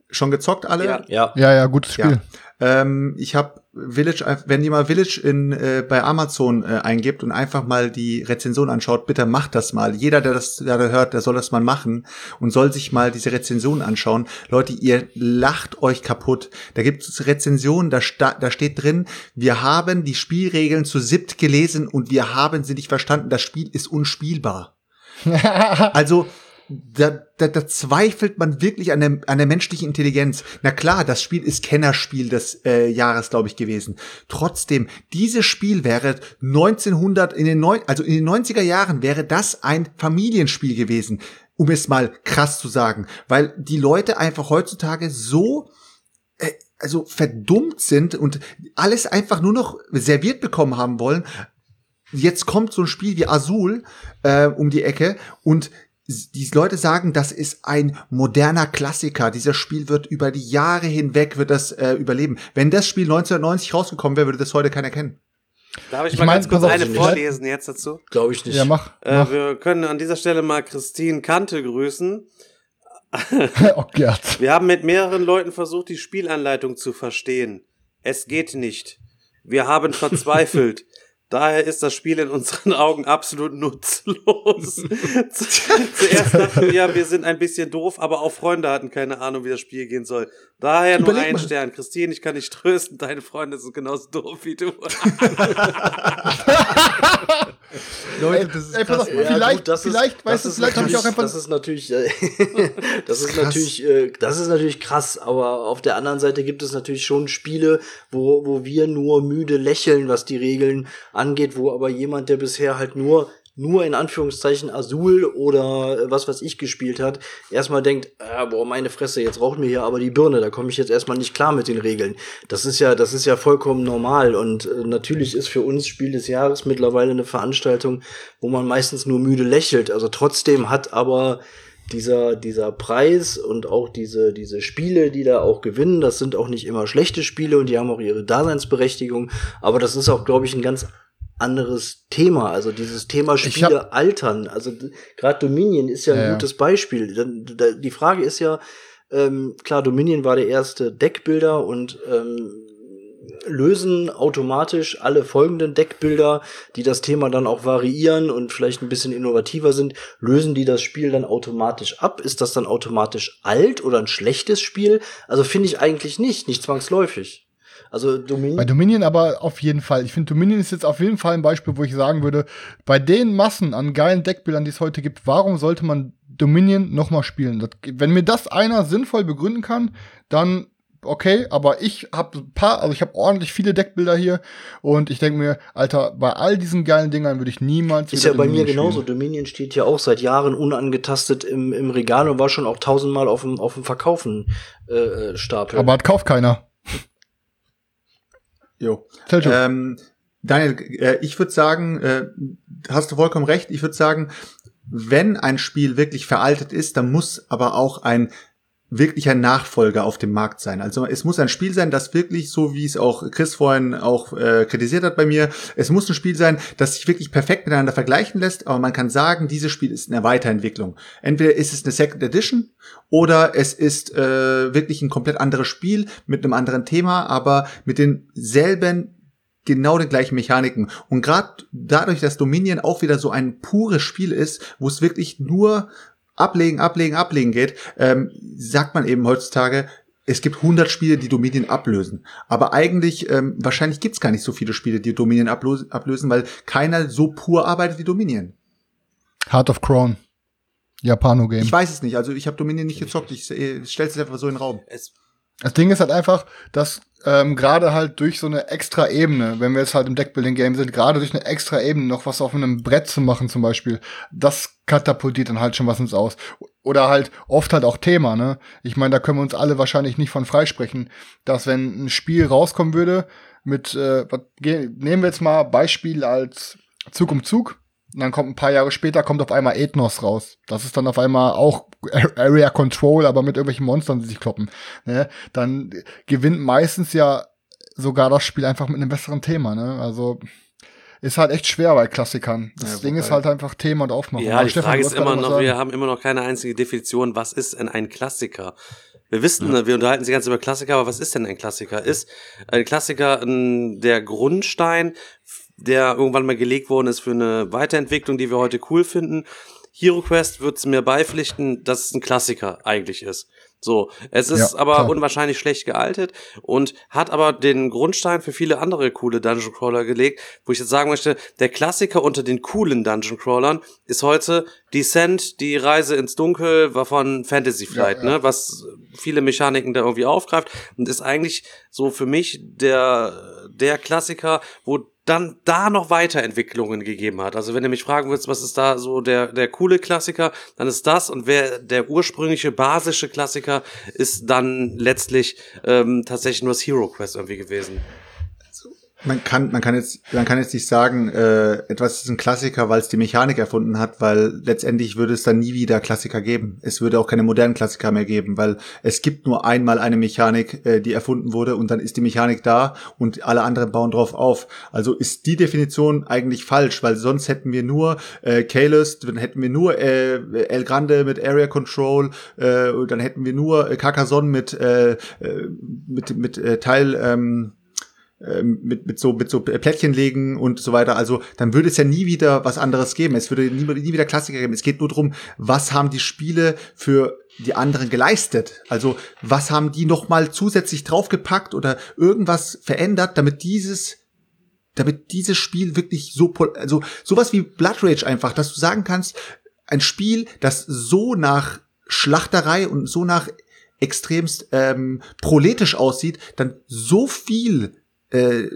schon gezockt alle? Ja. Ja. Ja, ja, gutes Spiel. Ja. Ähm, ich habe Village, wenn ihr mal Village in äh, bei Amazon äh, eingibt und einfach mal die Rezension anschaut, bitte macht das mal. Jeder, der das der hört, der soll das mal machen und soll sich mal diese Rezension anschauen. Leute, ihr lacht euch kaputt. Da gibt es Rezensionen, da, sta- da steht drin, wir haben die Spielregeln zu siebt gelesen und wir haben sie nicht verstanden. Das Spiel ist unspielbar. Also Da, da, da zweifelt man wirklich an der, an der menschlichen Intelligenz. Na klar, das Spiel ist Kennerspiel des äh, Jahres, glaube ich, gewesen. Trotzdem, dieses Spiel wäre neunzehnhundert, in den neun, also in den neunziger Jahren wäre das ein Familienspiel gewesen, um es mal krass zu sagen. Weil die Leute einfach heutzutage so äh, also verdummt sind und alles einfach nur noch serviert bekommen haben wollen. Jetzt kommt so ein Spiel wie Azul äh, um die Ecke und die Leute sagen, das ist ein moderner Klassiker. Dieses Spiel wird über die Jahre hinweg wird das äh, überleben. Wenn das Spiel neunzehnhundertneunzig rausgekommen wäre, würde das heute keiner kennen. Darf ich, Ich mal mein, ganz kurz pass auf, eine ich- vorlesen jetzt dazu? Glaube ich nicht. Ja, mach. Äh, mach. wir können an dieser Stelle mal Christine Kante grüßen. Oh Gott. Wir haben mit mehreren Leuten versucht, die Spielanleitung zu verstehen. Es geht nicht. Wir haben verzweifelt. Daher ist das Spiel in unseren Augen absolut nutzlos. Zuerst dachten wir, wir sind ein bisschen doof, aber auch Freunde hatten keine Ahnung, wie das Spiel gehen soll. Daher nur Überleg ein mal. Stern. Christine, ich kann dich trösten, deine Freunde sind genauso doof wie du. Leute, das ist Ey, pass krass. auf, Mann. vielleicht, gut, das ist- vielleicht, weißt du, das ist vielleicht habe ich auch natürlich- einfach. Das ist natürlich, äh, das ist krass. natürlich, äh, das ist natürlich krass. Aber auf der anderen Seite gibt es natürlich schon Spiele, wo wo wir nur müde lächeln, was die Regeln angeht, wo aber jemand, der bisher halt nur nur in Anführungszeichen Azul oder äh, was was ich gespielt hat, erstmal denkt, ah, boah, meine Fresse, jetzt raucht mir hier aber die Birne, da komme ich jetzt erstmal nicht klar mit den Regeln. Das ist ja, das ist ja vollkommen normal und äh, natürlich ist für uns Spiel des Jahres mittlerweile eine Veranstaltung, wo man meistens nur müde lächelt. Also trotzdem hat aber dieser dieser Preis und auch diese diese Spiele, die da auch gewinnen, das sind auch nicht immer schlechte Spiele und die haben auch ihre Daseinsberechtigung, aber das ist auch, glaube ich, ein ganz anderes Thema, also dieses Thema Ich Spiele hab- altern, also gerade Dominion ist ja ein Ja, ja. gutes Beispiel. Dann- da- Die Frage ist ja, ähm, klar, Dominion war der erste Deckbilder und ähm, lösen automatisch alle folgenden Deckbilder, die das Thema dann auch variieren und vielleicht ein bisschen innovativer sind, lösen die das Spiel dann automatisch ab? Ist das dann automatisch alt oder ein schlechtes Spiel? Also finde ich eigentlich nicht, nicht zwangsläufig. Also Dominion Bei Dominion aber auf jeden Fall. Ich finde, Dominion ist jetzt auf jeden Fall ein Beispiel, wo ich sagen würde, bei den Massen an geilen Deckbildern, die es heute gibt, warum sollte man Dominion nochmal spielen? Das, wenn mir das einer sinnvoll begründen kann, dann okay, aber ich habe ein paar, also ich habe ordentlich viele Deckbilder hier und ich denke mir, Alter, bei all diesen geilen Dingern würde ich niemals ist wieder ja bei mir Dominion genauso. spielen. Dominion steht ja auch seit Jahren unangetastet im, im Regal und war schon auch tausendmal auf dem, auf dem Verkaufen äh, Stapel. Aber hat kauft keiner. Jo. Selchuk. Ähm, Daniel, äh, ich würde sagen, äh, hast du vollkommen recht, ich würde sagen, wenn ein Spiel wirklich veraltet ist, dann muss aber auch ein wirklicher Nachfolger auf dem Markt sein. Also es muss ein Spiel sein, das wirklich, so wie es auch Chris vorhin auch äh, kritisiert hat bei mir, es muss ein Spiel sein, das sich wirklich perfekt miteinander vergleichen lässt, aber man kann sagen, dieses Spiel ist eine Weiterentwicklung. Entweder ist es eine Second Edition oder es ist äh, wirklich ein komplett anderes Spiel mit einem anderen Thema, aber mit denselben genau den gleichen Mechaniken. Und gerade dadurch, dass Dominion auch wieder so ein pures Spiel ist, wo es wirklich nur ablegen, ablegen, ablegen geht, ähm, sagt man eben heutzutage, es gibt hundert Spiele, die Dominion ablösen. Aber eigentlich, ähm, wahrscheinlich gibt's gar nicht so viele Spiele, die Dominion ablösen, ablösen, weil keiner so pur arbeitet wie Dominion. Heart of Crown. Japano-Game. Ich weiß es nicht, also ich habe Dominion nicht gezockt, ich äh, stell's jetzt einfach so in den Raum. Es, Das Ding ist halt einfach, dass ähm, gerade halt durch so eine extra Ebene, wenn wir jetzt halt im Deckbuilding-Game sind, gerade durch eine extra Ebene noch was auf einem Brett zu machen zum Beispiel, das katapultiert dann halt schon was ins Aus. Oder halt oft halt auch Thema, ne? Ich meine, da können wir uns alle wahrscheinlich nicht von freisprechen, dass wenn ein Spiel rauskommen würde mit, äh, was, ge- nehmen wir jetzt mal Beispiel als Zug um Zug, und dann kommt ein paar Jahre später, kommt auf einmal Ethnos raus. Das ist dann auf einmal auch Area Control, aber mit irgendwelchen Monstern, die sich kloppen. Ne? Dann gewinnt meistens ja sogar das Spiel einfach mit einem besseren Thema. Ne? Also ist halt echt schwer bei Klassikern. Das Ja, Ding wobei- ist halt einfach Thema und Aufmachung. ja, Aber die Stefan, Frage du ist wolltest immer gerade noch, was wir sagen. haben immer noch keine einzige Definition, was ist denn ein Klassiker? Wir wissen, ja. wir unterhalten uns die ganze Zeit über Klassiker, aber was ist denn ein Klassiker? Ist ein Klassiker ein, der Grundstein, der irgendwann mal gelegt worden ist für eine Weiterentwicklung, die wir heute cool finden? Hero Quest wird es mir beipflichten, dass es ein Klassiker eigentlich ist. So, es ist ja, aber klar. unwahrscheinlich schlecht gealtet und hat aber den Grundstein für viele andere coole Dungeon Crawler gelegt, wo ich jetzt sagen möchte, der Klassiker unter den coolen Dungeon Crawlern ist heute Descent, die Reise ins Dunkel, war von Fantasy Flight, ja, ja. ne, was viele Mechaniken da irgendwie aufgreift und ist eigentlich so für mich der der Klassiker, wo dann da noch Weiterentwicklungen gegeben hat. Also wenn du mich fragen willst, was ist da so der der coole Klassiker, dann ist das, und wer der ursprüngliche basische Klassiker ist dann letztlich ähm, tatsächlich nur das Hero Quest irgendwie gewesen. Man kann, man kann jetzt, man kann jetzt nicht sagen, äh, etwas ist ein Klassiker, weil es die Mechanik erfunden hat, weil letztendlich würde es dann nie wieder Klassiker geben. Es würde auch keine modernen Klassiker mehr geben, weil es gibt nur einmal eine Mechanik, äh, die erfunden wurde, und dann ist die Mechanik da und alle anderen bauen drauf auf. Also ist die Definition eigentlich falsch, weil sonst hätten wir nur äh, Kalos, dann hätten wir nur äh, El Grande mit Area Control, äh, dann hätten wir nur äh, Carcassonne mit äh, mit mit äh, Teil ähm, mit mit so mit so Plättchen legen und so weiter. Also dann würde es ja nie wieder was anderes geben. Es würde nie, nie wieder Klassiker geben. Es geht nur darum, was haben die Spiele für die anderen geleistet? Also was haben die noch mal zusätzlich draufgepackt oder irgendwas verändert, damit dieses damit dieses Spiel wirklich so, also sowas wie Blood Rage einfach, dass du sagen kannst, ein Spiel, das so nach Schlachterei und so nach extremst ähm, proletisch aussieht, dann so viel Äh,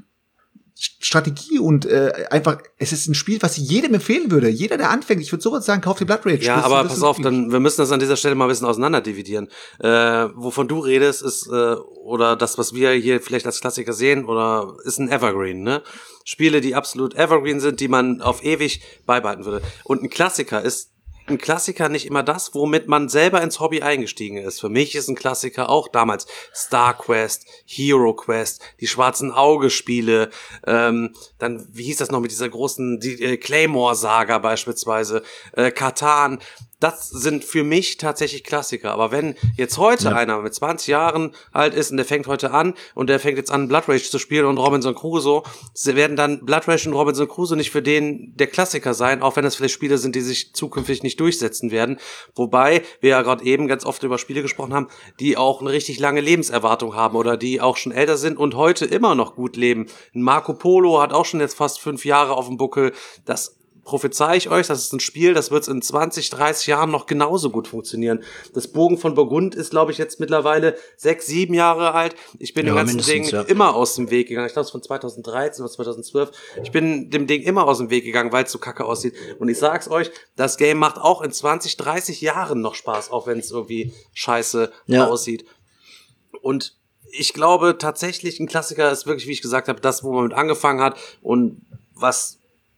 Strategie und äh, einfach, es ist ein Spiel, was ich jedem empfehlen würde. Jeder, der anfängt, ich würde sowas sagen, kauf dir Blood Rage. Ja, das, aber das pass auf, dann, wir müssen das an dieser Stelle mal ein bisschen auseinanderdividieren. Äh, wovon du redest, ist, äh, oder das, was wir hier vielleicht als Klassiker sehen, oder ist ein Evergreen, ne? Spiele, die absolut Evergreen sind, die man auf ewig beibehalten würde. Und ein Klassiker ist ein Klassiker nicht immer das, womit man selber ins Hobby eingestiegen ist. Für mich ist ein Klassiker auch damals Star Quest, Hero Quest, die schwarzen Auge-Spiele, ähm, dann, wie hieß das noch mit dieser großen die, äh, Claymore-Saga beispielsweise, äh, Catan. Das sind für mich tatsächlich Klassiker. Aber wenn jetzt heute ja. einer mit zwanzig Jahren alt ist und der fängt heute an und der fängt jetzt an, Blood Rage zu spielen und Robinson Crusoe, werden dann Blood Rage und Robinson Crusoe nicht für den der Klassiker sein, auch wenn das vielleicht Spiele sind, die sich zukünftig nicht durchsetzen werden. Wobei wir ja gerade eben ganz oft über Spiele gesprochen haben, die auch eine richtig lange Lebenserwartung haben oder die auch schon älter sind und heute immer noch gut leben. Marco Polo hat auch schon jetzt fast fünf Jahre auf dem Buckel. Das prophezei ich euch, das ist ein Spiel, das wird in zwanzig, dreißig Jahren noch genauso gut funktionieren. Das Bogen von Burgund ist, glaube ich, jetzt mittlerweile sechs, sieben Jahre alt. Ich bin ja, dem ganzen Ding ja. immer aus dem Weg gegangen. Ich glaube, es ist von zweitausenddreizehn oder zweitausendzwölf. Ich bin dem Ding immer aus dem Weg gegangen, weil es so kacke aussieht. Und ich sag's euch, das Game macht auch in zwanzig, dreißig Jahren noch Spaß, auch wenn es irgendwie scheiße ja. aussieht. Und ich glaube tatsächlich, ein Klassiker ist wirklich, wie ich gesagt habe, das, wo man mit angefangen hat und was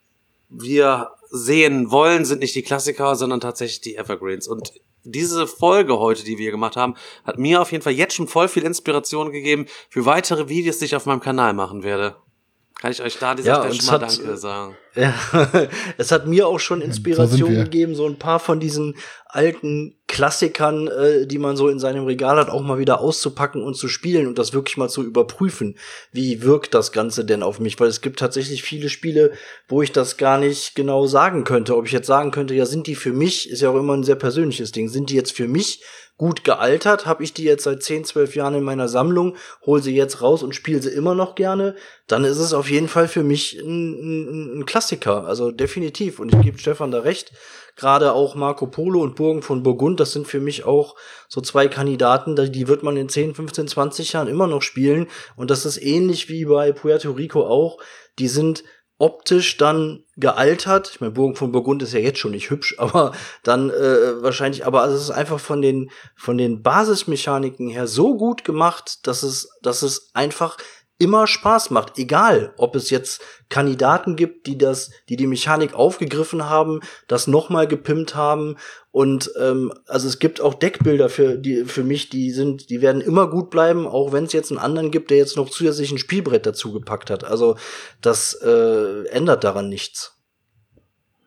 wir sehen wollen, sind nicht die Klassiker, sondern tatsächlich die Evergreens. Und diese Folge heute, die wir gemacht haben, hat mir auf jeden Fall jetzt schon voll viel Inspiration gegeben für weitere Videos, die ich auf meinem Kanal machen werde. Kann ich euch da dieser ja, Stelle schon mal hat, Danke sagen. Ja, es hat mir auch schon Inspiration so gegeben, so ein paar von diesen alten Klassikern, äh, die man so in seinem Regal hat, auch mal wieder auszupacken und zu spielen und das wirklich mal zu überprüfen. Wie wirkt das Ganze denn auf mich? Weil es gibt tatsächlich viele Spiele, wo ich das gar nicht genau sagen könnte. Ob ich jetzt sagen könnte, ja, sind die für mich, ist ja auch immer ein sehr persönliches Ding, sind die jetzt für mich gut gealtert? Habe ich die jetzt seit zehn, zwölf Jahren in meiner Sammlung, hol sie jetzt raus und spiele sie immer noch gerne? Dann ist es auf jeden Fall für mich ein, ein, ein Klassiker, also definitiv. Und ich gebe Stefan da recht, gerade auch Marco Polo und Burgen von Burgund, das sind für mich auch so zwei Kandidaten, die wird man in zehn, fünfzehn, zwanzig Jahren immer noch spielen. Und das ist ähnlich wie bei Puerto Rico auch. Die sind optisch dann gealtert. Ich meine, Burgen von Burgund ist ja jetzt schon nicht hübsch, aber dann äh, wahrscheinlich, aber also es ist einfach von den von den Basismechaniken her so gut gemacht, dass es dass es einfach immer Spaß macht, egal, ob es jetzt Kandidaten gibt, die das, die die Mechanik aufgegriffen haben, das nochmal gepimpt haben und ähm, also es gibt auch Deckbilder für die für mich, die sind, die werden immer gut bleiben, auch wenn es jetzt einen anderen gibt, der jetzt noch zusätzlich ein Spielbrett dazu gepackt hat. Also das äh, ändert daran nichts.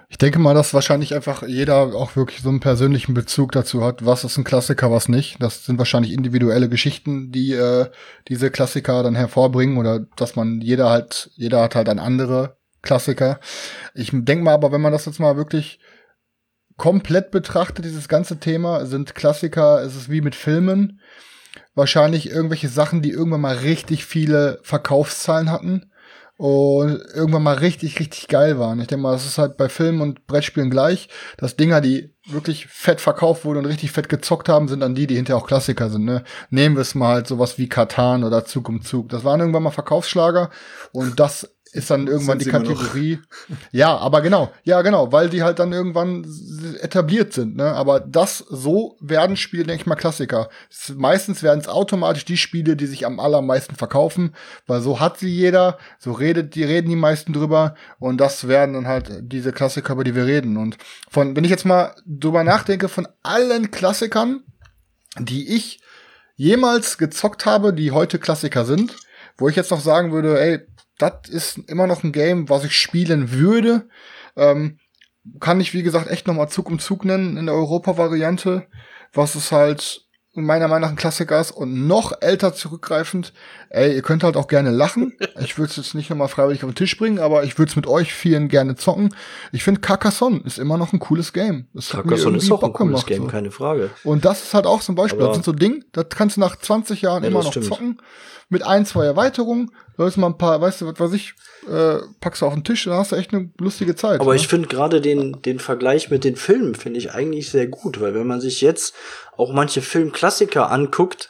Ich denke mal, dass wahrscheinlich einfach jeder auch wirklich so einen persönlichen Bezug dazu hat, was ist ein Klassiker, was nicht. Das sind wahrscheinlich individuelle Geschichten, die äh, diese Klassiker dann hervorbringen oder dass man jeder halt, jeder hat halt ein andere Klassiker. Ich denke mal aber, wenn man das jetzt mal wirklich komplett betrachtet, dieses ganze Thema, sind Klassiker, es ist wie mit Filmen, wahrscheinlich irgendwelche Sachen, die irgendwann mal richtig viele Verkaufszahlen hatten und irgendwann mal richtig, richtig geil waren. Ich denke mal, das ist halt bei Filmen und Brettspielen gleich, dass Dinger, die wirklich fett verkauft wurden und richtig fett gezockt haben, sind dann die, die hinterher auch Klassiker sind. Ne? Nehmen wir es mal halt sowas wie Catan oder Zug um Zug. Das waren irgendwann mal Verkaufsschlager und das ist dann irgendwann die Kategorie. Ja, aber genau, ja genau, weil die halt dann irgendwann etabliert sind, ne? Aber das, so werden Spiele, denke ich mal, Klassiker. Es, meistens werden es automatisch die Spiele, die sich am allermeisten verkaufen, weil so hat sie jeder, so redet, die reden die meisten drüber und das werden dann halt diese Klassiker, über die wir reden. Und von, wenn ich jetzt mal drüber nachdenke, von allen Klassikern, die ich jemals gezockt habe, die heute Klassiker sind, wo ich jetzt noch sagen würde, ey, das ist immer noch ein Game, was ich spielen würde. Ähm, kann ich, wie gesagt, echt noch mal Zug um Zug nennen in der Europa-Variante, was es halt meiner Meinung nach ein Klassiker ist und noch älter zurückgreifend. Ey, ihr könnt halt auch gerne lachen. Ich würde es jetzt nicht nochmal freiwillig auf den Tisch bringen, aber ich würde es mit euch vielen gerne zocken. Ich finde, Carcassonne ist immer noch ein cooles Game. Das Carcassonne ist auch ein cooles gemacht, Game, so. keine Frage. Und das ist halt auch zum Beispiel, Aber das sind so Dinge, das kannst du nach zwanzig Jahren ja, immer noch stimmt. zocken. Mit ein, zwei Erweiterungen. Da ist mal ein paar, weißt du, was weiß ich, äh, packst du auf den Tisch, dann hast du echt eine lustige Zeit. Aber ne? ich finde gerade den, den Vergleich mit den Filmen finde ich eigentlich sehr gut, weil wenn man sich jetzt auch manche Filmklassiker anguckt,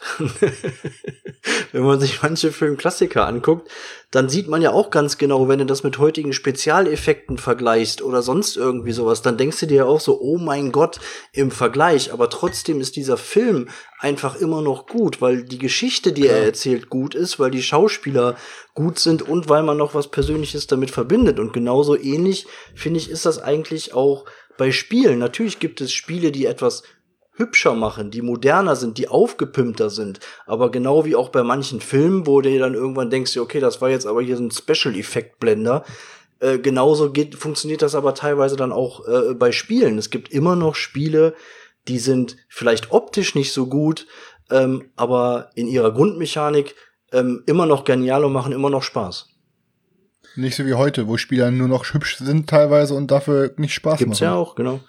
wenn man sich manche Filmklassiker anguckt, dann sieht man ja auch ganz genau, wenn du das mit heutigen Spezialeffekten vergleichst oder sonst irgendwie sowas, dann denkst du dir ja auch so, oh mein Gott, im Vergleich. Aber trotzdem ist dieser Film einfach immer noch gut, weil die Geschichte, die er erzählt, gut ist, weil die Schauspieler gut sind und weil man noch was Persönliches damit verbindet. Und genauso ähnlich, finde ich, ist das eigentlich auch bei Spielen. Natürlich gibt es Spiele, die etwas hübscher machen, die moderner sind, die aufgepimpter sind. Aber genau wie auch bei manchen Filmen, wo du dann irgendwann denkst, okay, das war jetzt aber hier so ein Special-Effekt-Blender. Äh, genauso geht, funktioniert das aber teilweise dann auch äh, bei Spielen. Es gibt immer noch Spiele, die sind vielleicht optisch nicht so gut, ähm, aber in ihrer Grundmechanik ähm, immer noch genial und machen immer noch Spaß. Nicht so wie heute, wo Spieler nur noch hübsch sind teilweise und dafür nicht Spaß Gibt's machen. ja auch, genau.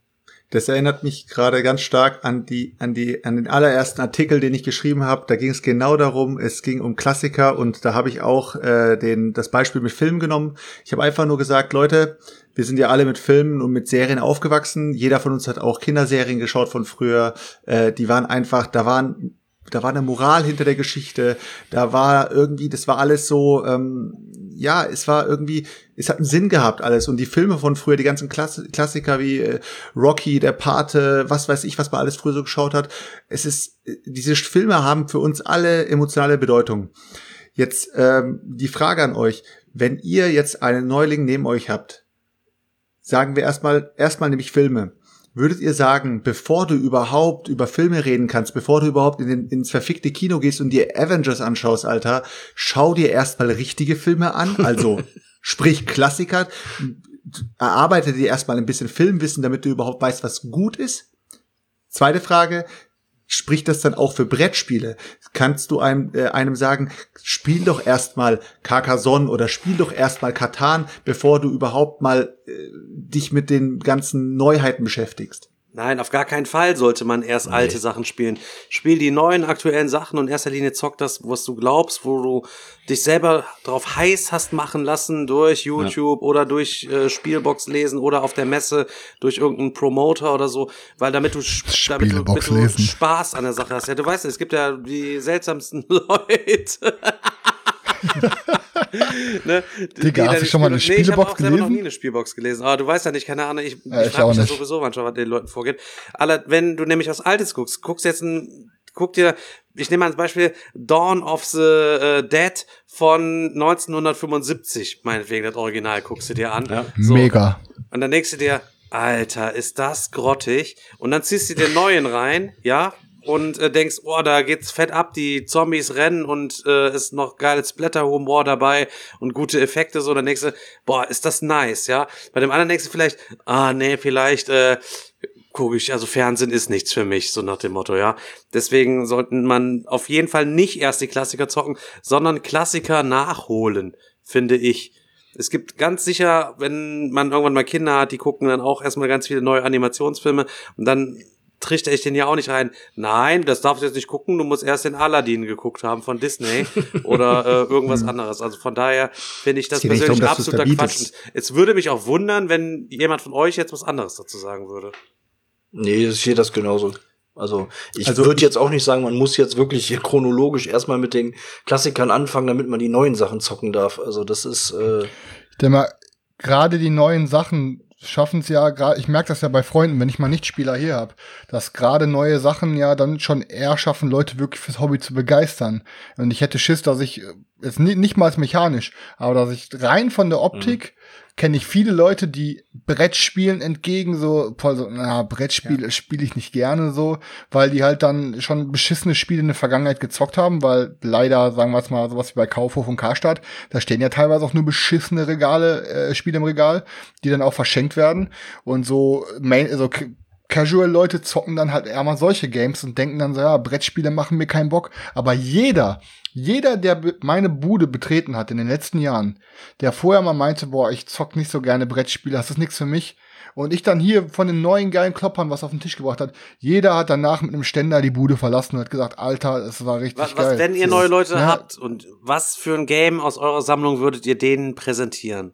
Das erinnert mich gerade ganz stark an die, an die, an den allerersten Artikel, den ich geschrieben habe. Da ging es genau darum, es ging um Klassiker und da habe ich auch äh, den, das Beispiel mit Filmen genommen. Ich habe einfach nur gesagt, Leute, wir sind ja alle mit Filmen und mit Serien aufgewachsen. Jeder von uns hat auch Kinderserien geschaut von früher. Äh, die waren einfach, da waren Da war eine Moral hinter der Geschichte, da war irgendwie, das war alles so, ähm, ja, es war irgendwie, es hat einen Sinn gehabt alles und die Filme von früher, die ganzen Klass- Klassiker wie äh, Rocky, der Pate, was weiß ich, was man alles früher so geschaut hat, es ist, diese Filme haben für uns alle emotionale Bedeutung. Jetzt ähm, die Frage an euch, wenn ihr jetzt einen Neuling neben euch habt, sagen wir erstmal, erstmal nämlich Filme. Würdet ihr sagen, bevor du überhaupt über Filme reden kannst, bevor du überhaupt in den, ins verfickte Kino gehst und dir Avengers anschaust, Alter, schau dir erstmal richtige Filme an, also sprich Klassiker, erarbeite dir erstmal ein bisschen Filmwissen, damit du überhaupt weißt, was gut ist? Zweite Frage, spricht das dann auch für Brettspiele? Kannst du einem, äh, einem sagen, spiel doch erstmal Carcassonne oder spiel doch erstmal Catan, bevor du überhaupt mal äh, dich mit den ganzen Neuheiten beschäftigst? Nein, auf gar keinen Fall sollte man erst nee. alte Sachen spielen. Spiel die neuen, aktuellen Sachen und in erster Linie zock das, was du glaubst, wo du dich selber drauf heiß hast machen lassen durch YouTube ja. oder durch äh, Spielbox lesen oder auf der Messe durch irgendeinen Promoter oder so, weil damit du, damit du, damit du Spaß an der Sache hast. Ja, du weißt, es gibt ja die seltsamsten Leute. ne? Digga, die, hast du schon mal eine Spielbox nee, ich hab auch gelesen? Ich habe noch nie eine Spielbox gelesen. Aber du weißt ja nicht, keine Ahnung, ich, ja, ich, ich frage mich ja nicht. sowieso manchmal, was den Leuten vorgeht. Aber wenn du nämlich was Altes guckst, guckst jetzt ein, guck dir, ich nehme mal als Beispiel Dawn of the uh, Dead von neunzehnhundertfünfundsiebzig, meinetwegen das Original, guckst du dir an. Ja. So. Mega. Und dann denkst du dir, Alter, ist das grottig? Und dann ziehst du dir neuen rein, ja, und äh, denkst, oh, da geht's fett ab, die Zombies rennen und äh, ist noch geiles Splatter-Humor dabei und gute Effekte, so, dann denkst du, boah, ist das nice, ja. Bei dem anderen denkst du vielleicht, ah, nee, vielleicht, äh, guck ich, also Fernsehen ist nichts für mich, so nach dem Motto, ja. Deswegen sollten man auf jeden Fall nicht erst die Klassiker zocken, sondern Klassiker nachholen, finde ich. Es gibt ganz sicher, wenn man irgendwann mal Kinder hat, die gucken dann auch erstmal ganz viele neue Animationsfilme und dann trichter ich den ja auch nicht rein. Nein, das darfst du jetzt nicht gucken, du musst erst den Aladdin geguckt haben von Disney oder äh, irgendwas anderes. Also von daher finde ich das geht nicht persönlich darum, dass du's absoluter Quatsch. verbietest. Und es würde mich auch wundern, wenn jemand von euch jetzt was anderes dazu sagen würde. Nee, ich sehe das genauso. Also ich Also würde ich- jetzt auch nicht sagen, man muss jetzt wirklich hier chronologisch erstmal mit den Klassikern anfangen, damit man die neuen Sachen zocken darf. Also das ist äh, Ich denke mal, gerade die neuen Sachen schaffen es ja, gerade, ich merke das ja bei Freunden, wenn ich mal Nichtspieler hier habe, dass gerade neue Sachen ja dann schon eher schaffen, Leute wirklich fürs Hobby zu begeistern. Und ich hätte Schiss, dass ich, äh, jetzt nicht, nicht mal mechanisch, aber dass ich rein von der Optik kenne ich viele Leute, die Brettspielen entgegen so, voll so, na, Brettspiele spiele ich nicht gerne so, weil die halt dann schon beschissene Spiele in der Vergangenheit gezockt haben, weil leider, sagen wir es mal, sowas wie bei Kaufhof und Karstadt, da stehen ja teilweise auch nur beschissene Regale, äh, Spiele im Regal, die dann auch verschenkt werden und so, main, so k- Casual-Leute zocken dann halt eher mal solche Games und denken dann so, ja, Brettspiele machen mir keinen Bock. Aber jeder, jeder, der be- meine Bude betreten hat in den letzten Jahren, der vorher mal meinte, boah, ich zock nicht so gerne Brettspiele, das ist nichts für mich. Und ich dann hier von den neuen geilen Kloppern was auf den Tisch gebracht hat, jeder hat danach mit einem Ständer die Bude verlassen und hat gesagt, Alter, es war richtig Was, geil. was, wenn ihr So. neue Leute Ja. habt und was für ein Game aus eurer Sammlung würdet ihr denen präsentieren?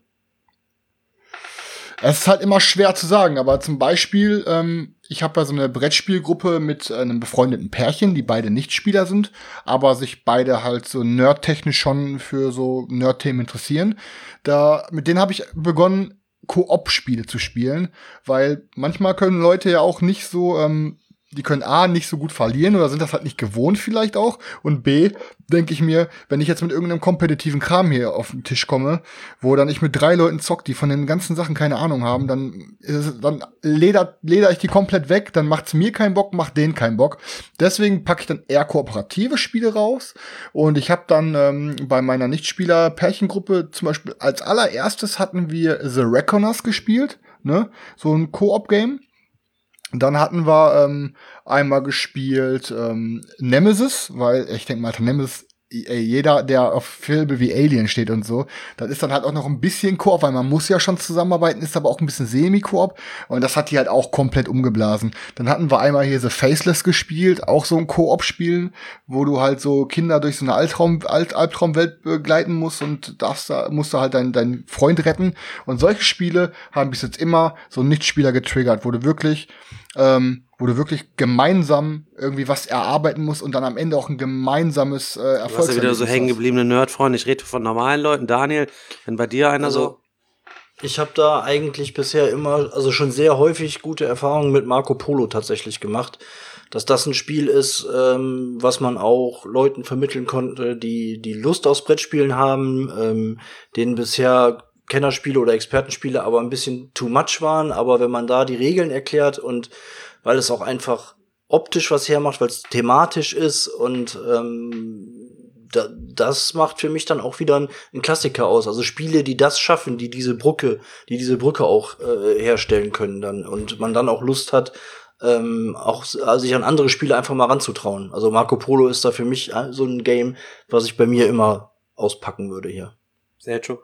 Es ist halt immer schwer zu sagen, aber zum Beispiel, ähm, ich habe ja so eine Brettspielgruppe mit einem befreundeten Pärchen, die beide Nichtspieler sind, aber sich beide halt so nerdtechnisch schon für so Nerd-Themen interessieren. Da, mit denen habe ich begonnen, Koop-Spiele zu spielen, weil manchmal können Leute ja auch nicht so, ähm, die können A, nicht so gut verlieren oder sind das halt nicht gewohnt vielleicht auch. Und B, denke ich mir, wenn ich jetzt mit irgendeinem kompetitiven Kram hier auf den Tisch komme, wo dann ich mit drei Leuten zock, die von den ganzen Sachen keine Ahnung haben, dann, ist es, dann leder, leder ich die komplett weg, dann macht's mir keinen Bock, macht denen keinen Bock. Deswegen packe ich dann eher kooperative Spiele raus. Und ich habe dann ähm, bei meiner Nichtspieler-Pärchengruppe zum Beispiel als allererstes hatten wir The Reckoners gespielt, ne? So ein Koop-Game. Dann hatten wir ähm, einmal gespielt ähm, Nemesis, weil ich denke mal, Nemesis, ey, jeder, der auf Filme wie Alien steht und so, das ist dann halt auch noch ein bisschen Koop, weil man muss ja schon zusammenarbeiten, ist aber auch ein bisschen Semi-Koop und das hat die halt auch komplett umgeblasen. Dann hatten wir einmal hier The Faceless gespielt, auch so ein Koop-Spiel, wo du halt so Kinder durch so eine Albtraum, Alt, Albtraumwelt begleiten musst und darfst da, musst du halt deinen deinen Freund retten. Und solche Spiele haben bis jetzt immer so einen Nichtspieler getriggert, wo du wirklich ähm, wo du wirklich gemeinsam irgendwie was erarbeiten musst und dann am Ende auch ein gemeinsames äh, Du hast ja Erfolgserlebnis wieder so hängen hast. gebliebene Nerdfreunde. Ich rede von normalen Leuten. Daniel, wenn bei dir einer Also, so... ich habe da eigentlich bisher immer, also schon sehr häufig gute Erfahrungen mit Marco Polo tatsächlich gemacht. Dass das ein Spiel ist, ähm, was man auch Leuten vermitteln konnte, die die Lust aufs Brettspielen haben, ähm, denen bisher Kennerspiele oder Expertenspiele aber ein bisschen too much waren. Aber wenn man da die Regeln erklärt und weil es auch einfach optisch was hermacht, weil es thematisch ist und ähm, da, das macht für mich dann auch wieder ein, ein Klassiker aus. Also Spiele, die das schaffen, die diese Brücke, die diese Brücke auch äh, herstellen können dann und man dann auch Lust hat, ähm, auch also sich an andere Spiele einfach mal ranzutrauen. Also Marco Polo ist da für mich so ein Game, was ich bei mir immer auspacken würde hier. Sergio?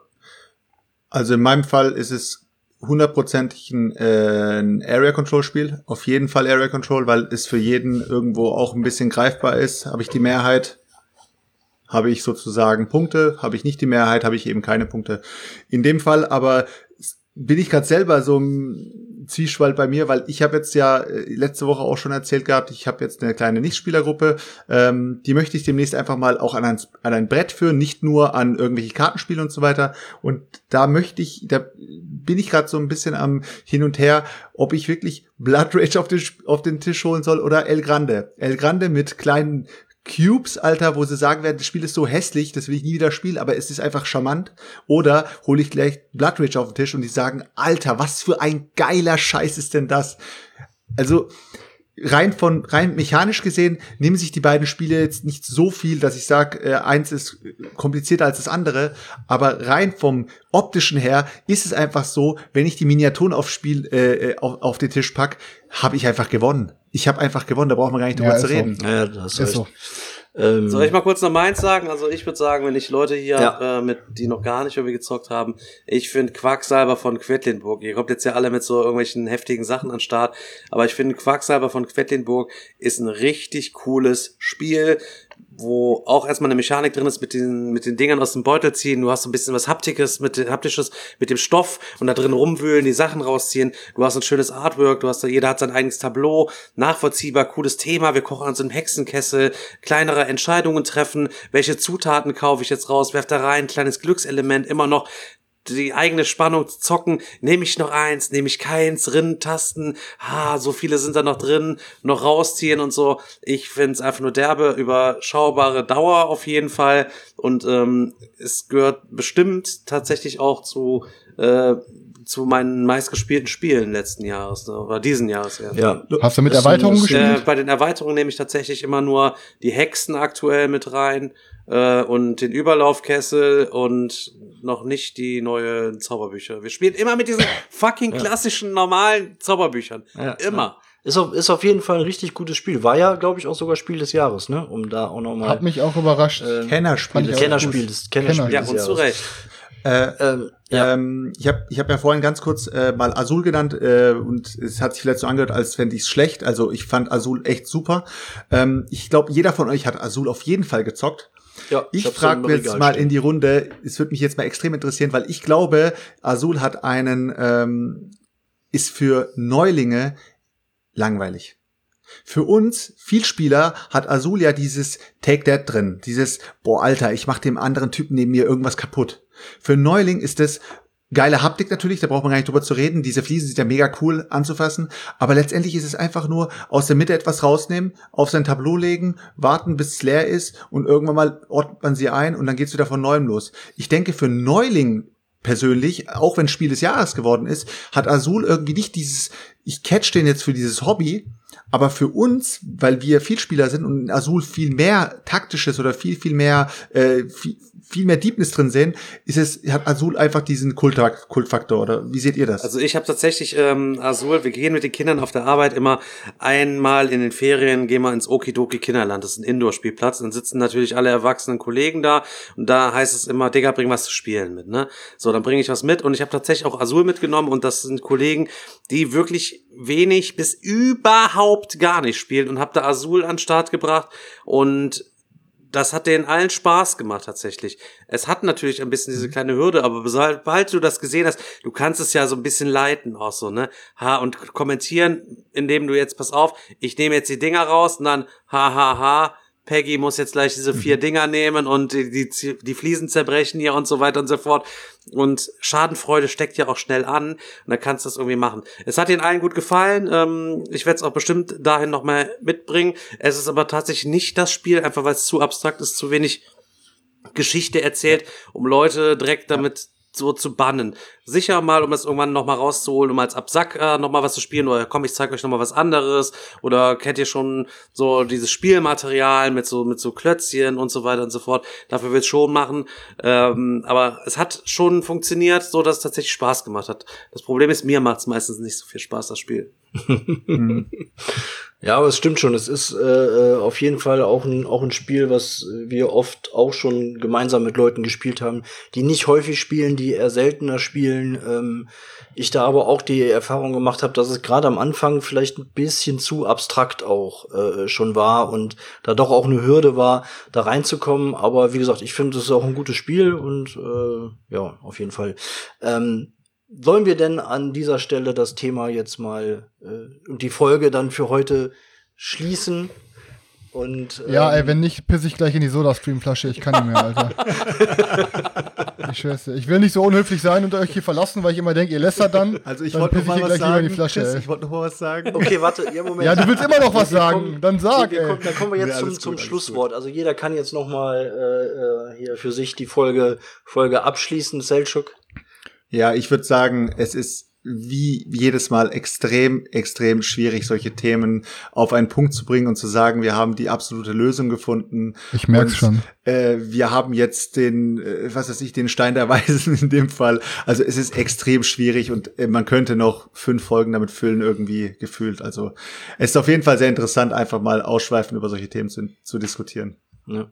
Also in meinem Fall ist es hundertprozentig ein, äh, ein Area Control Spiel. Auf jeden Fall Area Control, weil es für jeden irgendwo auch ein bisschen greifbar ist. Habe ich die Mehrheit, habe ich sozusagen Punkte. Habe ich nicht die Mehrheit, habe ich eben keine Punkte. In dem Fall aber bin ich gerade selber so im Zwiespalt bei mir, weil ich habe jetzt ja äh, letzte Woche auch schon erzählt gehabt, ich habe jetzt eine kleine Nichtspielergruppe, ähm, die möchte ich demnächst einfach mal auch an ein, an ein Brett führen, nicht nur an irgendwelche Kartenspiele und so weiter. Und da möchte ich, da bin ich gerade so ein bisschen am Hin und Her, ob ich wirklich Blood Rage auf den, auf den Tisch holen soll oder El Grande. El Grande mit kleinen Cubes, Alter, wo sie sagen werden, das Spiel ist so hässlich, das will ich nie wieder spielen, aber es ist einfach charmant. Oder hole ich gleich Blood Rage auf den Tisch und die sagen, Alter, was für ein geiler Scheiß ist denn das? Also, rein von rein mechanisch gesehen nehmen sich die beiden Spiele jetzt nicht so viel, dass ich sage, äh, eins ist komplizierter als das andere, aber rein vom optischen her ist es einfach so, wenn ich die Miniaturen aufs Spiel äh, auf, auf den Tisch pack, habe ich einfach gewonnen. Ich habe einfach gewonnen, da braucht man gar nicht drüber Ja, zu ist reden. so. Ja, das Ist ist so. Ähm, Soll ich mal kurz noch meins sagen? Also ich würde sagen, wenn ich Leute hier, Ja. äh, mit, die noch gar nicht irgendwie gezockt haben, ich finde Quacksalber von Quedlinburg, ihr kommt jetzt ja alle mit so irgendwelchen heftigen Sachen an den Start, aber ich finde Quacksalber von Quedlinburg ist ein richtig cooles Spiel, wo auch erstmal eine Mechanik drin ist mit den mit den Dingern aus dem Beutel ziehen. Du hast so ein bisschen was Haptikes, mit haptisches mit dem Stoff und da drin rumwühlen, die Sachen rausziehen. Du hast ein schönes Artwork, du hast da, jeder hat sein eigenes Tableau, nachvollziehbar, cooles Thema. Wir kochen an so einem Hexenkessel, kleinere Entscheidungen treffen. Welche Zutaten kaufe ich jetzt raus? Werf da rein, kleines Glückselement, immer noch die eigene Spannung zocken, nehme ich noch eins, nehme ich keins, Rinnentasten, ha, so viele sind da noch drin, noch rausziehen und so. Ich finde es einfach nur derbe, überschaubare Dauer auf jeden Fall und ähm, es gehört bestimmt tatsächlich auch zu äh, zu meinen meistgespielten Spielen letzten Jahres, ne, oder diesen Jahres. Ja. ja. Hast du mit Das Erweiterungen ist, gespielt? Äh, bei den Erweiterungen nehme ich tatsächlich immer nur die Hexen aktuell mit rein äh, und den Überlaufkessel und noch nicht die neuen Zauberbücher. Wir spielen immer mit diesen fucking klassischen, normalen Zauberbüchern. Ja, immer. Ist auf, ist auf jeden Fall ein richtig gutes Spiel. War ja, glaube ich, auch sogar Spiel des Jahres, ne? Um da auch nochmal. Hat mich auch überrascht. äh, Kennerspiel. Fand ich auch Kennerspiel gut. des, Kennerspiel Kenner. Ja, des und Jahres. zu Recht. Äh, Ähm, ja. Ähm, ich habe ich hab ja vorhin ganz kurz äh, mal Azul genannt äh, und es hat sich vielleicht so angehört, als fände ich es schlecht. Also ich fand Azul echt super. Ähm, ich glaube, jeder von euch hat Azul auf jeden Fall gezockt. ja, Ich hab's frage im mir jetzt Regal mal stehen. in die Runde, es würde mich jetzt mal extrem interessieren, weil ich glaube, Azul hat einen, ähm, ist für Neulinge langweilig. Für uns, Vielspieler, hat Azul ja dieses Take That drin. Dieses, boah, Alter, ich mach dem anderen Typen neben mir irgendwas kaputt. Für einen Neuling ist das geile Haptik natürlich, da braucht man gar nicht drüber zu reden. Diese Fliesen sind ja mega cool anzufassen. Aber letztendlich ist es einfach nur aus der Mitte etwas rausnehmen, auf sein Tableau legen, warten, bis es leer ist und irgendwann mal ordnet man sie ein und dann geht's wieder von Neuem los. Ich denke, für einen Neuling persönlich, auch wenn Spiel des Jahres geworden ist, hat Azul irgendwie nicht dieses, ich catch den jetzt für dieses Hobby, aber für uns, weil wir Vielspieler sind und in Azul viel mehr taktisches oder viel, viel mehr, äh, viel, viel mehr Deepness drin sehen, ist es, hat Azul einfach diesen Kult- Kultfaktor, oder wie seht ihr das? Also ich habe tatsächlich ähm, Azul, wir gehen mit den Kindern auf der Arbeit immer einmal in den Ferien, gehen wir ins Okidoki Kinderland, das ist ein Indoor-Spielplatz, dann sitzen natürlich alle erwachsenen Kollegen da und da heißt es immer, Digga, bring was zu spielen mit, ne? So, dann bringe ich was mit und ich habe tatsächlich auch Azul mitgenommen und das sind Kollegen, die wirklich wenig bis überhaupt gar nicht spielen und habe da Azul an den Start gebracht und das hat denen allen Spaß gemacht tatsächlich. Es hat natürlich ein bisschen diese kleine Hürde, aber sobald du das gesehen hast, du kannst es ja so ein bisschen leiten auch so, ne? Ha, und kommentieren, indem du jetzt, pass auf, ich nehme jetzt die Dinger raus und dann ha, ha, ha, Peggy muss jetzt gleich diese vier Dinger nehmen und die, die, die Fliesen zerbrechen hier und so weiter und so fort. Und Schadenfreude steckt ja auch schnell an und dann kannst du das irgendwie machen. Es hat ihnen allen gut gefallen. Ähm, ich werde es auch bestimmt dahin nochmal mitbringen. Es ist aber tatsächlich nicht das Spiel, einfach weil es zu abstrakt ist, zu wenig Geschichte erzählt, um Leute direkt damit so zu bannen. Sicher mal, um es irgendwann nochmal rauszuholen, um als Absack äh, nochmal was zu spielen, oder komm, ich zeig euch nochmal was anderes, oder kennt ihr schon so dieses Spielmaterial mit so mit so Klötzchen und so weiter und so fort. Dafür wird's schon machen, ähm, aber es hat schon funktioniert, so dass es tatsächlich Spaß gemacht hat. Das Problem ist, mir macht's meistens nicht so viel Spaß, das Spiel. Ja, aber es stimmt schon. Es ist äh, auf jeden Fall auch ein, auch ein Spiel, was wir oft auch schon gemeinsam mit Leuten gespielt haben, die nicht häufig spielen, die eher seltener spielen. Ähm, ich da aber auch die Erfahrung gemacht habe, dass es gerade am Anfang vielleicht ein bisschen zu abstrakt auch äh, schon war und da doch auch eine Hürde war, da reinzukommen. Aber wie gesagt, ich finde, es ist auch ein gutes Spiel und äh, ja, auf jeden Fall. Ähm, Sollen wir denn an dieser Stelle das Thema jetzt mal äh, und die Folge dann für heute schließen? Und ähm, Ja, ey, wenn nicht, piss ich gleich in die Soda-Stream-Flasche. Ich kann nicht mehr, Alter. Ich schwör's dir. Ich will nicht so unhöflich sein und euch hier verlassen, weil ich immer denke, ihr lästert dann. Also ich dann wollte piss noch mal hier was gleich lieber in sagen, die Flasche, Chris, ey. ich wollte noch mal was sagen. Okay, warte, ja, Moment. Ja, du willst immer noch was Wir sagen. kommen- Dann sag, wir ey. kommen, dann kommen wir jetzt Ja, zum, alles zum gut, alles Schlusswort. Also jeder kann jetzt noch mal äh, äh, hier für sich die Folge Folge abschließen. Selçuk. Ja, ich würde sagen, es ist wie jedes Mal extrem, extrem schwierig, solche Themen auf einen Punkt zu bringen und zu sagen, wir haben die absolute Lösung gefunden. Ich merk's und, schon. Äh, wir haben jetzt den, äh, was weiß ich, den Stein der Weisen in dem Fall. Also es ist extrem schwierig und äh, man könnte noch fünf Folgen damit füllen, irgendwie gefühlt. Also es ist auf jeden Fall sehr interessant, einfach mal ausschweifend über solche Themen zu, zu diskutieren. Ja.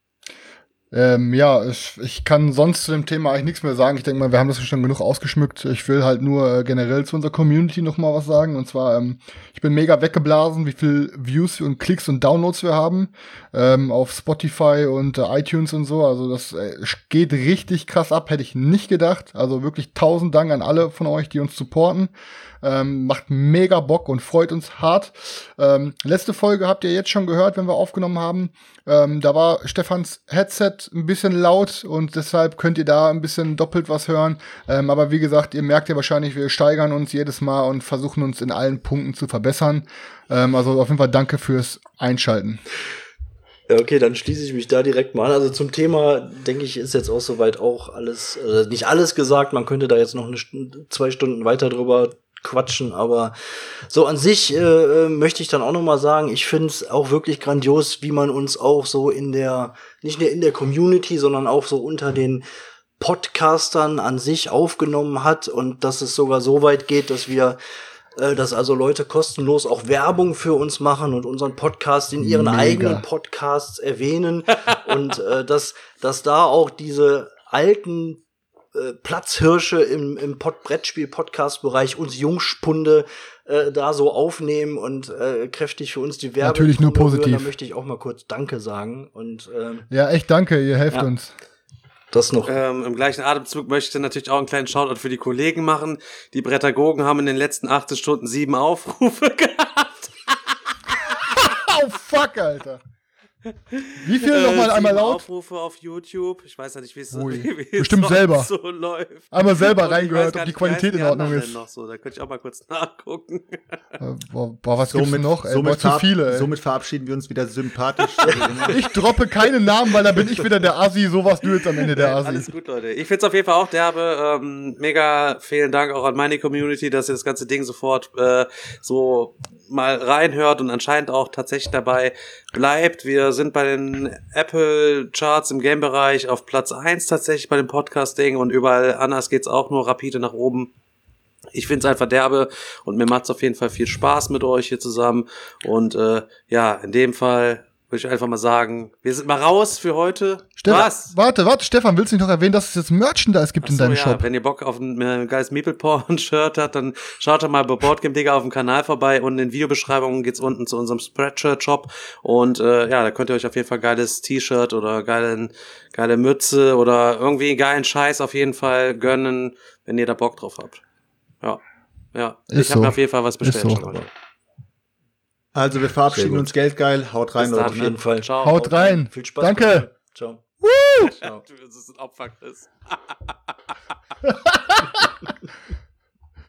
Ähm, ja, ich, ich kann sonst zu dem Thema eigentlich nichts mehr sagen. Ich denke mal, wir haben das schon genug ausgeschmückt. Ich will halt nur äh, generell zu unserer Community noch mal was sagen. Und zwar, ähm, ich bin mega weggeblasen, wie viel Views und Klicks und Downloads wir haben ähm, auf Spotify und äh, iTunes und so. Also das äh, geht richtig krass ab, hätte ich nicht gedacht. Also wirklich tausend Dank an alle von euch, die uns supporten. Ähm, macht mega Bock und freut uns hart. Ähm, letzte Folge habt ihr jetzt schon gehört, wenn wir aufgenommen haben. Ähm, da war Stefans Headset ein bisschen laut und deshalb könnt ihr da ein bisschen doppelt was hören. Ähm, aber wie gesagt, ihr merkt ja wahrscheinlich, wir steigern uns jedes Mal und versuchen uns in allen Punkten zu verbessern. Ähm, also auf jeden Fall danke fürs Einschalten. Ja, okay, dann schließe ich mich da direkt mal an. Also zum Thema, denke ich, ist jetzt auch soweit auch alles, äh, nicht alles gesagt. Man könnte da jetzt noch eine Stunde, zwei Stunden weiter drüber quatschen, aber so an sich äh, möchte ich dann auch noch mal sagen, ich finde es auch wirklich grandios, wie man uns auch so in der, nicht nur in der Community, sondern auch so unter den Podcastern an sich aufgenommen hat und dass es sogar so weit geht, dass wir äh, dass also Leute kostenlos auch Werbung für uns machen und unseren Podcast in ihren Mega. eigenen Podcasts erwähnen und äh, dass dass da auch diese alten Platzhirsche im, im Pod- Brettspiel-Podcast-Bereich uns Jungspunde äh, da so aufnehmen und äh, kräftig für uns die Werbung. Natürlich nur positiv. Da möchte ich auch mal kurz Danke sagen. Und ähm, Ja, echt danke, ihr helft Ja. uns. das noch. Ähm, Im gleichen Atemzug möchte ich natürlich auch einen kleinen Shoutout für die Kollegen machen. Die Brettagogen haben in den letzten achtzig Stunden sieben Aufrufe gehabt. Oh, fuck, Alter. Wie viel Äh, nochmal einmal sieben laut? Aufrufe auf YouTube. Ich weiß ja nicht, wie es Ui. wie es Bestimmt sonst selber. so läuft. Einmal selber Und ich weiß reingehört, gar ob die nicht, wie heißen Qualität in die Ordnung anderen ist. denn noch so? Da könnte ich auch mal kurz nachgucken. Äh, Boah, boah, was gibt's Somit, noch? Ey, boah, somit, zu verab- viele, ey. somit verabschieden wir uns wieder sympathisch. Ich droppe keine Namen, weil da bin ich wieder der Assi. So warst du jetzt am Ende der Assi. Alles gut, Leute. Ich find's auf jeden Fall auch derbe. Ähm, mega vielen Dank auch an meine Community, dass ihr das ganze Ding sofort äh, so mal reinhört und anscheinend auch tatsächlich dabei bleibt. Wir sind bei den Apple Charts im Game-Bereich auf Platz eins tatsächlich bei dem Podcasting und überall anders geht's auch nur rapide nach oben. Ich find's einfach derbe und mir macht's auf jeden Fall viel Spaß mit euch hier zusammen und äh, ja, in dem Fall würde ich einfach mal sagen, wir sind mal raus für heute. Stefan, Was? Warte, warte, Stefan, willst du nicht noch erwähnen, dass es jetzt Merchandise gibt in Ach so, deinem ja, Shop? wenn ihr Bock auf ein äh, geiles Meeple-Porn-Shirt habt, dann schaut doch mal bei Boardgame Digger auf dem Kanal vorbei und in den Videobeschreibungen geht's unten zu unserem Spreadshirt-Shop und äh, ja, da könnt ihr euch auf jeden Fall geiles T-Shirt oder geilen, geile Mütze oder irgendwie geilen Scheiß auf jeden Fall gönnen, wenn ihr da Bock drauf habt. Ja, ja. Ist ich habe so. mir auf jeden Fall was bestellt. Ist so. schon, Leute. Also wir Sehr verabschieden gut. uns geldgeil. Haut rein, Bis dann. Leute. Auf Ne? jeden Fall. Ciao. Haut rein. Viel Spaß. Danke. Ciao. Das ist ein Opfer, Chris.